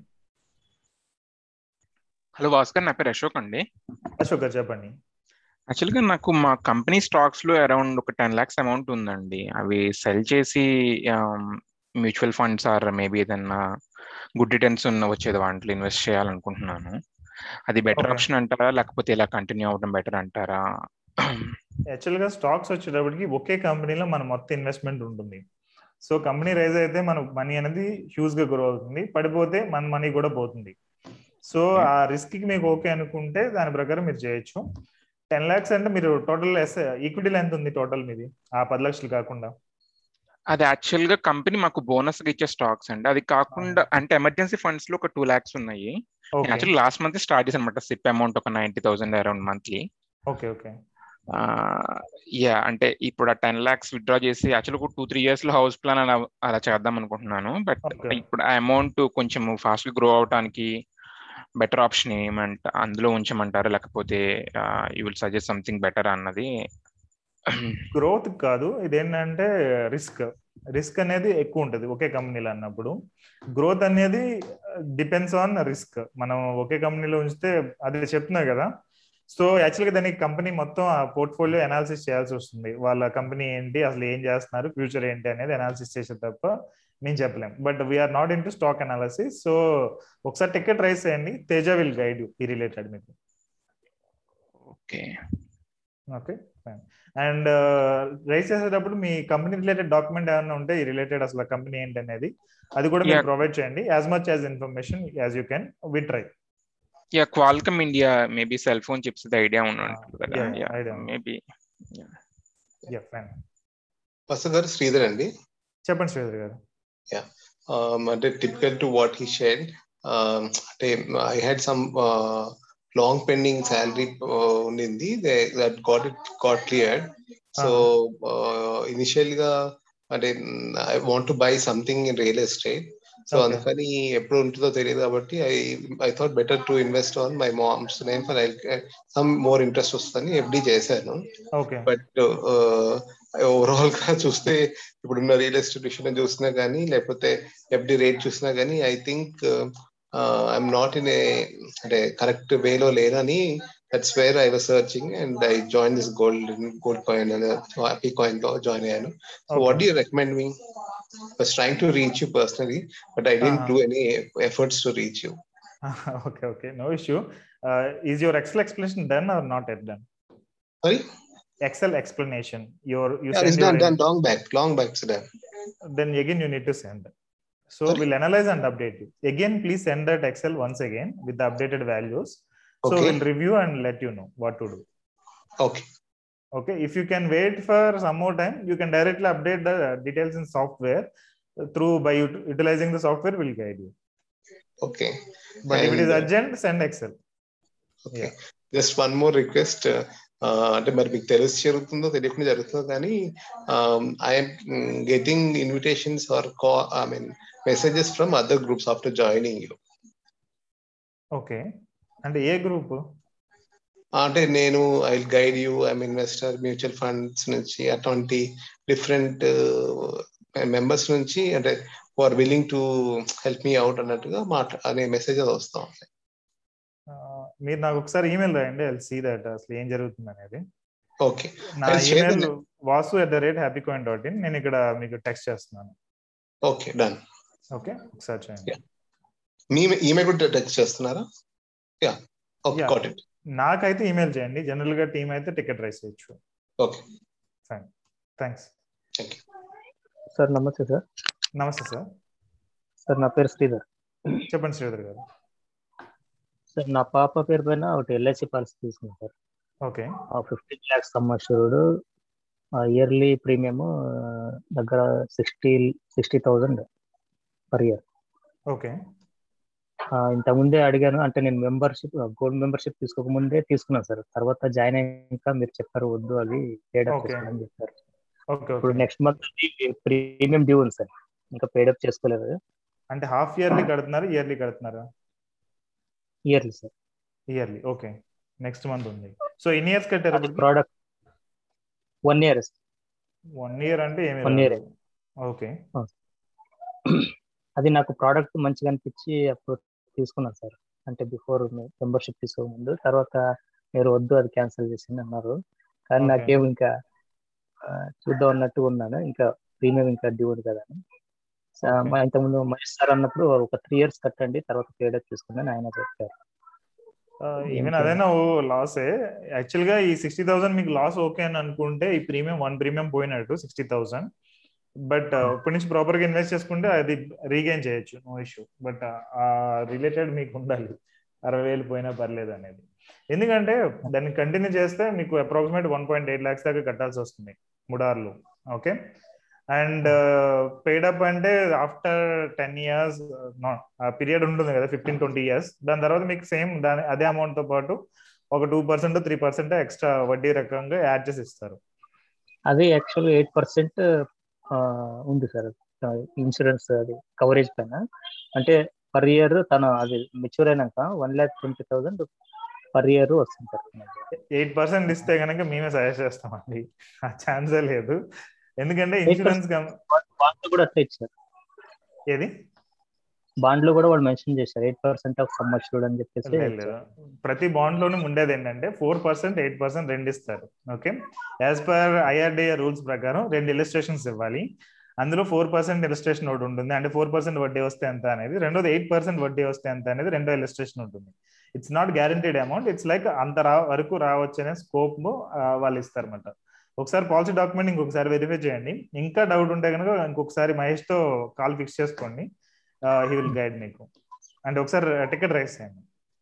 హలో భాస్కర్, నా పేరు అశోక్ అండి. అశోక్ గారు చెప్పండి. యాక్చువల్గా నాకు మా కంపెనీ స్టాక్స్ లో అరౌండ్ ఒక టెన్ లాక్స్ అమౌంట్ ఉందండి. అవి సెల్ చేసి మ్యూచువల్ ఫండ్స్ ఆర్ మేబీ ఏదన్నా గుడ్ రిటర్న్స్ ఉన్న వచ్చేది వాటిలో ఇన్వెస్ట్ చేయాలనుకుంటున్నాను. అది బెటర్ ఆప్షన్ అంటారా, లేకపోతే ఇలా కంటిన్యూ అవ్వడం బెటర్ అంటారా? యాక్చువల్ గా స్టాక్స్ వచ్చేటప్పటికి ఒకే కంపెనీలో మన మొత్తం ఇన్వెస్ట్మెంట్ ఉంటుంది. సో కంపెనీ రైజ్ అయితే మన మనీ అనేది హ్యూజ్ గా గ్రో అవుతుంది, పడిపోతే మన మనీ కూడా పోతుంది. సో ఆ రిస్క్ కి మీకు ఓకే అనుకుంటే దాని ప్రకారం మీరు చేయొచ్చు. టెన్ లాక్స్ అంటే మీరు టోటల్ ఈక్విటీలో ఎంత ఉంది టోటల్ మీది, ఆ పది లక్షలు కాకుండా? అది యాక్చువల్ గా కంపెనీ మాకు బోనస్ ఇచ్చే స్టాక్స్ అండి. అది కాకుండా అంటే ఎమర్జెన్సీ ఫండ్స్ లో ఒక టూ లాక్స్ ఉన్నాయి. యాక్చువల్లీ లాస్ట్ మంత్ స్టార్ట్ చేశాను అనమాట సిప్ అమౌంట్ ఒక ninety thousand around monthly. Okay okay yeah అంటే ఇప్పుడు ఆ టెన్ లాక్స్ విత్డ్రా చేసి యాక్చువల్ ఒక టూ త్రీ ఇయర్స్ లో హౌస్ ప్లాన్ అలా అలా చేద్దాం అనుకుంటున్నాను. బట్ ఇప్పుడు ఆ అమౌంట్ కొంచెం ఫాస్ట్ గా గ్రో అవడానికి బెటర్ ఆప్షన్ ఏమంట అందులో ఉంచమంటారు, లేకపోతే you will suggest something better అన్నది. గ్రోత్ కాదు, ఇదేంటంటే రిస్క్ రిస్క్ అనేది ఎక్కువ ఉంటుంది ఒకే కంపెనీలో అన్నప్పుడు. గ్రోత్ అనేది డిపెండ్స్ ఆన్ రిస్క్. మనం ఒకే కంపెనీలో ఉంచితే అది చెప్తున్నా కదా. సో యాక్చువల్గా దానికి కంపెనీ మొత్తం ఆ పోర్ట్ఫోలియో అనాలిసిస్ చేయాల్సి వస్తుంది. వాళ్ళ కంపెనీ ఏంటి, అసలు ఏం చేస్తున్నారు, ఫ్యూచర్ ఏంటి అనేది అనాలిసిస్ చేసే తప్ప మేము చెప్పలేం. But we're not into stock analysis. So ఒకసారి టికెట్ రైస్ చేయండి, తేజ విల్ గైడ్ యూ ఈ రిలేటెడ్ మీకు. Okay okay fine. And raise చేసేటప్పుడు మీ కంపెనీ రిలేటెడ్ డాక్యుమెంట్ ఏమైనా ఉంటే ఈ రిలేటెడ్ అసలు కంపెనీ ఏంటి అనేది అది కూడా మీరు ప్రొవైడ్ చేయండి. As much as information as you can we try. Yeah Qualcomm India maybe cell phone chips idea ఉంటుంది కదా. Yeah maybe yeah fine. Vasu garu Sridhar అండి. చెప్పండి శ్రీధర్ గారు. యా అంటే typical to what he shared, అంటే I had some long pending salary uh, unindi that got it got cleared. So uh, initially ga ante I want to buy something in real estate. So okay. Andukani eppudu untudo teliyadu kabatti I I thought better to invest on my mom's name for I'll get some more interest ostani F D chesanu. Okay. But uh, overall ga chuste ippudunna real estate vision chusna gaani lepothe F D rate chusna gaani I think uh, Uh, I'm not in a, a correct way lo lenani. That's where I was searching and I joined this gold gold coin and happy coin lo join ayanu. So okay. What do you recommend me? I was trying to reach you personally, but I didn't uh-huh. do any efforts to reach you. Okay, okay, no issue. Uh, is your Excel explanation done or not yet done? Sorry? Excel explanation. Your you yeah, send it's done, done long back, long back it's done. Then again you need to send. So Sorry? We'll analyze and update you. Again, please send that Excel once again with the updated values. So okay. We'll review and let you know what to do. Okay. Okay. If you can wait for some more time, you can directly update the details in software through by utilizing the software will guide you. Okay. But and if it is urgent, send Excel. Okay. Yeah. Just one more request. అంటే మరి మీకు తెలిసి జరుగుతుందో తెలియకుండా జరుగుతుందో కానీ I'm getting invitations or call I mean messages from other groups after joining you. Okay, అంటే ఏ గ్రూప్? అంటే నేను I will guide you, I'm investor, mutual funds నుంచి అటువంటి డిఫరెంట్ మెంబర్స్ నుంచి అంటే who are willing to help me out అన్నట్టుగా మాట్లా అనే మెసేజెస్ వస్తా ఉంటాయి. మీరు నాకు ఒకసారి ఈమెయిల్ రాయండి, ఐ విల్ సీ దట్ అసలు ఏం జరుగుతుంది అనేది. ఓకే, నా email Vasu at the rate Happy Coin dot in. నేను ఇక్కడ మీకు టెక్స్ట్ చేస్తున్నాను. Okay, done. ఓకే, ఒకసారి చేయండి. మీ ఈమెయిల్ కూడా టెక్స్ట్ చేస్తున్నారా? Yeah, okay, got it. నాకైతే ఈమెయిల్ చేయండి, జనరల్ గా టీమ్ అయితే టికెట్ రైస్ చేయొచ్చు. Okay, fine, thanks. Thank you sir. నమస్తే సార్. నమస్తే సార్. సార్ నా పేరు శ్రీధర్. చెప్పండి శ్రీధర్ గారు. సార్ నా పాప పేరు పైన ఒకటి ఎల్ఐసి పాలసీ తీసుకున్నాను sir. Okay. Fifteen lakhs sum assured, yearly premium దగ్గర sixty sixty thousand per year. Okay. ఇంతకుముందే అడిగాను, అంటే నేను మెంబర్షిప్ గోల్డ్ మెంబర్షిప్ తీసుకోకముందే తీసుకున్నాను సార్. తర్వాత జాయిన్ అయ్యాక మీరు చెప్పారు వద్దు, అది పేడప్ చేసుకోవాలని చెప్పారు. ఇప్పుడు నెక్స్ట్ మంత్ ప్రీమియం డ్యూ ఉంది సార్, ఇంకా పేడప్ చేసుకోలేదు. అంటే హాఫ్ ఇయర్లీ కడుతున్నారు, ఇయర్లీ కడుతున్నారా? Yearly sir. Yearly, okay. Next month ఉంది. సో ఎన్ని ఇయర్స్ కట్టారు? Product one year. One year అంటే ఏమి? One year. ఓకే. అది నాకు ప్రోడక్ట్ మంచిగా అనిపించి అప్పుడు తీసుకున్నాను సార్. అంటే బిఫోర్ మెంబర్షిప్ తీసుకో ముందు. తర్వాత మీరు వద్దు, అది క్యాన్సిల్ చేసింది అన్నారు. కానీ నాకేం ఇంకా చూద్దాం అన్నట్టు ఉన్నాను, ఇంకా ప్రీమియం ఇంకా డ్యూ ఉంది కదా అని. ఇంతకుముందు మహేష్ సార్ అన్నప్పుడు ఒక త్రీ ఇయర్స్ కట్టండి, తర్వాత పేడప్ తీసుకున్నాను ఆయన చెప్పారు. ఈవెన్ అదైనా ఓ లాసే యాక్చువల్ గా. ఈ సిక్స్టీ థౌసండ్ మీకు లాస్ ఓకే అని అనుకుంటే ఈ ప్రీమియం వన్ ప్రీమియం పోయినట్టు సిక్స్టీ థౌసండ్. బట్ ఇప్పటి నుంచి ప్రాపర్ గా ఇన్వెస్ట్ చేసుకుంటే అది రీగైన్ చేయొచ్చు, నో ఇష్యూ. బట్ ఆ రిలేటెడ్ మీకు ఉండాలి, అరవై వేలు పోయినా పర్లేదు అనేది. ఎందుకంటే దాన్ని కంటిన్యూ చేస్తే మీకు approximate one point eight lakhs దాకా కట్టాల్సి వస్తుంది మూడార్లు. ఓకే. అండ్ పెయిడ్ అప్ అంటే ఆఫ్టర్ టెన్ ఇయర్స్ పీరియడ్ ఉంటుంది కదా, ఫిఫ్టీన్ ట్వంటీ ఇయర్స్, దాని తర్వాత మీకు సేమ్ దాని అదే అమౌంట్ తో పాటు ఒక two percent three percent extra వడ్డీ రకంగా యాడ్ చేసి ఇస్తారు. అది యాక్చువల్ ఎయిట్ పర్సెంట్ ఉంది సార్ ఇన్సూరెన్స్ అది కవరేజ్ పైన. అంటే పర్ ఇయర్ తను అది మెచ్యూర్ అయినాక one lakh twenty thousand per year వస్తుంది సార్. ఎయిట్ పర్సెంట్ ఇస్తే కనుక మేమే సజెస్ట్ చేస్తామండి, ఆ ఛాన్సే లేదు. ఎందుకంటే ఇన్సూరెన్స్ బాండ్ కూడా అట్లా ఇచ్చారు. ఏది బాండ్ లో కూడా వాళ్ళు మెన్షన్ చేశారు eight percent of sum assured అని చెప్పేసి. ప్రతి బాండ్ లోనూ ఉండేది ఏంటంటే ఫోర్ పర్సెంట్ ఎయిట్ పర్సెంట్ రెండు ఇస్తారు. Okay, as per IRDA rules ప్రకారం రెండు ఇలిస్ట్రేషన్స్ ఇవ్వాలి. అందులో ఫోర్ పర్సెంట్ ఇలిస్ట్రేషన్ ఒకటి ఉంటుంది, అంటే ఫోర్ పర్సెంట్ వడ్డీ వస్తే ఎంత అనేది. రెండోది ఎయిట్ పర్సెంట్ వడ్డీ వస్తే ఎంత అనేది రెండో ఇలిస్ట్రేషన్ ఉంటుంది. It's not guaranteed amount, it's like అంత రా వరకు రావచ్చు అనే స్కోప్ వాళ్ళు ఇస్తారు అనమాట. ఒకసారి పాలసీ డాక్యుమెంట్ ఇంకొకసారి వెరిఫై చేయండి. ఇంకా డౌట్ ఉంటే కనుక ఇంకొకసారి మహేష్ తో కాల్ ఫిక్స్ చేసుకోండి, హీ విల్ గైడ్ మీకు. అండ్ ఒకసారి టికెట్ రైస్ చేయండి.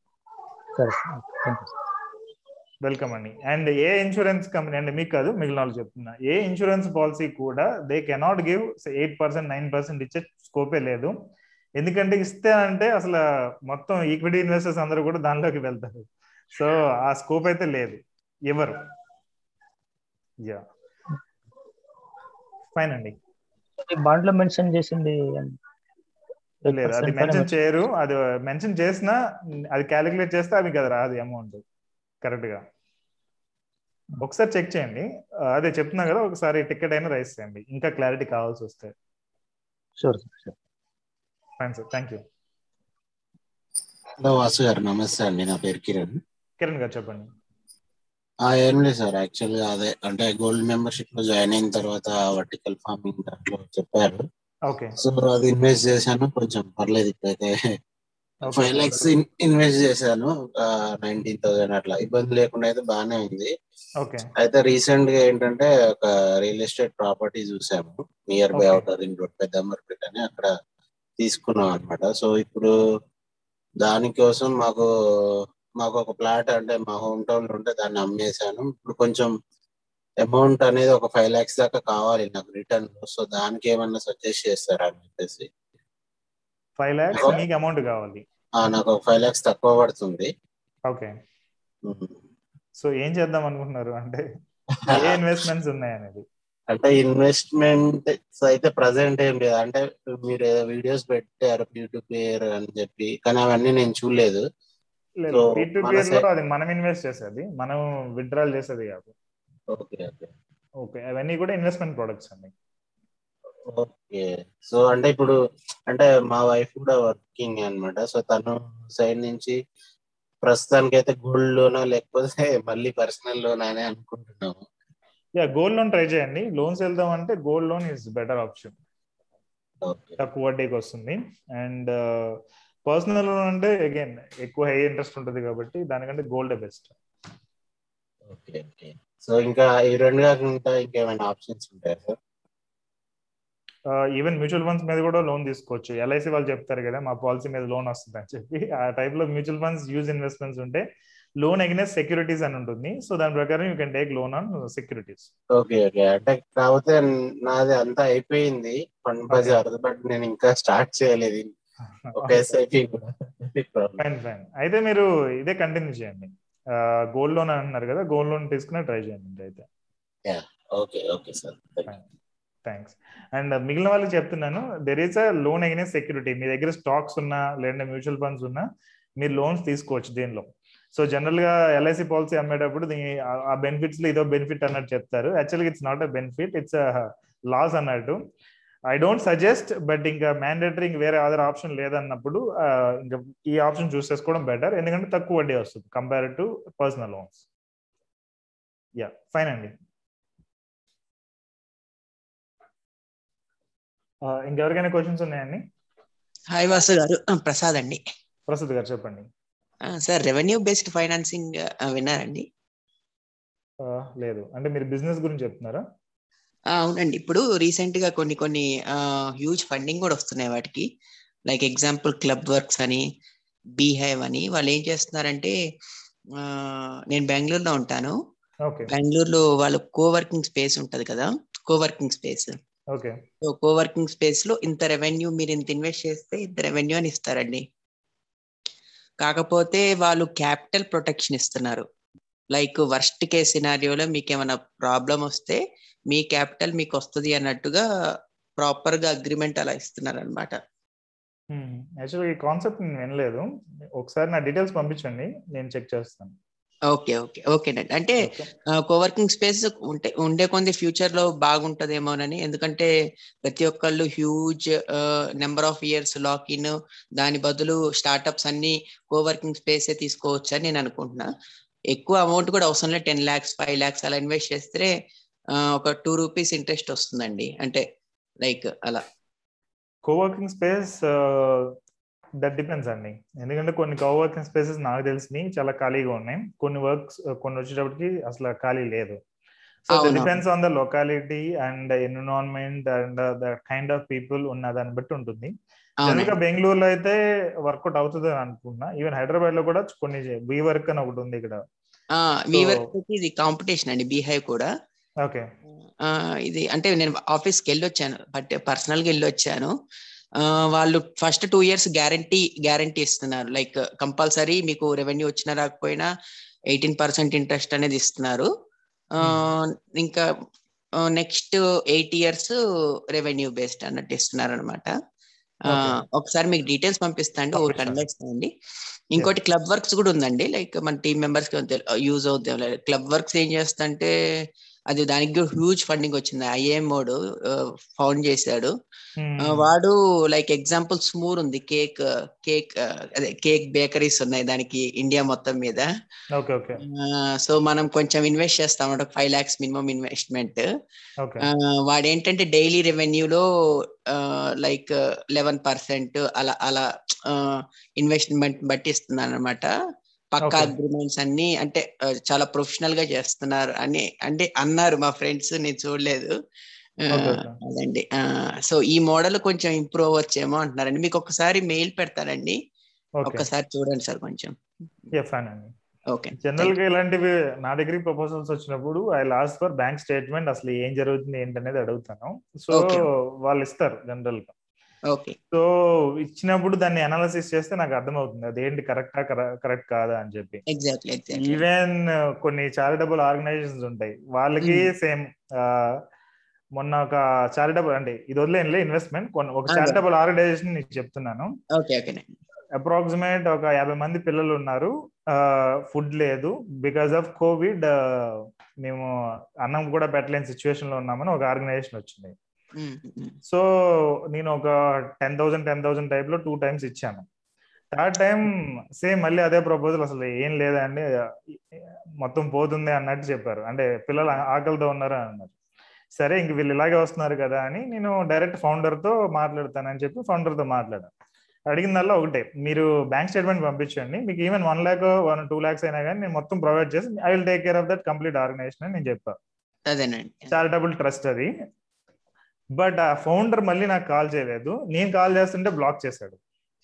వెల్కమ్ అండి. అండ్ ఏ ఇన్సూరెన్స్ కంపెనీ అంటే మీకు కాదు, మిగిలిన వాళ్ళు చెప్తున్నా, ఏ ఇన్సూరెన్స్ పాలసీ కూడా they cannot give eight percent nine percent ఇచ్చే స్కోపే లేదు. ఎందుకంటే ఇస్తే అంటే అసలు మొత్తం ఈక్విటీ ఇన్వెస్టర్స్ అందరూ కూడా దానిలోకి వెళ్తారు. సో ఆ స్కోప్ అయితే లేదు ఎవరు. యా ఫైన్ అండి. బాండ్ లో మెన్షన్ చేసింది లేదు, అది మెన్షన్ చేయరు. అది మెన్షన్ చేసినా అది క్యాలిక్యులేట్ చేస్తే అవి కదా రాదు అమౌంట్ కరెక్ట్ గా. ఒకసారి చెక్ చేయండి. అదే చెప్తున్నా కదా, ఒకసారి టికెట్ అయినా రైస్ చేయండి ఇంకా క్లారిటీ కావాల్సి వస్తే. Sure sir. Fine sir, thank you. Hello Vasu garu, నమస్తే అండి. నా పేరు కిరణ్. కిరణ్ గారు చెప్పండి. ఏం లేదు సార్, యాక్చువల్గా అదే అంటే గోల్డ్ మెంబర్షిప్ లో జాయిన్ అయిన తర్వాత వర్టికల్ ఫార్మింగ్ దాంట్లో చెప్పారు. ఓకే, సో అది ఇన్వెస్ట్ చేశాను, కొంచెం పర్లేదు. ఇప్పుడైతే ఫైవ్ లాక్స్ ఇన్వెస్ట్ చేశాను, నైన్టీన్ థౌసండ్ అట్లా, ఇబ్బంది లేకుండా అయితే బాగానే ఉంది. అయితే రీసెంట్ గా ఏంటంటే ఒక రియల్ ఎస్టేట్ ప్రాపర్టీ చూసాము near by outer ring road Peddammarpet అని, అక్కడ తీసుకున్నాం అనమాట. సో ఇప్పుడు దానికోసం మాకు మాకు ఒక ప్లాట్ అంటే మా హోమ్ టౌన్ లో ఉంటే దాన్ని అమ్మేశాను. ఇప్పుడు కొంచెం అమౌంట్ అనేది ఒక ఫైవ్ లాక్స్ దాకా కావాలి నాకు రిటర్న్. సో దానికి ఏమన్నా సజెస్ట్ చేస్తారా అని చెప్పేసి. ఫైవ్ లాక్స్ మీకు అమౌంట్ కావాలి? నాకు ఒక ఫైవ్ లాక్స్ తక్కువ పడుతుంది. ఓకే, సో ఏం చేద్దాం అనుకుంటున్నారు? అంటే ఏ ఇన్వెస్ట్మెంట్స్ ఉన్నాయి అనేది? అంటే ఇన్వెస్ట్మెంట్ అయితే ప్రజెంట్ ఏం లేదు. అంటే మీరు ఏదో వీడియోస్ పెట్టారు పీ టు పీర్ అని చెప్పి, కానీ అవన్నీ నేను చూడలేదు. పీ టు పీర్ లో అది మనం ఇన్వెస్ట్ చేసేది, మనం విత్డ్రాల్ చేసేది కాదు. ఓకే ఓకే ఓకే, అవన్నీ కూడా ఇన్వెస్ట్మెంట్ ప్రొడక్ట్స్ అండి. ఓకే, సో అంటే ఇప్పుడు అంటే మా వైఫ్ కూడా వర్కింగ్ అనమాట. సో తను సైడ్ నుంచి ప్రస్తుతానికి అయితే గోల్డ్ లోనా లేకపోతే మళ్ళీ పర్సనల్ లోన్ అని అనుకుంటున్నాము. యా, గోల్డ్ లోన్ ట్రై చేయండి. లోన్స్ వెళ్దాం అంటే gold loan is better option, తక్కువ వడ్డీకి వస్తుంది. అండ్ పర్సనల్ లోన్ అంటే అగైన్ ఎక్కువ హై ఇంట్రెస్ట్ ఉంటుంది కాబట్టి దానికంటే gold best. Okay okay, so ఇంకా ఈ రెండు కాకుండా ఇంకేమైనా ఆప్షన్స్ ఉంటాయా సార్? ఈవెన్ మ్యూచువల్ ఫండ్స్ మీద కూడా లోన్ తీసుకోవచ్చు. ఎల్ఐసి వాళ్ళు చెప్తారు కదా మా పాలసీ మీద లోన్ వస్తుంది అని చెప్పి, ఆ టైప్ లో మ్యూచువల్ ఫండ్స్ యూజ్ ఇన్వెస్ట్మెంట్స్ ఉంటే లోన్ అగైనెస్ట్ సెక్యూరిటీస్ అని ఉంటుంది. సో దాని ప్రకారం you can take loan on securities. Okay okay, అంటే కాకపోతే నాది అంతా అయిపోయింది ఫండ్ బజార్, బట్ నేను ఇంకా స్టార్ట్ చేయలేదు. ఫైన్ ఫైన్, అయితే మీరు ఇదే కంటిన్యూ చేయండి. గోల్డ్ లోన్ అంటున్నారు కదా, గోల్డ్ లోన్ తీసుకునే ట్రై చేయండి అయితే. Okay okay sir, thanks. And మిగిలిన వాళ్ళకి చెప్తున్నాను, there is a loan against security. మీ దగ్గర స్టాక్స్ ఉన్నా లేదంటే మ్యూచువల్ ఫండ్స్ ఉన్నా మీరు లోన్స్ తీసుకోవచ్చు దీనిలో. సో జనరల్ గా ఎల్ఐసి పాలసీ అమ్మేటప్పుడు ఆ బెనిఫిట్స్ లో ఇదో బెనిఫిట్ అన్నట్టు చెప్తారు. యాక్చువల్గా it's not a benefit, it's loss అన్నట్టు. ఐ డోంట్ సజెస్ట్, బట్ ఇంకా మ్యాండేటరీ వేరే అదర్ ఆప్షన్ లేదన్నప్పుడు ఇంకా ఈ ఆప్షన్ చూస్ చేసుకోవడం బెటర్, ఎందుకంటే తక్కువ వడ్డీ వస్తుంది compare to personal loans. Yeah fine అండి. ఇంకెవరికైనా క్వశ్చన్స్ ఉన్నాయండి? హాయ్ వాసు గారు, ప్రసాద్ అండి. ప్రసాద్ గారు చెప్పండి. సార్, రెవెన్యూ బేస్డ్ ఫైనాన్సింగ్ విన్నారండి? లేదు, అంటే మీరు బిజినెస్ గురించి చెప్తున్నారా? అవునండి, ఇప్పుడు రీసెంట్ గా కొన్ని కొన్ని హ్యూజ్ ఫండింగ్ కూడా వస్తున్నాయి వాటికి. లైక్ ఎగ్జాంపుల్ క్లబ్ వర్క్స్ అని, బీహైవ్ అని. వాళ్ళు ఏం చేస్తున్నారంటే, నేను బెంగళూరులో ఉంటాను, బెంగళూరులో వాళ్ళు కోవర్కింగ్ స్పేస్ ఉంటది కదా, coworking space okay. So coworking space లో ఇంత రెవెన్యూ మీరు ఇంత ఇన్వెస్ట్ చేస్తే ఇంత రెవెన్యూ అని ఇస్తారండి. కాకపోతే వాళ్ళు క్యాపిటల్ ప్రొటెక్షన్ ఇస్తున్నారు. లైక్ వర్స్ట్ కేస్ సినారియోలో మీకు ఏమైనా ప్రాబ్లం వస్తే మీ క్యాపిటల్ మీకు వస్తుంది అన్నట్టుగా ప్రాపర్ గా అగ్రిమెంట్ అలా ఇస్తున్నారు అనమాట. యాక్చువల్గా ఈ కాన్సెప్ట్ నేను వినలేదు. ఒకసారి నా డీటెయిల్స్ పంపించండి, నేను చెక్ చేస్తాను. ఓకే ఓకే ఓకేనండి. అంటే కోవర్కింగ్ స్పేస్ ఉంటే ఉండే కొంది ఫ్యూచర్ లో బాగుంటదేమోనని, ఎందుకంటే ప్రతి ఒక్కళ్ళు huge number of years lock in, దాని బదులు స్టార్ట్అప్స్ అన్ని కోవర్కింగ్ స్పేస్ తీసుకోవచ్చు అని నేను అనుకుంటున్నా. ఎక్కువ అమౌంట్ కూడా అవసరం లేదు, టెన్ ల్యాక్స్ ఫైవ్ ల్యాక్స్ అలా ఇన్వెస్ట్ చేస్తే ఒక టూ రూపీస్ ఇంట్రెస్ట్ వస్తుందండి. అంటే లైక్ అలా కోవర్కింగ్ స్పేస్ దట్ డిపెండ్స్ అండి. ఎందుకంటే కొన్ని కోవర్కింగ్ స్పేసెస్ నాకు తెలిసినవి చాలా ఖాళీగా ఉన్నాయి, కొన్ని వర్క్స్ కొన్ని వచ్చేటప్పటికి అసలు ఖాళీ లేదు. So that depends on the locality and environment and the kind of people ఉన్న దాన్ని బట్టి ఉంటుంది. జనరల్ గా బెంగళూరులో అయితే వర్కౌట్ అవుతుంది అని అనుకుంటున్నా. ఈవెన్ హైదరాబాద్ లో కూడా కొన్ని వీ వర్క్ అని ఒకటి ఉంది ఇక్కడ. ఇది కాంపిటీషన్ అండి బీహైవ్ కూడా. ఓకే. ఇది అంటే నేను ఆఫీస్కి వెళ్ళి వచ్చాను, బట్ పర్సనల్ గా వెళ్ళి వచ్చాను. వాళ్ళు first two years guarantee guarantee ఇస్తున్నారు. లైక్ కంపల్సరీ మీకు రెవెన్యూ వచ్చినా రాకపోయినా ఎయిటీన్ పర్సెంట్ ఇంట్రెస్ట్ అనేది ఇస్తున్నారు. ఇంకా next eight years revenue based అన్నట్టు ఇస్తున్నారు అనమాట. ఒకసారి మీకు డీటెయిల్స్ పంపిస్తాండి, ఓ కన్వెక్స్తాండి. ఇంకోటి క్లబ్ వర్క్స్ కూడా ఉందండి, లైక్ మన టీమ్ మెంబర్స్ కి యూజ్ అవుతుంది. క్లబ్ వర్క్స్ ఏం చేస్తంటే అది దానికి కూడా హ్యూజ్ ఫండింగ్ వచ్చింది. ఐఏఎం వాడు ఫౌండ్ చేశాడు. వాడు లైక్ ఎగ్జాంపుల్ స్మూర్ ఉంది, కేక్ కేక్ అదే కేక్ బేకరీస్ ఉన్నాయి దానికి ఇండియా మొత్తం మీద. సో మనం కొంచెం ఇన్వెస్ట్ చేస్తాం అన్నమాట, ఫైవ్ లాక్స్ మినిమం ఇన్వెస్ట్మెంట్. వాడు ఏంటంటే డైలీ రెవెన్యూలో లైక్ లెవెన్ పర్సెంట్ అలా అలా ఇన్వెస్ట్మెంట్ బట్టి ఇస్తున్నాను అనమాట. పక్కా అగ్రిమెంట్స్ అన్ని అంటే చాలా ప్రొఫెషనల్ గా చేస్తున్నారు అని అంటే అన్నారు మా ఫ్రెండ్స్, నేను చూడలేదు అదండి. సో ఈ మోడల్ కొంచెం ఇంప్రూవ్ అవ్వచ్చేమో అంటున్నారండి. మీకు ఒకసారి మెయిల్ పెడతానండి, ఒక్కసారి చూడండి సార్ కొంచెం. జనరల్ గా ఇలాంటివి నా దగ్గర ప్రపోజల్స్ వచ్చినప్పుడు ఐ లాస్ట్ ఫర్ బ్యాంక్ స్టేట్మెంట్, అసలు ఏం జరుగుతుంది ఏంటనేది అడుగుతాను. సో వాళ్ళు ఇస్తారు జనరల్ గా. సో ఇచ్చినప్పుడు దాన్ని అనాలిసిస్ చేస్తే నాకు అర్థమవుతుంది అది ఏంటి కరెక్టా కరెక్ట్ కాదా అని చెప్పి. ఈవెన్ కొన్ని చారిటబుల్ ఆర్గనైజేషన్స్ ఉంటాయి, వాళ్ళకి సేమ్ మొన్న ఒక చారిటబుల్ అంటే ఇది వదిలేనులే ఇన్వెస్ట్మెంట్, ఒక చారిటబుల్ ఆర్గనైజేషన్ నీకు చెప్తున్నాను. అప్రాక్సిమేట్ ఒక యాభై మంది పిల్లలు ఉన్నారు, ఫుడ్ లేదు, బికాస్ ఆఫ్ కోవిడ్ మేము అన్నం కూడా పెట్టలేని సిచ్యువేషన్ లో ఉన్నామని ఒక ఆర్గనైజేషన్ వచ్చింది. సో నేను ఒక ten thousand ten thousand type లో టూ టైమ్స్ ఇచ్చాను. థర్డ్ టైం సేమ్ మళ్ళీ అదే ప్రపోజల్, అసలు ఏం లేదండి మొత్తం పోతుంది అన్నట్టు చెప్పారు. అంటే పిల్లలు ఆకలితో ఉన్నారు అని అన్నారు. సరే ఇంక వీళ్ళు ఇలాగే వస్తున్నారు కదా అని నేను డైరెక్ట్ ఫౌండర్ తో మాట్లాడతానని చెప్పి ఫౌండర్ తో మాట్లాడాను. అడిగిందల్లా ఒకటే, మీరు బ్యాంక్ స్టేట్మెంట్ పంపించండి, మీకు even one lakh one two lakhs అయినా కానీ నేను మొత్తం ప్రొవైడ్ చేసి I will take care of that complete organization అని నేను చెప్పాను. చారిటబుల్ ట్రస్ట్ అది. బట్ ఆ ఫౌండర్ మళ్ళీ నాకు కాల్ చేయలేదు, నేను కాల్ చేస్తుంటే బ్లాక్ చేశాడు.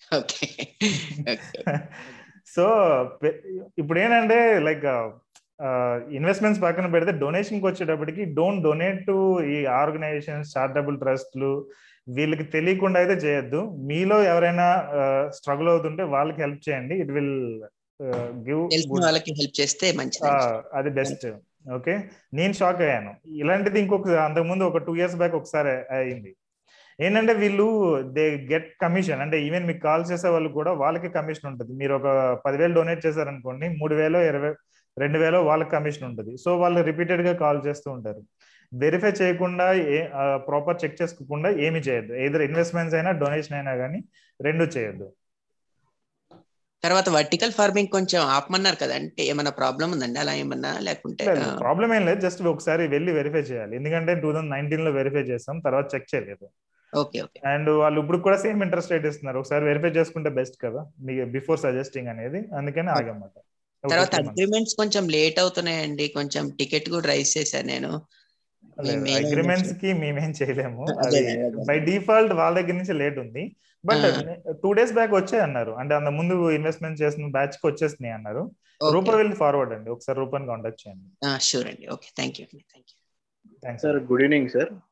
సో ఇప్పుడు ఏంటంటే లైక్ ఇన్వెస్ట్మెంట్స్ పక్కన పెడితే డొనేషన్కి వచ్చేటప్పటికి డోంట్ డొనేట్ టు ఈ ఆర్గనైజేషన్స్ చారిటబుల్ ట్రస్ట్లు, వీళ్ళకి తెలియకుండా అయితే చేయొద్దు. మీలో ఎవరైనా స్ట్రగుల్ అవుతుంటే వాళ్ళకి హెల్ప్ చేయండి, ఇట్ విల్ గివ్ వాళ్ళకి హెల్ప్ చేస్తే మంచిది, అది బెస్ట్. ఓకే, నేను షాక్ అయ్యాను. ఇలాంటిది ఇంకొక అంతకుముందు ఒక టూ ఇయర్స్ బ్యాక్ ఒకసారి అయింది. ఏంటంటే వీళ్ళు దే గెట్ కమిషన్, అంటే ఈవెన్ మీకు కాల్ చేసే వాళ్ళు కూడా వాళ్ళకి కమిషన్ ఉంటుంది. మీరు ఒక పదివేలు డొనేట్ చేశారనుకోండి, మూడు వేలు ఇరవై రెండు వేలు వాళ్ళకి కమిషన్ ఉంటుంది. సో వాళ్ళు రిపీటెడ్ గా కాల్ చేస్తూ ఉంటారు. వెరిఫై చేయకుండా ఏ ప్రాపర్ చెక్ చేసుకోకుండా ఏమి చేయొద్దు. ఏదర్ ఇన్వెస్ట్మెంట్స్ అయినా డొనేషన్ అయినా కానీ రెండు చేయొద్దు. తర్వాత వర్టికల్ ఫార్మింగ్ కొంచెం ఆపమన్నారు కదా, అంటే ఏమైనా ప్రాబ్లం ఉందండి అలా ఏమన్నా? లేకుంటే ప్రాబ్లం ఏం లేదు, జస్ట్ ఒకసారి వెళ్ళి వెరిఫై చేయాలి. ఎందుకంటే టూ థౌసండ్ నైన్టీన్ లో వెరిఫై చేస్తాం, తర్వాత చెక్ చేయలేదు. Okay okay. అండ్ వాళ్ళు ఇప్పుడు కూడా సేమ్ ఇంట్రెస్ట్ రేట్ ఇస్తున్నారు. ఒకసారి వెరిఫై చేసుకుంటే బెస్ట్ కదా మీకు బిఫోర్ సజెస్టింగ్ అనేది, అందుకని ఆగమాట. తర్వాత అగ్రిమెంట్స్ కొంచెం లేట్ అవుతున్నాయండి, కొంచెం టికెట్ కూడా రైస్ చేశాను నేను. అగ్రిమెంట్స్ కి మేమేం చేయలేము, అది బై డిఫాల్ట్ వాళ్ళ దగ్గర నుంచి లేట్ ఉంది. బట్ టూ డేస్ బ్యాక్ వచ్చాయి అన్నారు, అంటే అంత ముందు ఇన్వెస్ట్మెంట్ చేసిన బ్యాచ్ కి వచ్చేస్తున్నాయి అన్నారు. రూపా వెళ్ళి ఫార్వర్డ్ అండి, ఒకసారి రూపాని కాంటాక్ట్ చేయండి. షూర్ అండి. Okay, thank you. Sir good evening sir.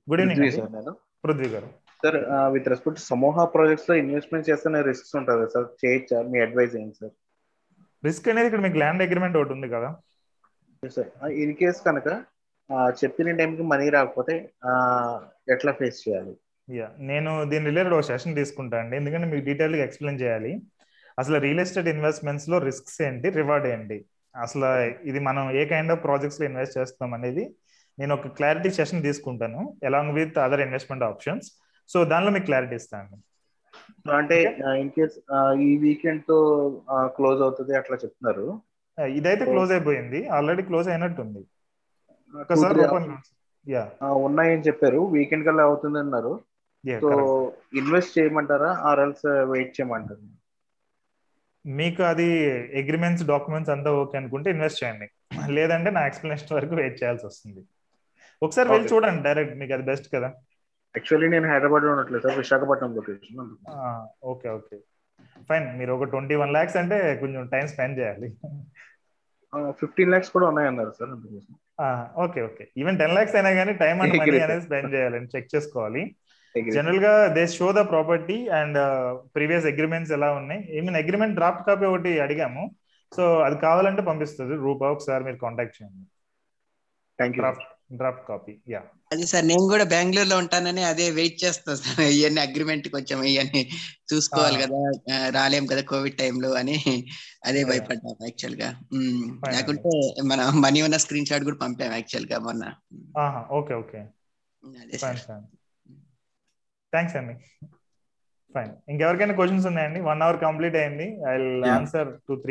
Good evening Prithvi అండి. సార్ నేను. Prithvi garu. Sir with respect Samooha projects లో ఇన్వెస్ట్మెంట్ చేస్తున్న రిస్క్స్ ఉంటుంది కదా సార్, చేయొచ్చా? మీ అడ్వైస్ ఏంటి సార్? రిస్క్ అనేది ఇక్కడ మీకు ల్యాండ్ అగ్రిమెంట్ ఒకటి ఉంది కదా సార్. ఇన్ కేస్ కనుక చెప్పిన టైంకి మనీ రాకపోతే ఎట్లా ఫేస్ చేయాలి? యా నేను దీని రిలేటెడ్ ఒక సెషన్ తీసుకుంటా అండి, ఎందుకంటే మీకు డీటెయిల్గా ఎక్స్ప్లెయిన్ చేయాలి అసలు రియల్ ఎస్టేట్ ఇన్వెస్ట్మెంట్స్ లో రిస్క్స్ ఏంటి, రివార్డ్ ఏంటి, అసలు ఇది మనం ఏ కైండ్ ఆఫ్ ప్రాజెక్ట్స్ లో ఇన్వెస్ట్ చేస్తాం అనేది నేను ఒక క్లారిటీ సెషన్ తీసుకుంటాను along with other investment options. So దానిలో మీకు క్లారిటీ ఇస్తాను. అంటే ఇన్ కేస్ ఈ వీకెండ్ తో క్లోజ్ అవుతుంది అట్లా చెప్తున్నారు. ఇదైతే క్లోజ్ అయిపోయింది, ఆల్రెడీ క్లోజ్ అయినట్టుంది. ఒకసారి ఓపెన్ యా ఉన్నాయని చెప్పారు, వీకెండ్ కల్లా అవుతుంది అన్నారు. సో ఇన్వెస్ట్ చేయమంటారా ఆర్ ఎల్స్ వెయిట్ చేయమంటారు? మీకు అది అగ్రిమెంట్స్ డాక్యుమెంట్స్ అంతా ఓకే అనుకుంటే ఇన్వెస్ట్ చేయండి, లేదంటే నా ఎక్స్ప్లెనేషన్ వరకు వెయిట్ చేయాల్సి వస్తుంది. ఒకసారి వెళ్ళి చూడండి డైరెక్ట్, మీకు అది బెస్ట్ కదా. యాక్చువల్లీ నేను హైదరాబాద్ లో ఉండట్లేదు sir, Visakhapatnam location. Okay okay fine. మీరు ఒక ట్వంటీ వన్ లాక్స్ అంటే కొంచెం టైం స్పెండ్ చేయాలి. ఫిఫ్టీన్ లాక్స్ కూడా ఉన్నాయన్నారు sir. Okay okay even ten lakhs అయినా కానీ టైం అండ్ మనీ అనేది స్పెండ్ చేయాలని చెక్ చేసుకోవాలి. జనరల్ గా they show the property and previous agreements ఎలా ఉన్నాయి. ఈవెన్ అగ్రిమెంట్ డ్రాఫ్ట్ కాపీ ఒకటి అడిగాము, సో అది కావాలంటే పంపిస్తుంది రూపా, ఒకసారి మీరు కాంటాక్ట్ చేయండి. Draft draft copy. యా అది సార్ నేను కూడా బెంగళూరులో ఉంటానని అదే వెయిట్ చేస్తాను సార్. ఇవన్నీ అగ్రిమెంట్ కొంచెం ఇవన్నీ చూసుకోవాలి కదా, రాలేం కదా కోవిడ్ టైంలో అని అదే భయపడ్డాం యాక్చువల్ గా. లేకుంటే మన మనీ ఉన్న స్క్రీన్ షాట్ కూడా పంపాం యాక్చువల్ గా మొన్న. ఓకే ఓకే థ్యాంక్స్ అండి. ఫైన్. ఇంకెవరికైనా క్వశ్చన్స్ ఉన్నాయండి? వన్ అవర్ కంప్లీట్ అయింది. I will answer two three.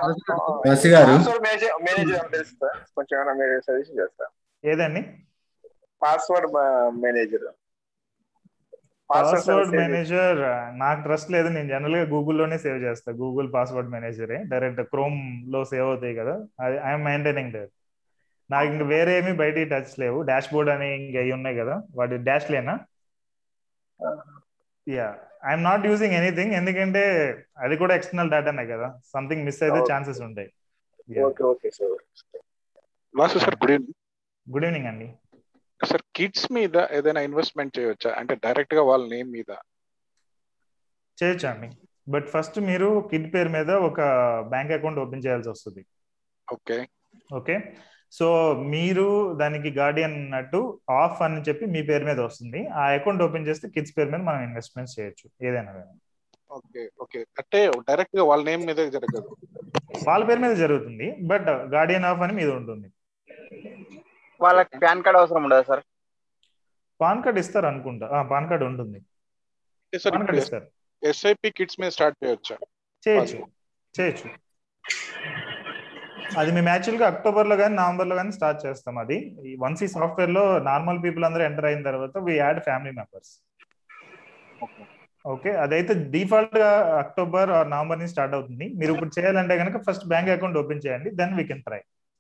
ఏదండి? Password manager. పాస్వర్డ్ మేనేజర్ నాకు ట్రస్ట్ లేదు, నేను జనరల్ గా గూగుల్లోనే సేవ్ చేస్తా. గూగుల్ పాస్వర్డ్ మేనేజరే డైరెక్ట్ క్రోమ్ లో సేవ్ అవుతాయి కదా, అది ఐఎమ్ మెయింటైనింగ్ దట్. నాకు ఇంక వేరే ఏమి బయట టచ్ లేవు. డాష్ బోర్డ్ అని ఇంకా అవి ఉన్నాయి కదా, వాటి డాష్ లేనా? Yeah I'm not using anything, ఎందుకంటే అది కూడా ఎక్స్టర్నల్ డేటానే కదా, సంథింగ్ మిస్ అయితే ఛాన్సెస్ ఉంటాయి. గుడ్ ఈవినింగ్ అండి. సార్ కిడ్స్ మీద ఏదైనా ఇన్వెస్ట్మెంట్ చేయొచ్చా? అంటే డైరెక్ట్ గా వాళ్ళ నేమ్ మీద చేయొచ్చా అండి? బట్ ఫస్ట్ మీరు కిడ్ పేరు మీద ఒక బ్యాంక్ అకౌంట్ ఓపెన్ చేయాల్సి వస్తుంది. ఓకే ఓకే సో మీరు దానికి గార్డియన్ అన్నట్టు ఆఫ్ అని చెప్పి మీ పేరు మీద వస్తుంది. ఆ అకౌంట్ ఓపెన్ చేస్తే కిడ్స్ పేరు మీద మనం ఇన్వెస్ట్మెంట్స్ చేయొచ్చు ఏదైనా. ఓకే ఓకే అంటే డైరెక్ట్ గా వాళ్ళ నేమ్ మీద జరగదు, వాళ్ళ పేరు మీద జరుగుతుంది, బట్ గార్డియన్ ఆఫ్ అని మీద ఉంటుంది. వాళ్ళకి పాన్ కార్డ్ అవసరం ఉండదు సార్? పాన్ కార్డ్ ఇస్తారు అనుకుంటా. పాన్ కార్డ్ ఉంటుంది. పాన్ కార్డ్ ఇస్తారు. ఎస్ఐపి కిడ్స్ మీద స్టార్ట్ చేయొచ్చా? చేయొచ్చు చేయొచ్చు అది మేము యాక్చువల్గా అక్టోబర్ లో కానీ నవంబర్ లో కానీ స్టార్ట్ చేస్తాం. అది వన్స్ ఈ సాఫ్ట్వేర్ లో నార్మల్ పీపుల్ అందరూ ఎంటర్ అయిన తర్వాత we add family members. Okay అదైతే డిఫాల్ట్ గా అక్టోబర్ ఆర్ నవంబర్ నుంచి స్టార్ట్ అవుతుంది. మీరు ఇప్పుడు చేయాలంటే కనుక ఫస్ట్ బ్యాంక్ అకౌంట్ ఓపెన్ చేయండి, then we can try.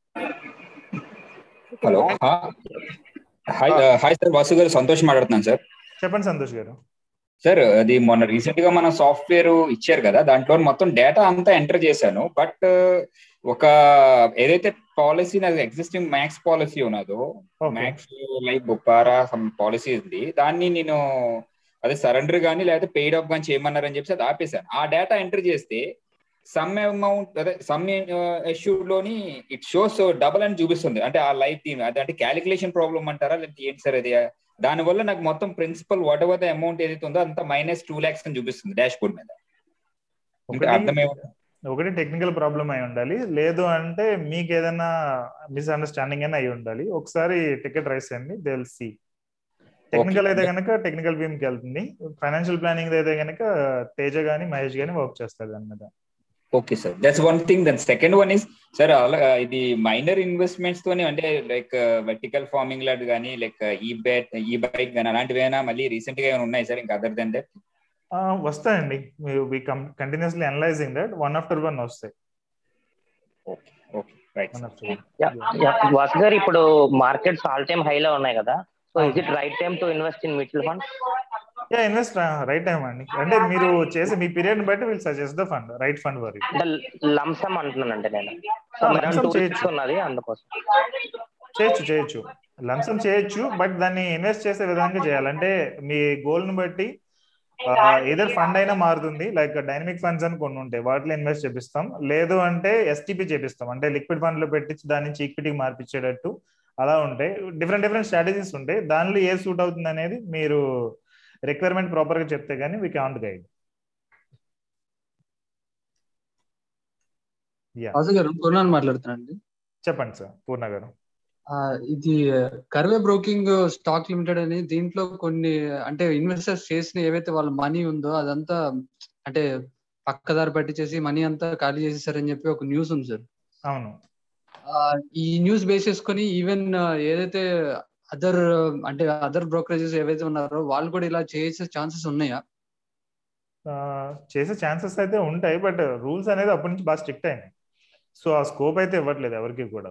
Hello hi hi sir, Vasu గారు సంతోష్ మాట్లాడుతున్నాను సార్. చెప్పండి సంతోష్ గారు. సార్ అది మొన్న రీసెంట్ గా మన సాఫ్ట్వేర్ ఇచ్చారు కదా, దాంట్లో మొత్తం డేటా అంతా ఎంటర్ చేశాను. బట్ ఒక ఏదైతే పాలసీ నాకు ఎగ్జిస్టింగ్ మ్యాక్స్ పాలసీ ఉన్నదో, మ్యాక్స్ లైక్ బుక్పారా సమ్ పాలసీ ఉంది, దాన్ని నేను అదే సరెండర్ కానీ లేకపోతే పెయిడ్ ఆఫ్ కానీ చేయమన్నారని చెప్పి అది ఆపేశాను. ఆ డేటా ఎంటర్ చేస్తే సమ్ అమౌంట్ అదే సమ్ ఇష్యూడ్ లోని ఇట్ షోస్ డబుల్ అని చూపిస్తుంది. అంటే ఆ లైఫ్ థీమ్ అది అంటే క్యాలిక్యులేషన్ ప్రాబ్లమ్ అంటారా లేకపోతే ఏంటి సార్ అది? దానివల్ల నాకు మొత్తం principal whatever the amount ఏదైతే ఉందో అంతా మైనస్ టూ ల్యాక్స్ అని చూపిస్తుంది డాష్ బోర్డ్ మీద. అర్థమే ఒకటి టెక్నికల్ ప్రాబ్లమ్ అయి ఉండాలి, లేదు అంటే మీకు ఏదైనా మిస్అండర్స్టాండింగ్ అయినా అయి ఉండాలి. ఒకసారి టికెట్ రైస్ చేయండి, దే విల్ సీ. టెక్నికల్ అయితే కనుక టెక్నికల్ టీమ్ కి వెళ్తుంది, ఫైనాన్షియల్ ప్లానింగ్ అయితే కనుక తేజ గానీ మహేష్ గానీ వర్క్ చేస్తారు దాని మీద. Okay sir, that's one thing. Then second one is sir ఇది మైనర్ ఇన్వెస్ట్మెంట్స్ తోని అంటే లైక్ వెర్టికల్ ఫార్మింగ్ లాంటి కానీ లైక్ ఈ బైక్ ఈ బైక్ కానీ అలాంటివి ఏమైనా మళ్ళీ రీసెంట్ గా ఏమైనా ఉన్నాయి సార్ ఇంకా అదర్ దెన్ దట్? వస్తాయండి, we continuously analyzing that, one after one వస్తాయి. వాసు గారు ఇప్పుడు మార్కెట్స్ ఆల్ టైమ్ హైలో ఉన్నాయి కదా, so is it right time to invest in mutual fund? Yeah invest right time అండి. అంటే మీరు చేసే మీ పీరియడ్ బట్టి will suggest the fund right fund for you. అంటే లంసమ్ అంటున్నానంటే నేను ఉన్నది అందుకోసం. చేయొచ్చు చేయొచ్చు లంసం చేయొచ్చు, బట్ దాన్ని ఇన్వెస్ట్ చేసే విధంగా చేయాలంటే మీ గోల్ ని బట్టి ఏదర్ ఫండ్ అయినా మారుతుంది. లైక్ డైనమిక్ ఫండ్స్ అని కొన్ని ఉంటాయి, వాటిలో ఇన్వెస్ట్ చేపిస్తాం. లేదు అంటే ఎస్టీపీ చేపిస్తాం, అంటే లిక్విడ్ ఫండ్ లో పెట్టించి దాని నుంచి ఈక్విటీకి మార్పించేటట్టు అలా ఉంటాయి. డిఫరెంట్ డిఫరెంట్ స్ట్రాటజీస్ ఉంటాయి. దానిలో ఏ సూట్ అవుతుంది అనేది మీరు రిక్వైర్మెంట్ ప్రాపర్ గా చెప్తే గానీ వీ కాంట్ గైడ్. గారు పూర్ణ మాట్లాడుతున్నాండి. చెప్పండి సార్ పూర్ణ గారు. ఇది కర్వే బ్రోకింగ్ స్టాక్ లిమిటెడ్ అని, దీంట్లో కొన్ని అంటే ఇన్వెస్టర్స్ చేసిన ఏవైతే వాళ్ళ మనీ ఉందో అదంతా అంటే పక్కదారి పట్టించేసి మనీ అంతా ఖాళీ చేసేసారని చెప్పి ఒక న్యూస్ ఉంది సార్. అవును. ఈ న్యూస్ బేస్ చేసుకొని ఈవెన్ ఏదైతే అదర్ అంటే అదర్ బ్రోకరేజెస్ ఏవైతే ఉన్నారో వాళ్ళు కూడా ఇలా చేసే ఛాన్సెస్ ఉన్నాయా? చేసే ఛాన్సెస్ అయితే ఉంటాయి, బట్ రూల్స్ అనేది అప్పటి నుంచి బాగా స్ట్రిక్ట్ అయినాయి. సో ఆ స్కోప్ అయితే ఇవ్వట్లేదు ఎవరికి కూడా.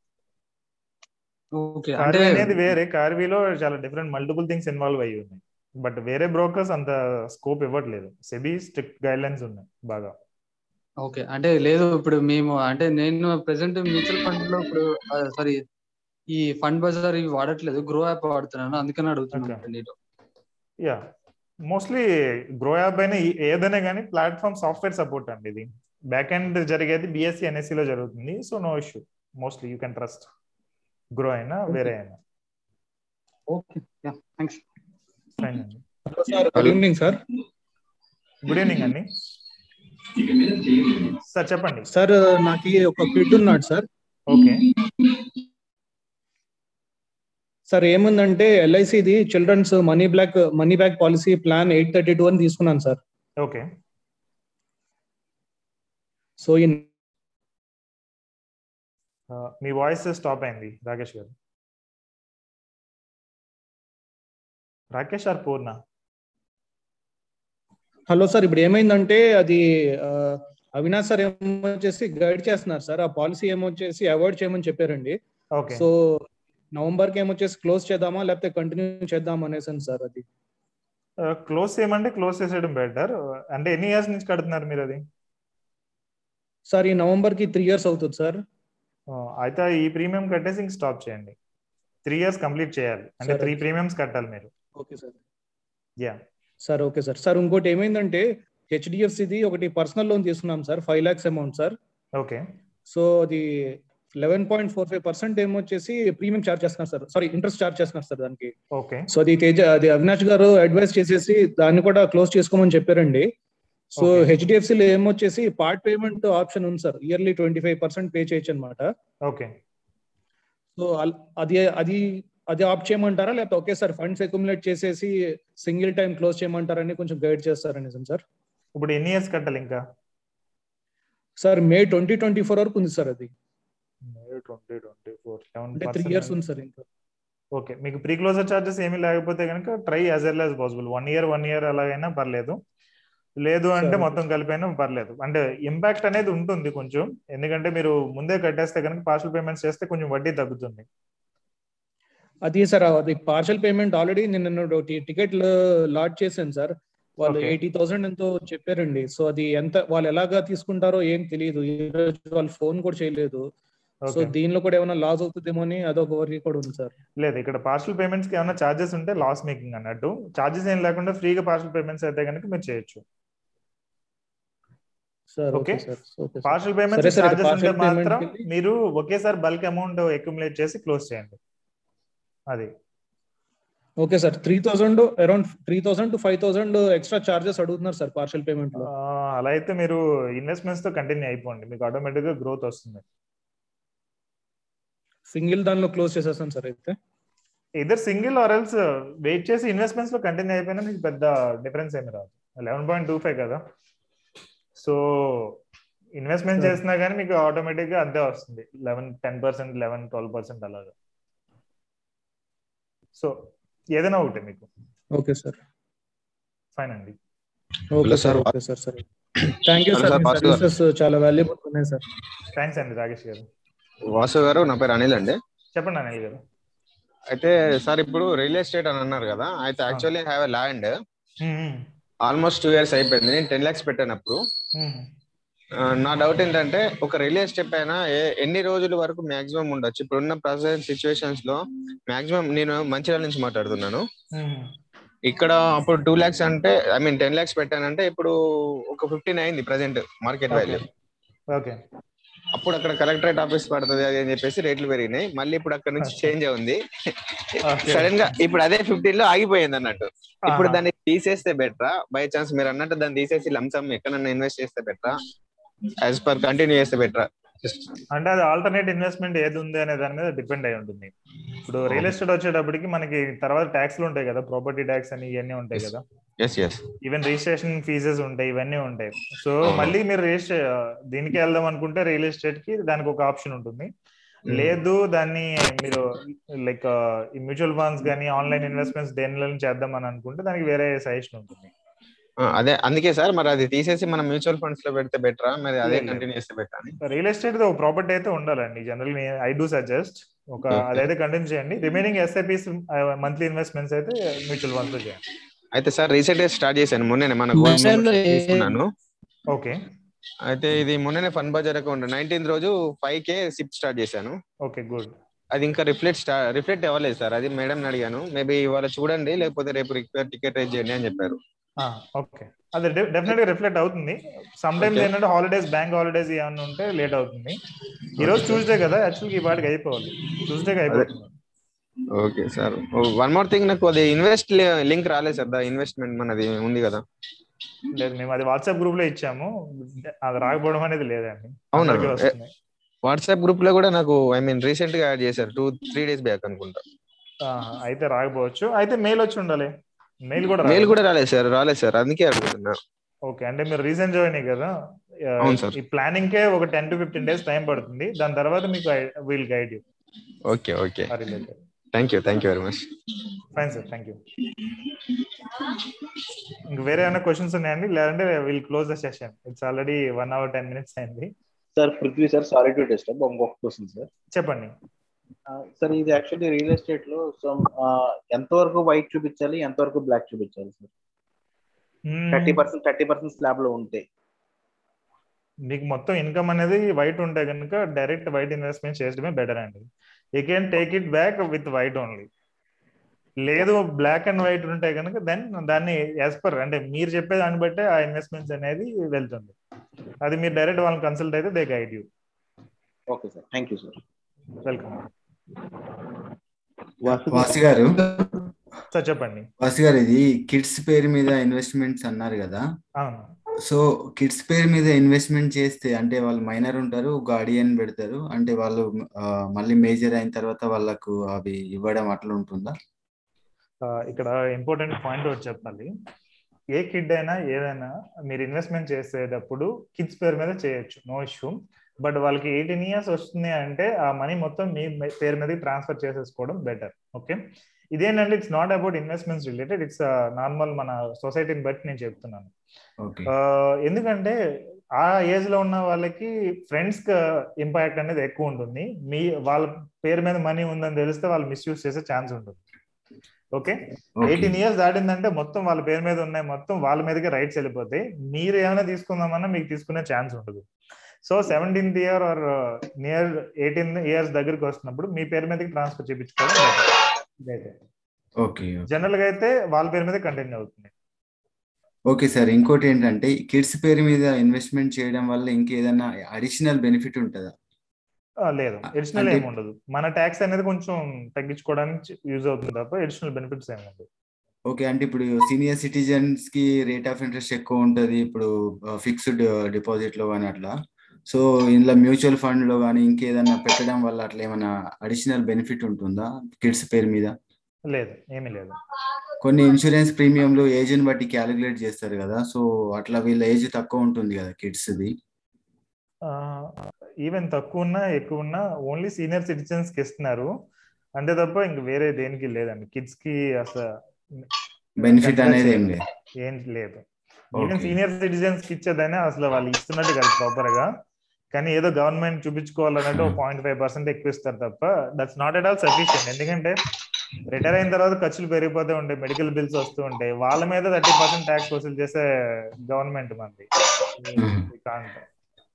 కార్వీ అనేది వేరే, కార్వీలో చాలా డిఫరెంట్ మల్టిపుల్ థింగ్స్ ఇన్వాల్వ్ అయ్యి ఉన్నాయి, బట్ వేరే బ్రోకర్స్ అంత స్కోప్ ఇవ్వట్లేదు. సెబీ స్ట్రిక్ట్ గైడ్ లైన్స్ ఉన్నాయి బాగా. ఓకే, అంటే లేదు ఇప్పుడు మేము అంటే నేను ప్రెసెంట్ మ్యూచువల్ ఫండ్ లో ఇప్పుడు సారీ ఈ ఫండ్ బజార్ ఇవి వాడట్లేదు, గ్రో యాప్ వాడుతున్నాను, అందుకని అడుగుతున్నాను. యా మోస్ట్లీ గ్రో యాప్ అయినా ఏదైనా కానీ ప్లాట్ఫామ్ సాఫ్ట్వేర్ సపోర్ట్ అండి. ఇది బ్యాక్ ఎండ్ జరిగేది బిఎస్సి ఎన్ఎస్సి లో జరుగుతుంది. So no issue, mostly you can trust Groww అయినా వేరే అయినా. Okay yeah thanks. ఫైన్ అండి. Good evening sir. Good evening అండి. సార్ చెప్పండి. సార్ నాకు ఒక కిడ్ ఉన్నాడు సార్. ఓకే సార్ ఏముందంటే ఎల్ఐసిది children's money block money back policy plan eight thirty two అని తీసుకున్నాను సార్. ఓకే. సో ఈ మీ వాయిస్ స్టాప్ అయింది Rakesh garu. Rakesh or Purna? Hello sir, ఇప్పుడు ఏమైందంటే అది అవినాష్ సార్ ఏమొచ్చేసి గైడ్ చేస్తున్నారు సార్. ఆ పాలసీ ఏమొచ్చేసి అవాయిడ్ చేయమని చెప్పారండి. సో నవంబర్ కి ఏమొచ్చేసి క్లోజ్ చేద్దామా లేకపోతే కంటిన్యూ చేద్దామా అనేసి సార్. అది క్లోజ్ చేయమంటే క్లోజ్ చేసేయడం బెటర్. అంటే ఎన్ని ఇయర్స్ నుంచి కడుతున్నారు మీరు అది? సార్ ఈ నవంబర్ కి త్రీ ఇయర్స్ అవుతుంది సార్. అయితే ఈ ప్రీమియం కట్టేసి ఇంక స్టాప్ చేయండి. త్రీ ఇయర్స్ కంప్లీట్ చేయాలి, అంటే త్రీ ప్రీమియమ్స్ కట్టాలి మీరు. Okay sir. Yeah sir okay sir. Sir ఇంకోటి ఏమైందంటే హెచ్డిఎఫ్సిది ఒకటి పర్సనల్ లోన్ తీసుకున్నాం sir, five lakhs amount sir. Okay. So అది eleven point four five percent ఏమొచ్చేసి ప్రీమియం చార్జ్ చేస్తున్నారు సార్, సారీ ఇంట్రెస్ట్ చార్జ్ చేస్తున్నారు సార్ దానికి. ఓకే. సో అది తేజ అది అవినాష్ గారు అడ్వైస్ చేసేసి దాన్ని కూడా క్లోజ్ చేసుకోమని చెప్పారండి. సో హెచ్డిఎఫ్సిలో ఏమొచ్చేసి పార్ట్ పేమెంట్ ఆప్షన్ ఉంది sir, yearly twenty five percent pay చేయొచ్చు అనమాట. ఓకే. సో అది అది అది ఆప్ చేయమంటారా లేకపోతే ఓకే సార్ ఫండ్స్ అక్యుములేట్ చేసేసి సింగిల్ టైం క్లోజ్ చేయమంటారని కొంచెం గైడ్ చేస్తారని సార్. ఇప్పుడు ఎన్ని ఇయర్స్ కట్టాలి ఇంకా? Sir May twenty twenty four వరకు ఉంది సార్. అది మే ట్వంటీ ట్వంటీ ఫోర్ అంటే త్రీ ఇయర్స్ ఉంది సార్ ఇంకా. ఓకే, మీకు ప్రీ క్లోజర్ చార్జెస్ ఏమీ లేకపోతే కనుక try as early as possible. One year one year అలాగైనా పర్లేదు, లేదు అంటే మొత్తం కలిపైనా పర్లేదు. అంటే ఇంపాక్ట్ అనేది ఉంటుంది కొంచెం, ఎందుకంటే మీరు ముందే కట్టేస్తే కనుక పార్షల్ పేమెంట్స్ చేస్తే కొంచెం వడ్డీ తగ్గుతుంది. అది సార్ అది పార్షల్ పేమెంట్ ఆల్రెడీ నిన్న టికెట్ లాట్ చేశాను సార్. వాళ్ళు ఎయిటీ థౌసండ్ ఎంతో చెప్పారండి. సో అది ఎంత వాళ్ళు ఎలాగా తీసుకుంటారో ఏం తెలియదు, ఈ రోజు వాళ్ళు ఫోన్ కూడా చేయలేదు. సో దీనిలో కూడా ఏమైనా లాస్ అవుతుందేమో అని అదొక వరకు కూడా ఉంది సార్. లేదు, ఇక్కడ పార్షల్ పేమెంట్స్ కి ఏమైనా చార్జెస్ ఉంటే లాస్ మేకింగ్ అన్నట్టు. చార్జెస్ ఏం లేకుండా ఫ్రీగా పార్షల్ పేమెంట్స్ అయితే కనుక మీరు చేయొచ్చు. ఓకే, పార్షల్ పేమెంట్స్ చార్జెస్ ఉంటే మాత్రం మీరు ఒకేసారి బల్క్ అమౌంట్ అక్యుములేట్ చేసి క్లోజ్ చేయండి. అది okay sir. Three thousand around three thousand to five thousand extra charges అడుగుతున్నారు సార్ పార్షల్ పేమెంట్ లో. అలా అయితే మీరు ఇన్వెస్ట్మెంట్స్ తో కంటిన్యూ అయిపోండి, మీకు ఆటోమేటిక్ గా గ్రోత్ వస్తుంది. సింగిల్ దానిలో క్లోజ్ చేసేస్తాను సార్. అయితే ఇద్దరు సింగిల్ ఆర్ ఎల్స్ వెయిట్ చేసి ఇన్వెస్ట్మెంట్స్ లో కంటిన్యూ అయిపోయినా మీకు పెద్ద డిఫరెన్స్ ఏమి రాదు. లెవెన్ పాయింట్ టూ ఫైవ్ కదా, సో ఇన్వెస్ట్మెంట్ చేసినా కానీ మీకు ఆటోమేటిక్ గా అంతే వస్తుంది, eleven ten percent eleven twelve percent అలాగా. సో ఏదైనా ఒకటి మీకు. ఓకే సార్, ఫైన్ అండి. Okay sir. Okay sir. సరే, థ్యాంక్ యూ సార్. మీ సర్వీసెస్ చాలా వాల్యుబుల్ ఉన్నాయి సార్. థ్యాంక్స్ అండి రాకేష్ గారు. వాసు గారు, నా పేరు అనిల్ అండి. చెప్పండి అనిల్ గారు. అయితే సార్ ఇప్పుడు రియల్ ఎస్టేట్ అని అన్నారు కదా, అయితే actually have a land almost two years అయిపోయింది. నేను టెన్ లాక్స్ పెట్టాను అప్పుడు. నా డౌట్ ఏంటంటే ఒక రియల్ ఎస్టేట్ పైన ఎన్ని రోజుల వరకు మాక్సిమం ఉండొచ్చు? ఇప్పుడున్న ప్రజెంట్ సిచ్యువేషన్స్ లో మాక్సిమం, నేను మంచిర్యాల నుంచి మాట్లాడుతున్నాను. ఇక్కడ అప్పుడు టూ లాక్స్ అంటే ఐ మీన్ టెన్ లాక్స్ పెట్టానంటే ఇప్పుడు ఒక ఫిఫ్టీన్ అయింది ప్రజెంట్ మార్కెట్ వాల్యూ. ఓకే, అప్పుడు అక్కడ కలెక్టరేట్ ఆఫీస్ పడుతుంది అది అని చెప్పేసి రేట్లు పెరిగినాయి. మళ్ళీ ఇప్పుడు అక్కడ నుంచి చేంజ్ ఉంది సడన్ గా. ఇప్పుడు అదే ఫిఫ్టీన్ లో ఆగిపోయింది అన్నట్టు. ఇప్పుడు దాన్ని తీసేస్తే బెటరా? బై ఛాన్స్ మీరు అన్నట్టు దాన్ని తీసేసి లంసమ్ ఎక్కడన్నా ఇన్వెస్ట్ చేస్తే బెటరా, యాజ్ పర్ కంటిన్యూ చేస్తే బెటరా? అంటే అది ఆల్టర్నేట్ ఇన్వెస్ట్మెంట్ ఏది ఉంది అనే దాని మీద డిపెండ్ అయి ఉంటుంది. ఇప్పుడు రియల్ ఎస్టేట్ వచ్చేటప్పటికి మనకి తర్వాత ట్యాక్స్లు ఉంటాయి కదా, ప్రాపర్టీ ట్యాక్స్ అని ఇవన్నీ ఉంటాయి కదా, ఈవెన్ రిజిస్ట్రేషన్ ఫీజెస్ ఉంటాయి, ఇవన్నీ ఉంటాయి. సో మళ్ళీ మీరు రిజిస్ట్రే దీనికి వెళ్దాం అనుకుంటే రియల్ ఎస్టేట్ కి దానికి ఒక ఆప్షన్ ఉంటుంది. లేదు దాన్ని మీరు లైక్ ఈ మ్యూచువల్ ఫండ్స్ కానీ ఆన్లైన్ ఇన్వెస్ట్మెంట్స్ దేనిలో చేద్దాం అని అనుకుంటే దానికి వేరే సజెషన్ ఉంటుంది. అదే అందుకే సార్, మరి అది తీసేసి మనం మ్యూచువల్ ఫండ్స్ లో పెడితే బెటరా, మరి అదే కంటిన్యూ చేస్తే బెటరా? రియల్ ఎస్టేట్ ఒక ప్రాపర్టీ అయితే ఉండాలండి జనరల్. ఐ డూ సజెస్ట్ ఒక అదైతే కంటిన్యూ చేయండి. రిమైనింగ్ ఎస్ఐపిస్ మంత్లీ ఇన్వెస్ట్మెంట్స్ అయితే మ్యూచువల్ ఫండ్స్ లో చేయండి. అయితే సార్ రీసెంట్ గా స్టార్ట్ చేశాను, మొన్ననే మన తీసుకున్నాను. ఓకే, అయితే ఇది మొన్ననే ఫండ్ బజార్ అకౌంట్ నైన్టీన్త్ రోజు ఫైవ్ కే సిప్ స్టార్ట్ చేశాను. Okay, good. అది ఇంకా రిఫ్లెక్ట్ రిఫ్లెక్ట్ అవ్వలేదు సార్. అది మేడం అడిగాను, మేబీ ఇవాళ చూడండి లేకపోతే రేపు టికెట్ రైజ్ చేయండి అని చెప్పారు. ఓకే, అది డెఫినెట్ గా రిఫ్లెక్ట్ అవుతుంది. సమ్ టైమ్స్ ఏంటంటే హాలిడేస్, బ్యాంక్ హాలిడేస్ ఏమన్నా ఉంటే లేట్ అవుతుంది. ఈ రోజు ట్యూస్డే కదా, యాక్చువల్గా ఈ పాటికి అయిపోవాలి, ట్యూస్డే అయిపోతుంది. Okay sir, one more thing, నాకు అది ఇన్వెస్ట్ లింక్ రాలేదు సార్. దా ఇన్వెస్ట్మెంట్ మనది ఉంది కదా. లేదు, మేము అది వాట్సాప్ గ్రూప్ లో ఇచ్చాము, అది రాకపోవడం అనేది లేదండి. అవునా? వాట్సాప్ గ్రూప్ లో కూడా నాకు ఐ మీన్ రీసెంట్ గా యాడ్ చేశారు, టూ త్రీ డేస్ బ్యాక్ అనుకుంటా. అయితే రాకపోవచ్చు. అయితే మెయిల్ వచ్చి ఉండాలి. మెయిల్ కూడా మెయిల్ కూడా రాలేదు సార్. రాలేదు సార్, అందుకే అడుగుతున్నా. ఓకే, అంటే మీరు రీసెంట్ జాయిన్ అయ్యి కదా, ఈ ప్లానింగ్ కే ఒక ten to fifteen days time పడుతుంది. దాని తర్వాత మీకు will guide you. Okay okay, thank you thank you very much. Fine sir, thank you. ఇంకా వేరే ఏమైనా క్వశ్చన్స్ ఉన్నాయండి? లేదంటే will close the session. It's already one hour ten minutes అయింది. Sir Prithvi sir, sorry to disturb, ఇంకొక question sir. చెప్పండి sir. ఇది actually real estate లో ఎంత వరకు వైట్ చూపించాలి, ఎంత వరకు బ్లాక్ చూపించాలి sir? Thirty percent thirty percent slab లో ఉంటే మీకు మొత్తం ఇన్కమ్ అనేది వైట్ ఉంటే కనుక డైరెక్ట్ వైట్ ఇన్వెస్ట్మెంట్ చేయడమే బెటర్ అండి. You can take it back with white only. లేదు బ్లాక్ అండ్ వైట్ ఉంటే కనుక దెన్ దాన్ని యాజ్ పర్ అంటే మీరు చెప్పే దాన్ని బట్టే ఆ ఇన్వెస్ట్మెంట్స్ అనేది వెళ్తుంది. అది మీరు డైరెక్ట్ వాళ్ళని కన్సల్ట్ అయితే they guide you. Okay sir, thank you sir. Welcome. Vasi garu sir చెప్పండి. వాసి గారు, ఇది కిడ్స్ పేరు మీద ఇన్వెస్ట్మెంట్స్ అన్నారు కదా. అవును. సో కిడ్స్ పేరు మీద ఇన్వెస్ట్మెంట్ చేస్తే అంటే వాళ్ళు మైనర్ ఉంటారు, గార్డియన్ పెడతారు, అంటే వాళ్ళు మళ్ళీ మేజర్ అయిన తర్వాత వాళ్ళకు అవి ఇవ్వడం అట్లా ఉంటుందా? ఇక్కడ ఇంపార్టెంట్ పాయింట్ ఒకటి చెప్పాలి. ఏ కిడ్ అయినా ఏదైనా మీరు ఇన్వెస్ట్మెంట్ చేసేటప్పుడు కిడ్స్ పేరు మీద చేయొచ్చు, నో ఇష్యూ. బట్ వాళ్ళకి ఎయిటీన్ ఇయర్స్ వస్తుంది అంటే ఆ మనీ మొత్తం మీ పేరు మీదకి ట్రాన్స్ఫర్ చేసేసుకోవడం బెటర్. ఓకే, ఇదేంటంటే it's not about investments related, it's normal మన సొసైటీని బట్టి నేను చెప్తున్నాను. ఎందుకంటే ఆ ఏజ్ లో ఉన్న వాళ్ళకి ఫ్రెండ్స్ ఇంపాక్ట్ అనేది ఎక్కువ ఉంటుంది. మీ వాళ్ళ పేరు మీద మనీ ఉందని తెలిస్తే వాళ్ళు మిస్యూజ్ చేసే ఛాన్స్ ఉంటుంది. ఓకే, ఎయిటీన్ ఇయర్స్ దాటిందంటే మొత్తం వాళ్ళ పేరు మీద ఉన్నాయి, మొత్తం వాళ్ళ మీదకి రైట్స్ వెళ్ళిపోతాయి. మీరు ఏమైనా తీసుకుందామన్నా మీకు తీసుకునే ఛాన్స్ ఉండదు. So seventeenth year or near eighteen years దగ్గరికి వస్తున్నప్పుడు మీ పేరు మీదకి ట్రాన్స్ఫర్ చేయించుకోవడం జనరల్ గా అయితే వాళ్ళ పేరు మీద కంటిన్యూ అవుతుంది. ఓకే సార్, ఇంకోటి ఏంటంటే కిడ్స్ పేరు మీద ఇన్వెస్ట్మెంట్ చేయడం వల్ల ఇంకేదైనా అడిషనల్ బెనిఫిట్ ఉంటుందా? లేదు, అడిషనల్ ఏమి ఉండదు. మన ట్యాక్స్ అనేది కొంచెం తగ్గించుకోవడానికి యూజ్ అవుతుంది తప్ప అడిషనల్ బెనిఫిట్స్ ఏమి ఉండదు. ఓకే, అంటే ఇప్పుడు సీనియర్ సిటిజన్స్ కి రేట్ ఆఫ్ ఇంట్రెస్ట్ ఎక్కువ ఉంటుంది ఇప్పుడు ఫిక్స్డ్ డిపాజిట్ లో కానీ అట్లా. సో ఇందులో మ్యూచువల్ ఫండ్ లో కానీ ఇంకేదన్నా పెట్టడం వల్ల అట్లా ఏమైనా అడిషనల్ బెనిఫిట్ ఉంటుందా కిడ్స్ పేరు మీద? లేదు, ఏమీ లేదు. కొన్ని ఇన్సూరెన్స్ ప్రీమియంలు ఏజ్ ని బట్టి క్యాలిక్యులేట్ చేస్తారు కదా, సో అట్లా వీళ్ళ ఏజ్ తక్కువ ఉంటుంది కదా కిడ్స్ ది. ఈవెన్ తక్కువ ఉన్నా ఎక్కువ ఉన్నా ఓన్లీ సీనియర్ సిటిజన్స్ కి ఇస్తున్నారు అంతే తప్ప ఇంక వేరే దేనికి లేదండి. కిడ్స్ కి అసలు బెనిఫిట్ అనేది ఏం లేదు. ఏం లేదు. ఈవెన్ సీనియర్ సిటిజన్స్ కి ఇచ్చేదైనా అసలు వాళ్ళు ఇస్తున్నట్టు కాదు ప్రాపర్ గా, కానీ ఏదో గవర్నమెంట్ చూపించుకోవాలన్నట్టు పాయింట్ ఫైవ్ పర్సెంట్ ఎక్కువ ఇస్తారు తప్ప that's not at all sufficient. ఎందుకంటే రిటైర్ అయిన తర్వాత ఖర్చులు పెరిగిపోతూ ఉంటాయి, మెడికల్ బిల్స్ వస్తూ ఉంటాయి, వాళ్ళ మీద థర్టీ పర్సెంట్ ట్యాక్స్ వసూలు చేసే గవర్నమెంట్ మంది.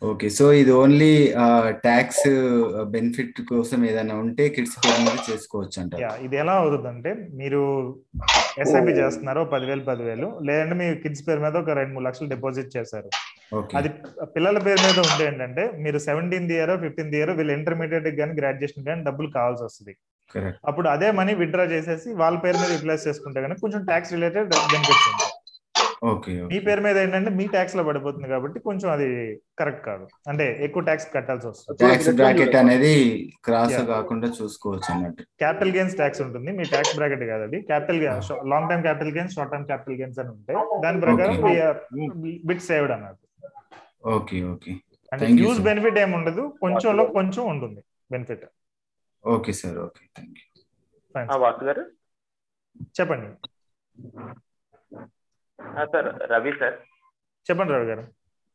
ఓకే, సో ఇది ఓన్లీ ట్యాక్స్ బెనిఫిట్ కోసం ఏదైనా ఉంటే కిడ్స్ పేరు మీద చేసుకోవచ్చు అంటారు. యా, ఇది ఎలా అవుతుందంటే మీరు ఎస్ఐపి చేస్తున్నారు పదివేలు పదివేలు, లేదంటే మీ కిడ్స్ పేరు మీద ఒక రెండు మూడు లక్షలు డిపాజిట్ చేశారు. ఓకే అది పిల్లల పేరు మీద ఉంటే ఏంటంటే మీరు సెవెంటీన్త్ ఇయర్ ఫిఫ్టీన్త్ ఇయర్ వీళ్ళు ఇంటర్మీడియట్ కానీ గ్రాడ్యుయేషన్ కానీ డబ్బులు కావాల్సి వస్తుంది. కరెక్ట్. అప్పుడు అదే మనీ విత్డ్రా చేసేసి వాళ్ళ పేరు మీద యూటిలైజ్ చేసుకుంటే కానీ కొంచెం ట్యాక్స్ రిలేటెడ్ బెనిఫిట్స్ ఉంటాయి. ఓకే మీ పేరు మీద ఏంటంటే మీ ట్యాక్స్ లో పడిపోతుంది కాబట్టి కొంచెం అది కరెక్ట్ కాదు, అంటే ఎక్కువ ట్యాక్స్ కట్టాల్సి వస్తుంది. ట్యాక్స్ బ్రాకెట్ అనేది క్రాస్ కాకుండా చూసుకోవచ్చు అన్నట్టు. క్యాపిటల్ గెయిన్స్ ట్యాక్స్ ఉంటుంది, మీ ట్యాక్స్ బ్రాకెట్ కాదు అది. Capital long time capital gains, short time capital gains అని ఉంటాయి. దాని ప్రకారం బిట్ సేవ్డ్ అన్నట్టు. ఓకే ఓకే, అంటే యూజ్ బెనిఫిట్ ఏమి ఉండదు, కొంచెంలో కొంచెం ఉంటుంది benefit. Okay sir, okay, thank you. Vasu garu చెప్పండి. Sir Ravi sir. చెప్పండి రవి గారు.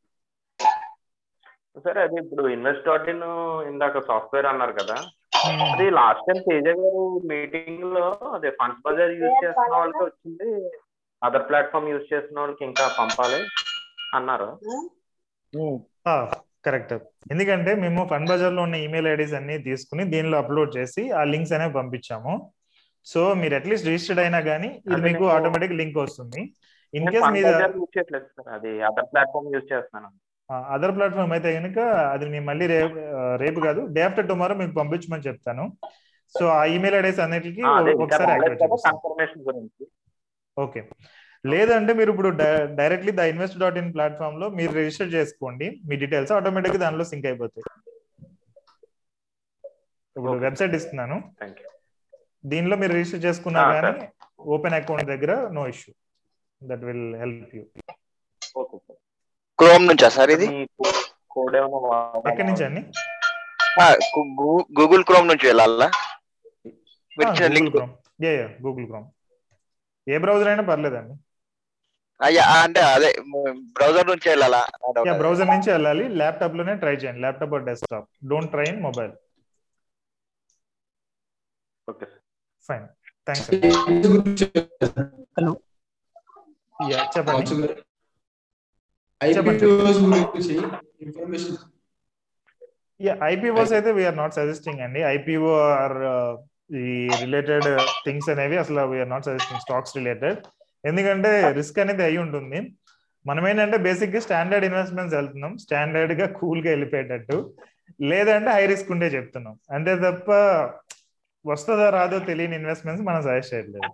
సార్ అది ఇప్పుడు ఇన్వెస్ట్ డాట్ ఇన్ ఇందాక సాఫ్ట్వేర్ అన్నారు కదా, అది లాస్ట్ టైం తేజ గారు మీటింగ్ లో అదే ఫండ్స్ బజార్ యూజ్ చేస్తున్న వాళ్ళకి వచ్చింది, అదర్ ప్లాట్ఫామ్ యూజ్ చేస్తున్న వాళ్ళకి ఇంకా పంపాలి అన్నారు. కరెక్ట్. ఎందుకంటే మేము ఫండ్ బజార్ లో ఉన్న ఈమెయిల్ ఐడీస్ అన్ని తీసుకుని దీనిలో అప్లోడ్ చేసి ఆ లింక్స్ అనేవి పంపించాము. సో మీరు అట్లీస్ట్ రిజిస్టర్డ్ అయినా కానీ ఇది మీకు ఆటోమేటిక్ లింక్ వస్తుంది. ఇన్ కేస్ మీద అది అదర్ ప్లాట్ఫామ్ యూజ్ చేస్తున్నాను. అదర్ ప్లాట్ఫామ్ అయితే కనుక అది నేను మళ్ళీ రేపు రేపు కాదు డే ఆఫ్టర్ టుమారో మీకు పంపించమని చెప్తాను. సో ఆ ఈమెయిల్ ఐడీస్ అన్నిటికీ ఒకసారి కన్ఫర్మేషన్ గురించి. ఓకే, లేదంటే మీరు ఇప్పుడు directly the invest dot in platform లో మీరు రిజిస్టర్ చేసుకోండి, మీ డీటెయిల్స్ ఆటోమేటిక్ గా దానిలో సింక్ అయిపోతాయి. ఇప్పుడు వెబ్సైట్ ఇస్తున్నాను, దీనిలో మీరు రిజిస్టర్ చేసుకున్నా కానీ ఓపెన్ అకౌంట్ దగ్గర no issue, that will help you. Chrome నుంచా సార్ ఇది? ఎక్కడి నుంచి అండి? గూగుల్ క్రోమ్ నుంచి వెళ్ళాలా? Google Chrome, yeah yeah Google Chrome, ఏ బ్రౌజర్ అయినా పర్లేదండి. అయ్యా అంటే అదే బ్రౌజర్ నుంచి వెళ్ళాలా? బ్రౌజర్ నుంచి వెళ్ళాలి. ల్యాప్టాప్ లోనే ట్రై చేయండి, laptop or desktop, don't try in mobile. Okay fine, thanks. Hello, yeah చెప్పండి. యా, ఐపీఓస్ అయితే వీఆర్ నాట్ సజెస్టింగ్ అండి. ఐపీఓ ఆర్ ఈ రిలేటెడ్ థింగ్స్ అనేవి అసలు we are not suggesting, stocks related. ఎందుకంటే రిస్క్ అనేది అయి ఉంటుంది. మనం ఏంటంటే బేసిక్ గా స్టాండర్డ్ ఇన్వెస్ట్మెంట్స్ వెళ్తున్నాం, స్టాండర్డ్ గా కూల్ గా వెళ్ళిపోయేటట్టు, లేదంటే హై రిస్క్ ఉండే చెప్తున్నాం అంతే తప్ప వస్తుందో రాదో తెలియని ఇన్వెస్ట్మెంట్స్ మనం సజెస్ట్ చేయట్లేదు.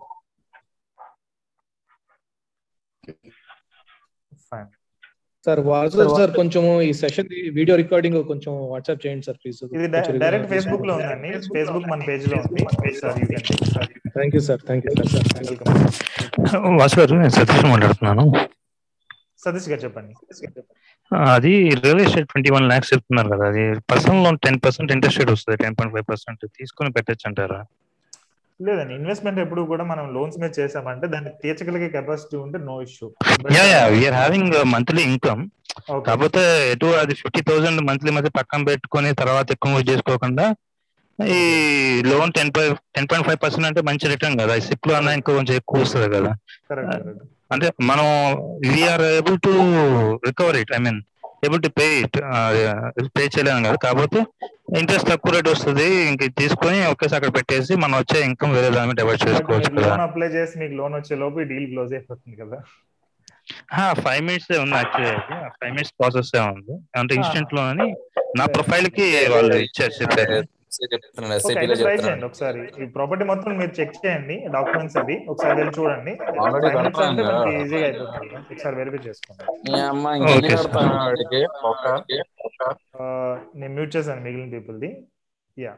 ఫైన్ సార్, వాట్సాప్ సార్ కొంచెం ఈ సెషన్ వీడియో రికార్డింగ్ కొంచెం వాట్సాప్ చేయండి సార్ ప్లీజ్. ఇది డైరెక్ట్ ఫేస్బుక్ లో ఉందండి, ఫేస్బుక్ మన పేజ్ లో ఉంది. Thank you sir, thank you sir. Welcome. Vasu garu, నేను సతీష్ మాట్లాడుతున్నాను. సతీష్ గారు చెప్పండి. అది real estate twenty one lakhs చెప్తున్నారు కదా, అది personal loan ten percent interest rate వస్తుంది, టెన్ పాయింట్ ఫైవ్ పర్సెంట్ తీసుకుని పెట్టచ్చు అంటారా? లేదండి, ఇన్వెస్ట్మెంట్ ఎప్పుడు కూడా మనం లోన్స్ మీద చేసామంటే దాన్ని తీర్చగలిగే కెపాసిటీ ఉంటే no issue. Yeah yeah we are having monthly income, కాకపోతే ఎటు అది ఫిఫ్టీ థౌసండ్ మంత్లీ మధ్య పక్కన పెట్టుకుని తర్వాత ఎక్కువ చేసుకోకుండా ఈ loan ten ten point five percent అంటే మంచి రిటర్న్ కదా, సిప్ లో అన్నా ఇంకా కొంచెం ఎక్కువ వస్తుంది కదా. అంటే మనం we are able to recover it, I mean able to pay it, pay చేయలేము కదా, కాకపోతే ఇంట్రెస్ట్ తక్కువ రేట్ వస్తుంది. ఇంక తీసుకొని ఒకేసారి అక్కడ పెట్టేసి మనం వచ్చే ఇన్కమ్ వేరే దాన్ని డైవర్ట్ చేసుకోవచ్చు. లోన్ అప్లై చేసి మీకు లోన్ వచ్చే లోపు డీల్ క్లోజ్ అయిపోతుంది కదా. ఫైవ్ మినిట్స్ ఉంది యాక్చువల్లీ, ఫైవ్ మినిట్స్ ప్రాసెస్ ఉంది, అంటే ఇన్స్టెంట్ లోన్ అని నా ప్రొఫైల్ కి వాళ్ళు ఇచ్చారు, చెప్పారు. ట్రై చేయండి ఒకసారి, ఈ ప్రాపర్టీ మొత్తం మీరు చెక్ చేయండి, డాక్యుమెంట్స్ అది ఒకసారి వెళ్ళి చూడండి, ఈజీగా అయిపోతుంది. ఒకసారి వెరిఫై చేసుకోండి. నేను మ్యూట్ చేశాను మిగిలిన పీపుల్ది. యా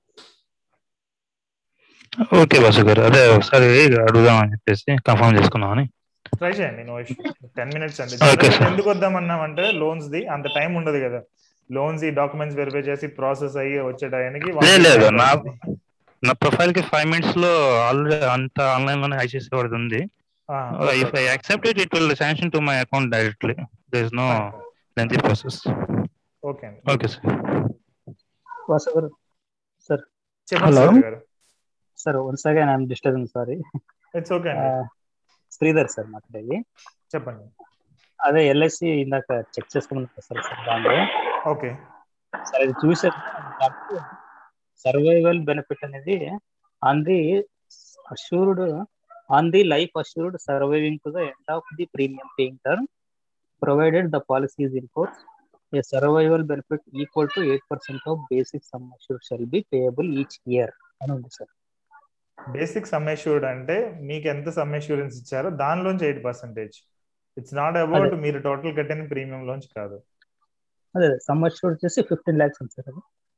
ఓకే వాసు గారు, అదే ఒకసారి అడుగుదాం అని చెప్పేసి కన్ఫర్మ్ చేసుకున్నామని. ట్రై చేయండి, నో ఇష్యూ. టెన్ మినిట్స్ అండి. ఎందుకు వద్దామన్నామంటే లోన్స్ ది అంత టైం ఉండదు కదా, లోన్స్ ఈ డాక్యుమెంట్స్ వెరిఫై చేసి ప్రాసెస్ అయ్యి వచ్చే టైంకి. లేదు, నా నా ప్రొఫైల్ కి ఫైవ్ మినిట్స్ లో ఆల్రెడీ అంత ఆన్లైన్ లోనే ఐసిఐసి వాడిది ఉంది. If I accept it, it will sanction to my account directly, there is no lengthy process. Okay okay sir. Vasu గారు sir. Hello sir, once again I am disturbing, sorry. It's okay. Sridhar sir మాట్లాడేది. చెప్పండి. అదే LIC ఇందాక check చేసుకోమని sir sir దాంట్లో okay sir అది చూసాను. దాంట్లో సర్వైవల్ బెనిఫిట్ అనేది on the assured on the life assured surviving to the end of the premium paying term provided the policy is in force a survival benefit equal to eight percent of basic sum assured shall be payable each year అని ఉంది sir. Basic sum assured అంటే మీకు ఎంత some assurance ఇచ్చారో దానిలోంచి eight percentage. It's not about మీరు total కట్టిన premium లోంచి కాదు. అదే సమ్ అష్యూర్డ్ వచ్చేసి ఫిఫ్టీన్ ల్యాక్స్ ఉంది సార్.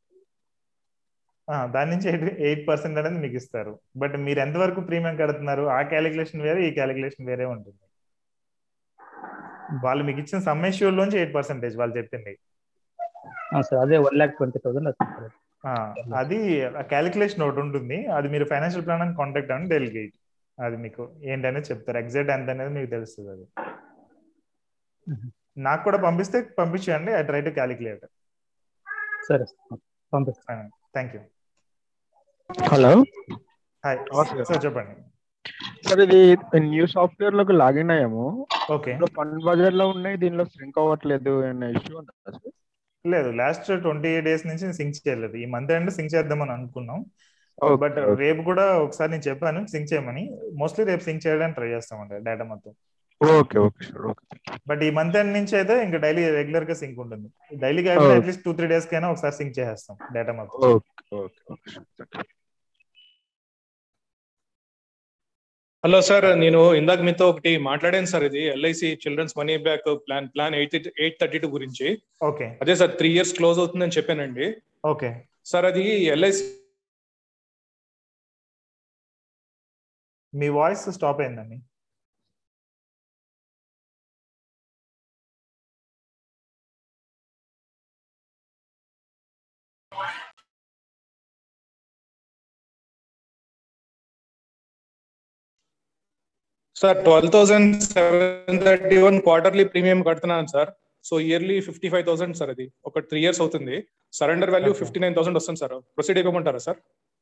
దాని నుంచి ఎయిట్ ఎయిట్ పర్సెంట్ అనేది మీకు ఇస్తారు. బట్ మీరు ఎంతవరకు ప్రీమియం కడుతున్నారు ఆ క్యాలిక్యులేషన్ వేరే, ఈ క్యాలిక్యులేషన్ వేరే ఉంటుంది. వాళ్ళు మీకు ఇచ్చిన సమ్ అష్యూర్డ్ లోంచి ఎయిట్ పర్సెంటేజ్ వాళ్ళు చెప్పింది. అదే వన్ ల్యాక్ ట్వంటీ థౌసండ్ అది క్యాలిక్యులేషన్ ఒకటి ఉంటుంది. అది మీరు ఫైనాన్షియల్ ప్లాన్ అని కాంటాక్ట్ అని డెలిగేట్, అది మీకు ఏంటనేది చెప్తారు. ఎగ్జాక్ట్ ఎంత అనేది మీకు తెలుస్తుంది. అది నాకు కూడా పంపిస్తే పంపించండి. I try to calculate. సరే పంపిస్తాను. Thank you. Hello, hi sir చెప్పండి. సార్ ఇది న్యూ సాఫ్ట్వేర్ లోకి లాగిన్ అయ్యాము. ఓకే, ఫండ్ బజార్ లో ఉన్నాయి, దీనిలో సింక్ అవ్వట్లేదు అనే ఇష్యూ ఉంటుందా సార్? లేదు, లాస్ట్ ట్వంటీ ఎయిట్ డేస్ నుంచి సింక్ చేయలేదు. ఈ మంత్ ఎండ్ సింక్ చేద్దామని అనుకున్నాం. బట్ రేపు కూడా ఒకసారి నేను చెప్పాను సింక్ చేయమని. మోస్ట్లీ రేపు సింక్ చేయడానికి ట్రై చేస్తామండి డేటా మొత్తం. Okay okay sir okay. But ఈ మంత్ ఎండ్ నుంచి అయితే ఇంకా డైలీ రెగ్యులర్ గా సింక్ ఉంటుంది. డైలీ కాకపోతే అట్లీస్ట్ టూ త్రీ డేస్ కైనా ఒకసారి సింక్ చేసేస్తాం డేటా మొత్తం. Okay okay. హలో సార్, నేను ఇందాక మీతో ఒకటి మాట్లాడాను సార్. ఇది LIC children's money back plan plan eight eight thirty two గురించి. ఓకే, అదే సార్ త్రీ ఇయర్స్ క్లోజ్ అవుతుందని చెప్పానండి. ఓకే సార్, అది ఎల్ఐసి మీ వాయిస్ స్టాప్ అయిందండి. Sir twelve thousand seven thirty one quarterly premium కడుతున్నాను sir. So yearly fifty five thousand sir. అది ఒక త్రీ ఇయర్స్ అవుతుంది. Surrender value fifty nine thousand వస్తుంది సార్. ప్రొసీడ్ అయిపోమంటారా సార్?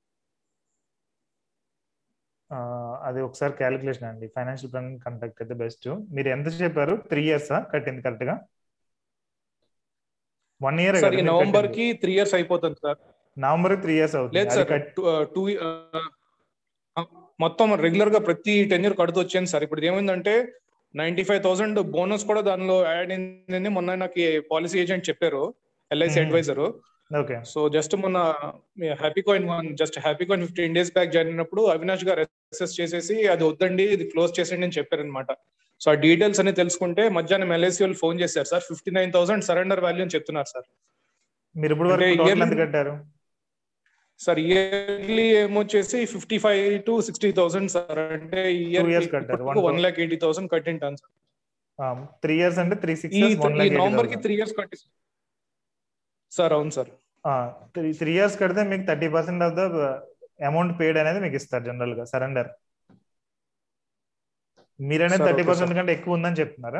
అది ఒకసారి క్యాలిక్యులేషన్ అండి. ఫైనాన్షియల్ ప్లాన్ కాంటాక్ట్ అయితే బెస్ట్. మీరు ఎంత చెప్పారు? త్రీ ఇయర్స్ కట్టింది కరెక్ట్ గా? వన్ ఇయర్ నవంబర్ కి త్రీ ఇయర్స్ అయిపోతుంది సార్. నవంబర్ త్రీ ఇయర్స్ అవుతుంది. లేదు సార్, టూ మొత్తం రెగ్యులర్ గా ప్రతి టెన్ ఇయర్ కడుతూ వచ్చాను సార్. ఇప్పుడు ఏమైందంటే నైన్టీ ఫైవ్ థౌసండ్ బోనస్ కూడా దానిలో యాడ్ అయిందని మొన్న నాకు పాలసీ ఏజెంట్ చెప్పారు, LIC advisor. Okay, so just మొన్న happy coin just happy coin fifteen days back join అయినప్పుడు అవినాష్ గారు అసెస్ చేసేసి అది వద్దండి ఇది క్లోజ్ చేసేయండి అని చెప్పారు అనమాట. సో ఆ డీటెయిల్స్ అన్ని తెలుసుకుంటే మధ్యాహ్నం ఎల్ఐసి వాళ్ళు ఫోన్ చేశారు sir. Fifty nine thousand surrender value అని చెప్తున్నారు సార్. మీరు ఇప్పుడు వరకు ఎంత కట్టారు సార్? ఇయర్లీ ఏమొచ్చేసి fifty five to sixty thousand sir. అంటే year one lakh eighty thousand కట్టింటాను సార్. త్రీ ఇయర్స్ అంటే త్రీ సిక్స్ నవంబర్ కి త్రీ ఇయర్స్ కట్టి సార్. అవును సార్, త్రీ త్రీ ఇయర్స్ కడితే మీకు thirty percent of the amount paid అనేది మీకు ఇస్తారు జనరల్ గా సరెండర్. మీరనేది థర్టీ పర్సెంట్ కంటే ఎక్కువ ఉందని చెప్తున్నారా?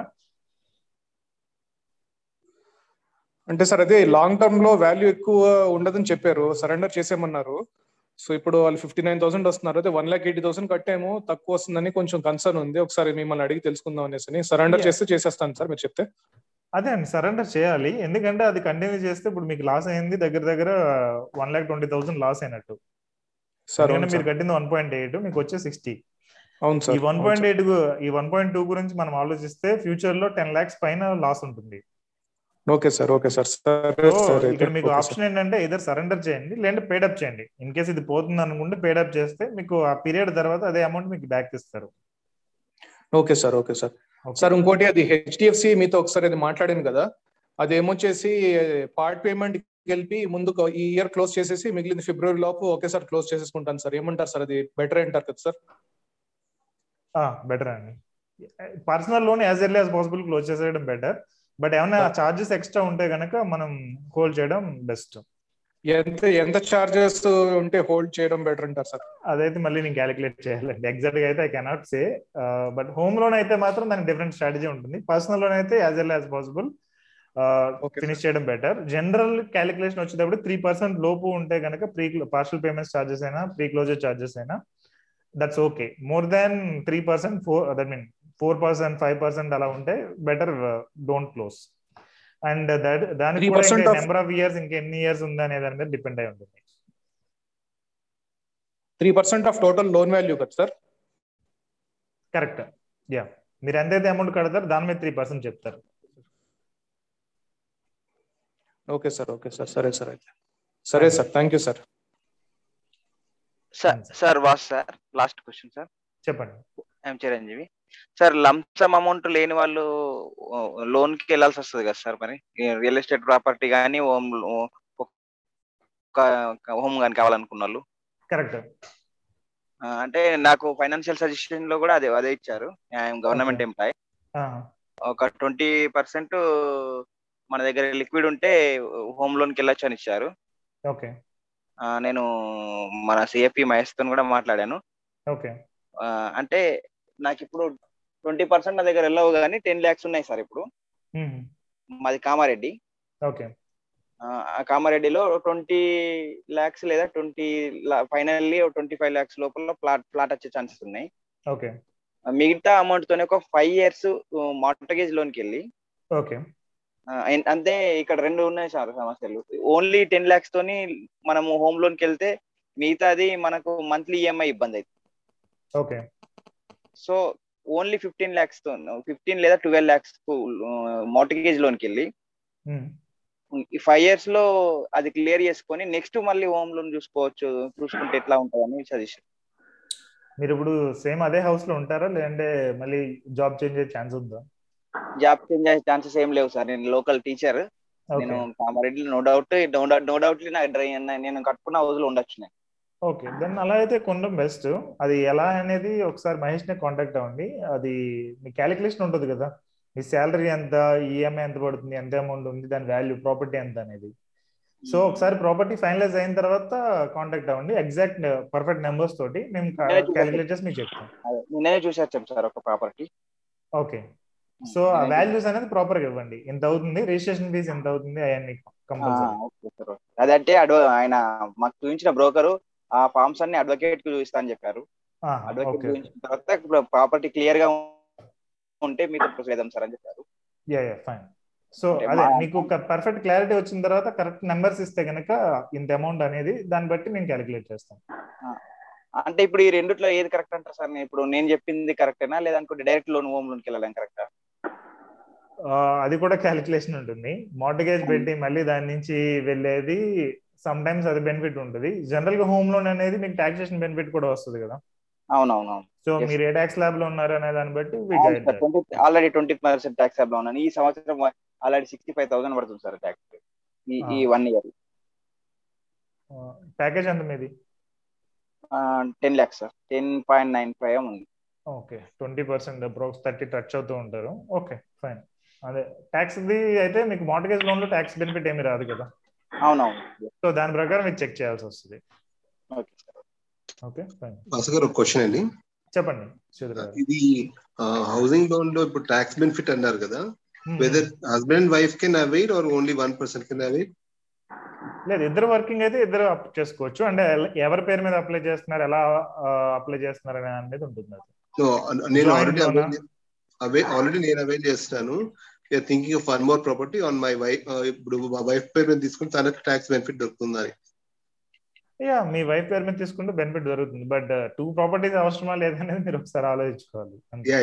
అంటే సార్ అదే లాంగ్ టర్మ్ లో వాల్యూ ఎక్కువ ఉండదని చెప్పారు, సరెండర్ చేసేమన్నారు. సో ఇప్పుడు వాళ్ళు ఫిఫ్టీ నైన్ థౌసండ్ వస్తున్నారు. అదే వన్ లాక్ ఎయిటీ థౌసండ్ కట్టేమో తక్కువ వస్తుందని కొంచెం కన్సర్న్ ఉంది. ఒకసారి మిమ్మల్ని అడిగి తెలుసుకుందాం అనేసి. సరెండర్ చేస్తే చేసేస్తాను సార్ మీరు చెప్తే. అదే అండి, సరెండర్ చేయాలి. ఎందుకంటే అది కంటిన్యూ చేస్తే ఇప్పుడు మీకు లాస్ అయింది దగ్గర దగ్గర one lakh twenty thousand loss అయినట్టు. మీరు కట్టింది వన్ పాయింట్ ఎయిట్, మీకు వచ్చే సిక్స్టీ. అవును సార్. ఈ వన్ పాయింట్ ఎయిట్ ఈ వన్ పాయింట్ టూ గురించి మనం ఆలోచిస్తే ఫ్యూచర్ లో టెన్ లాక్స్ పైన లాస్ ఉంటుంది. Okay sir, okay sir. ఇక్కడ మీకు ఆప్షన్ ఏంటంటే ఇదర్ సరెండర్ చేయండి లేదంటే పేడప్ చేయండి. ఇన్ కేసు ఇది పోతుంది అనుకుంటే పేడప్ చేస్తే మీకు ఆ పీరియడ్ తర్వాత అదే అమౌంట్ మీకు బ్యాక్ ఇస్తారు. Okay sir, okay sir. Sir ఇంకోటి, అది హెచ్డిఎఫ్సి మీతో ఒకసారి అది మాట్లాడాను కదా, అది ఏమొచ్చేసి పార్ట్ పేమెంట్ కలిపి ముందు ఈ ఇయర్ క్లోజ్ చేసేసి మిగిలిన ఫిబ్రవరి లోపు ఒకేసారి క్లోజ్ చేసేసుకుంటాను సార్. ఏమంటారు సార్? అది బెటర్ అంటారు కదా సార్? బెటర్ అండి. Personal loan as early as possible close చేసేయడం బెటర్. బట్ ఏమైనా చార్జెస్ ఎక్స్ట్రా ఉంటే కనుక మనం హోల్డ్ చేయడం బెస్ట్. ఎంత ఎంత చార్జెస్ ఉంటే హోల్డ్ చేయడం బెటర్ అంటారు సార్? అదైతే మళ్ళీ నేను క్యాలిక్యులేట్ చేయాలండి. ఎగ్జాక్ట్ గా అయితే I cannot say. But home loan అయితే మాత్రం దానికి డిఫరెంట్ స్ట్రాటజీ ఉంటుంది. పర్సనల్ లోన్ అయితే as early as possible finish చేయడం బెటర్. జనరల్ క్యాలిక్యులేషన్ వచ్చేటప్పుడు త్రీ పర్సెంట్ లోపు ఉంటే కనుక ప్రీ పార్షల్ పేమెంట్స్ చార్జెస్ అయినా ప్రీ క్లోజర్ చార్జెస్ అయినా that's okay. More than three percent four that mean four percent five percent అలా ఉంటే better don't close. And that దానికి కూడా ఇంకా నెంబర్ ఆఫ్ ఇయర్స్ ఇంకా ఎన్ని ఇయర్స్ ఉంది అనే దాని మీద డిపెండ్ అయి ఉంటుంది. Three percent of total loan value కదా సార్? కరెక్ట్. యా, మీరు ఎంతైతే అమౌంట్ కడతారు దాని మీద త్రీ పర్సెంట్ చెప్తారు. ఓకే సార్, ఓకే సార్, సరే సార్, అయితే సరే sir, thank you sir. Sir sir Vasu sir last question sir. చెప్పండి. I'm Chiranjeevi sir. Lump sum amount లేని వాళ్ళు లోన్ కి వెళ్ళాల్సి వస్తుంది కదా సార్? మరి రియల్ ఎస్టేట్ ప్రాపర్టీ కానీ హోమ్ హోమ్ కానీ కావాలనుకున్న వాళ్ళు. కరెక్ట్. అంటే నాకు ఫైనాన్షియల్ సజెషన్ లో కూడా అదే అదే ఇచ్చారు. I'm government employee. ఒక ట్వంటీ పర్సెంట్ మన దగ్గర లిక్విడ్ ఉంటే హోమ్ లోన్ కి వెళ్ళొచ్చు అని ఇచ్చారు. ఓకే. నేను మన సిఎఫ్పి మహేష్ తో కూడా మాట్లాడాను. ఓకే. అంటే నాకు ఇప్పుడు ట్వంటీ పర్సెంట్ నా దగ్గర వెళ్ళవు కానీ టెన్ ల్యాక్స్ ఉన్నాయి సార్ ఇప్పుడు. మాది కామారెడ్డి. ఓకే. ఆ కామారెడ్డిలో ట్వంటీ ల్యాక్స్ లేదా twenty finally twenty five lakhs లోపల ప్లాట్ ప్లాట్ వచ్చే ఛాన్సెస్ ఉన్నాయి. ఓకే. మిగతా అమౌంట్ తోనే ఒక ఫైవ్ ఇయర్స్ మార్టగేజ్ లోన్కి వెళ్ళి. ఓకే. అంతే. ఇక్కడ రెండు ఉన్నాయి సార్ సమస్యలు. ఓన్లీ టెన్ ల్యాక్స్ తోని మనము హోమ్ లోన్ కి వెళ్తే మిగతాది మనకు మంత్లీ ఈఎంఐ ఇబ్బంది అవుతుంది. Okay. So only fifteen lakhs తో ఫిఫ్టీన్ లేదా ట్వెల్వ్ ల్యాక్స్ మార్టగేజ్ లోన్కి వెళ్ళి ఈ ఫైవ్ ఇయర్స్ లో అది క్లియర్ చేసుకొని నెక్స్ట్ మళ్ళీ హోమ్ లోన్ చూసుకోవచ్చు. చూసుకుంటే ఎట్లా ఉంటుందని సజెషన్. మీరు ఇప్పుడు సేమ్ అదే హౌస్ లో ఉంటారా లేదంటే మళ్ళీ జాబ్ చేంజ్ అయ్యే ఛాన్స్ ఉందా? జాబ్ చేంజ్ అయ్యే ఛాన్సెస్ ఏం లేవు సార్. నేను లోకల్ టీచర్. నేను Kamareddy no doubt no doubt నేను కట్టుకున్న హౌస్ లో ఉండొచ్చు నేను. ఓకే, దెన్ అలా అయితే కొనడం బెస్ట్. అది ఎలా అనేది ఒకసారి మహేష్ నే కాంటాక్ట్ అవ్వండి. అది మీ క్యాలిక్యులేషన్ ఉంటుంది కదా, మీ శాలరీ ఎంత, ఈఎంఐ ఎంత పడుతుంది, ఎంత అమౌంట్ ఉంది, దాని వాల్యూ, ప్రాపర్టీ ఎంత అనేది. సో ఒకసారి ప్రాపర్టీ ఫైనలైజ్ అయిన తర్వాత కాంటాక్ట్ అవ్వండి. ఎగ్జాక్ట్ పర్ఫెక్ట్ నెంబర్స్ తోటి మేము క్యాలిక్యులేట్ చేసి మీకు చెప్తాం. నేనే చూసాను సార్ ఒక ప్రాపర్టీ. ఓకే. సో ఆ వాల్యూస్ అనేది ప్రాపర్ గా ఇవ్వండి. ఎంత అవుతుంది, రిజిస్ట్రేషన్ ఫీజ్ ఎంత అవుతుంది, అవన్నీ కంపల్సరీ. అదంటే ఆయన మాకు చూపించిన బ్రోకరు ఆ ఫార్మ్స్ అన్ని అడ్వకేట్ కు చూపిస్తా అని చెప్పారు. అడ్వకేట్ చూపించిన తర్వాత ప్రాపర్టీ క్లియర్ గా ఉంటే మీతో ప్రొసీడ్ అవుదాం సార్ అని చెప్పారు. Yeah ya fine. సో అదే మీకు ఒక పర్ఫెక్ట్ క్లారిటీ వచ్చిన తర్వాత కరెక్ట్ నెంబర్స్ ఇస్తే కనుక ఇంత అమౌంట్ అనేది దాన్ని బట్టి మేము క్యాలిక్యులేట్ చేస్తాం. అంటే ఇప్పుడు ఈ రెండిట్లో ఏది కరెక్ట్ అంటారు సార్? ఇప్పుడు నేను చెప్పింది కరెక్టేనా లేదనుకుంటే డైరెక్ట్ లోన్ హోమ్ లోన్కి వెళ్ళాలని కరెక్టా? అది కూడా క్యాలిక్యులేషన్ ఉంటుంది. మార్టగేజ్ పెట్టి మళ్ళీ దాని నుంచి వెళ్ళేది సమ్ టైమ్స్ అది బెనిఫిట్ ఉంటుంది. జనరల్ గా హోమ్ లోన్ అనేది మీకు టాక్సేషన్ బెనిఫిట్ కూడా వస్తుంది కదా. అవునవునవును. సో మీరు ఏ ట్యాక్స్ ల్యాబ్ లో ఉన్నారు అనే దాన్ని బట్టి already twenty percent tax slab లో ఉన్నాను. ఈ సంవత్సరం ఆల్రెడీ సిక్స్టీ ఫైవ్ థౌసండ్ పడుతుంది సార్ ట్యాక్స్ ఈ వన్ ఇయర్. ప్యాకేజ్ ఎంత మీది? Ten lakhs sir. Ten point nine five ఉంది. Okay. Twenty percent approx thirty touch అవుతూ ఉంటారు. Okay fine. అదే ట్యాక్స్ అయితే మీకు మార్టగేజ్ లోన్ లో ట్యాక్స్ బెనిఫిట్ ఏమి రాదు కదా. అవునవును. సో దాని ప్రకారం మీకు చెక్ చేయాల్సి వస్తుంది. Okay fine. భాస్కర్ ఒక క్వశ్చన్ అండి. చెప్పండి. ఇది హౌసింగ్ లోన్ లో ఇప్పుడు ట్యాక్స్ బెనిఫిట్ అన్నారు కదా, whether husband and wife can avail or only one person can avail? లేదు, ఇద్దరు వర్కింగ్ అయితే ఇద్దరు అప్లై చేసుకోవచ్చు. అంటే ఎవరి పేరు మీద అప్లై చేస్తున్నారు, ఎలా అప్లై చేస్తున్నారు అనేది ఉంటుంది. నేను ఆల్రెడీ ఆల్రెడీ నేను అవైల్ చేస్తాను. Thinking of one more property on my wife. ఇప్పుడు మా వైఫ్ పేరు మీద తీసుకుంటే తనకు ట్యాక్స్ బెనిఫిట్ దొరుకుతుంది. యా, మీ వైఫ్ పేరు మీద తీసుకుంటే బెనిఫిట్ దొరుకుతుంది. బట్ టూ ప్రాపర్టీస్ అవసరమా లేదనేది మీరు ఒకసారి ఆలోచించుకోవాలి.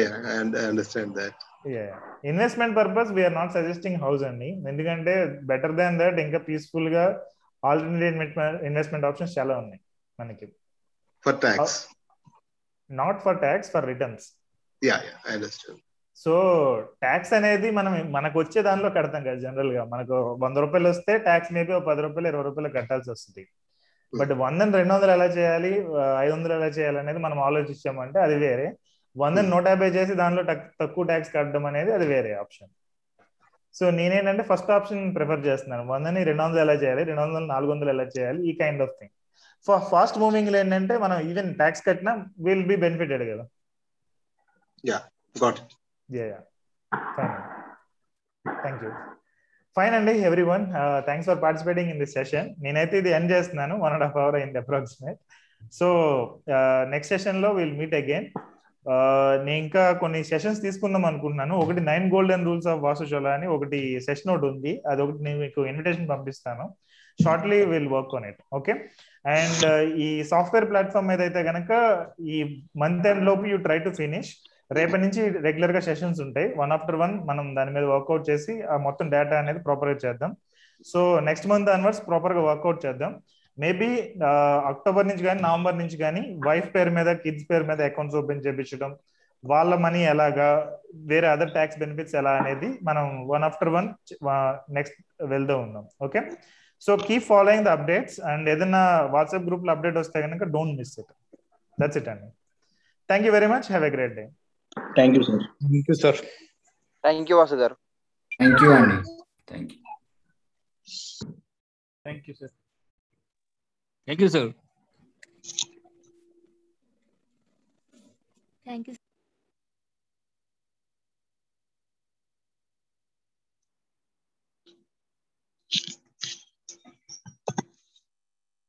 Investment purpose we're not suggesting house అండి. ఎందుకంటే బెటర్ దాన్ దట్ ఇంకా పీస్ఫుల్ గా ఆల్టర్నేటివ్ ఇన్వెస్ట్మెంట్ ఆప్షన్స్ చాలా ఉన్నాయి మనకి. For tax, not for tax, for returns. Ya ya I understand. So tax అనేది మనం మనకు వచ్చే దానిలో కడతాం కదా. జనరల్ గా మనకు వంద రూపాయలు వస్తే ట్యాక్స్ మేబీ ఒక పది రూపాయలు ఇరవై రూపాయలు కట్టాల్సి వస్తుంది. బట్ వందని రెండు వందలు ఎలా చేయాలి, ఐదు వందలు ఎలా చేయాలి అనేది మనం ఆలోచించామంటే అది వేరే. వందని నూట యాభై చేసి దానిలో తక్కువ ట్యాక్స్ కట్టడం అనేది అది వేరే ఆప్షన్. సో నేనేంటంటే ఫస్ట్ ఆప్షన్ ప్రిఫర్ చేస్తున్నాను. వందని రెండు వందలు ఎలా చేయాలి, రెండు వందలు నాలుగు వందలు ఎలా చేయాలి, ఈ kind of thing. For fast moving లో ఏంటంటే మనం ఈవెన్ ట్యాక్స్ కట్టినా విల్ బి బెనిఫిటెడ్ కదా. Ya got it. Ya ya fine. Thank you. Fine అండి everyone, thanks for participating in this session. నేనైతే ఇది ఎండ్ చేస్తున్నాను. వన్ అండ్ హాఫ్ అవర్ అయింది అప్రాక్సిమేట్. సో నెక్స్ట్ సెషన్ లో will meet again. నేను ఇంకా కొన్ని సెషన్స్ తీసుకుందాం అనుకుంటున్నాను. ఒకటి నైన్ గోల్డెన్ రూల్స్ ఆఫ్ వాస్తుశాల అని ఒకటి సెషన్ ఒకటి ఉంది, అది ఒకటి నేను మీకు ఇన్విటేషన్ పంపిస్తాను. Shortly will work on it. Okay. And ఈ సాఫ్ట్వేర్ ప్లాట్ఫామ్ మీద అయితే కనుక ఈ మంత్ ఎండ్ లోపు యూ ట్రై టు ఫినిష్. రేపటి నుంచి రెగ్యులర్ గా సెషన్స్ ఉంటాయి, వన్ ఆఫ్టర్ వన్ మనం దాని మీద వర్కౌట్ చేసి ఆ మొత్తం డేటా అనేది ప్రాపర్ గా చేద్దాం. So next month onwards proper గా వర్కౌట్ చేద్దాం. మేబీ అక్టోబర్ నుంచి కానీ నవంబర్ నుంచి కానీ వైఫ్ పేరు మీద కిడ్స్ పేరు మీద అకౌంట్స్ ఓపెన్ చేయించడం, వాళ్ళ మనీ ఎలాగా, వేరే అదర్ ట్యాక్స్ బెనిఫిట్స్ ఎలా అనేది మనం వన్ ఆఫ్టర్ వన్ నెక్స్ట్ వెళ్తూ ఉన్నాం. Okay. So keep following the updates and ఏదైనా వాట్సాప్ గ్రూప్ లో అప్డేట్ వస్తే కనుక don't miss it. That's it అండి. Thank you very much. Have a great day. Thank you sir. Thank you sir. Thank you Vasu garu. Thank you అండి. Thank you. Thank you sir. Thank you, sir. Thank you.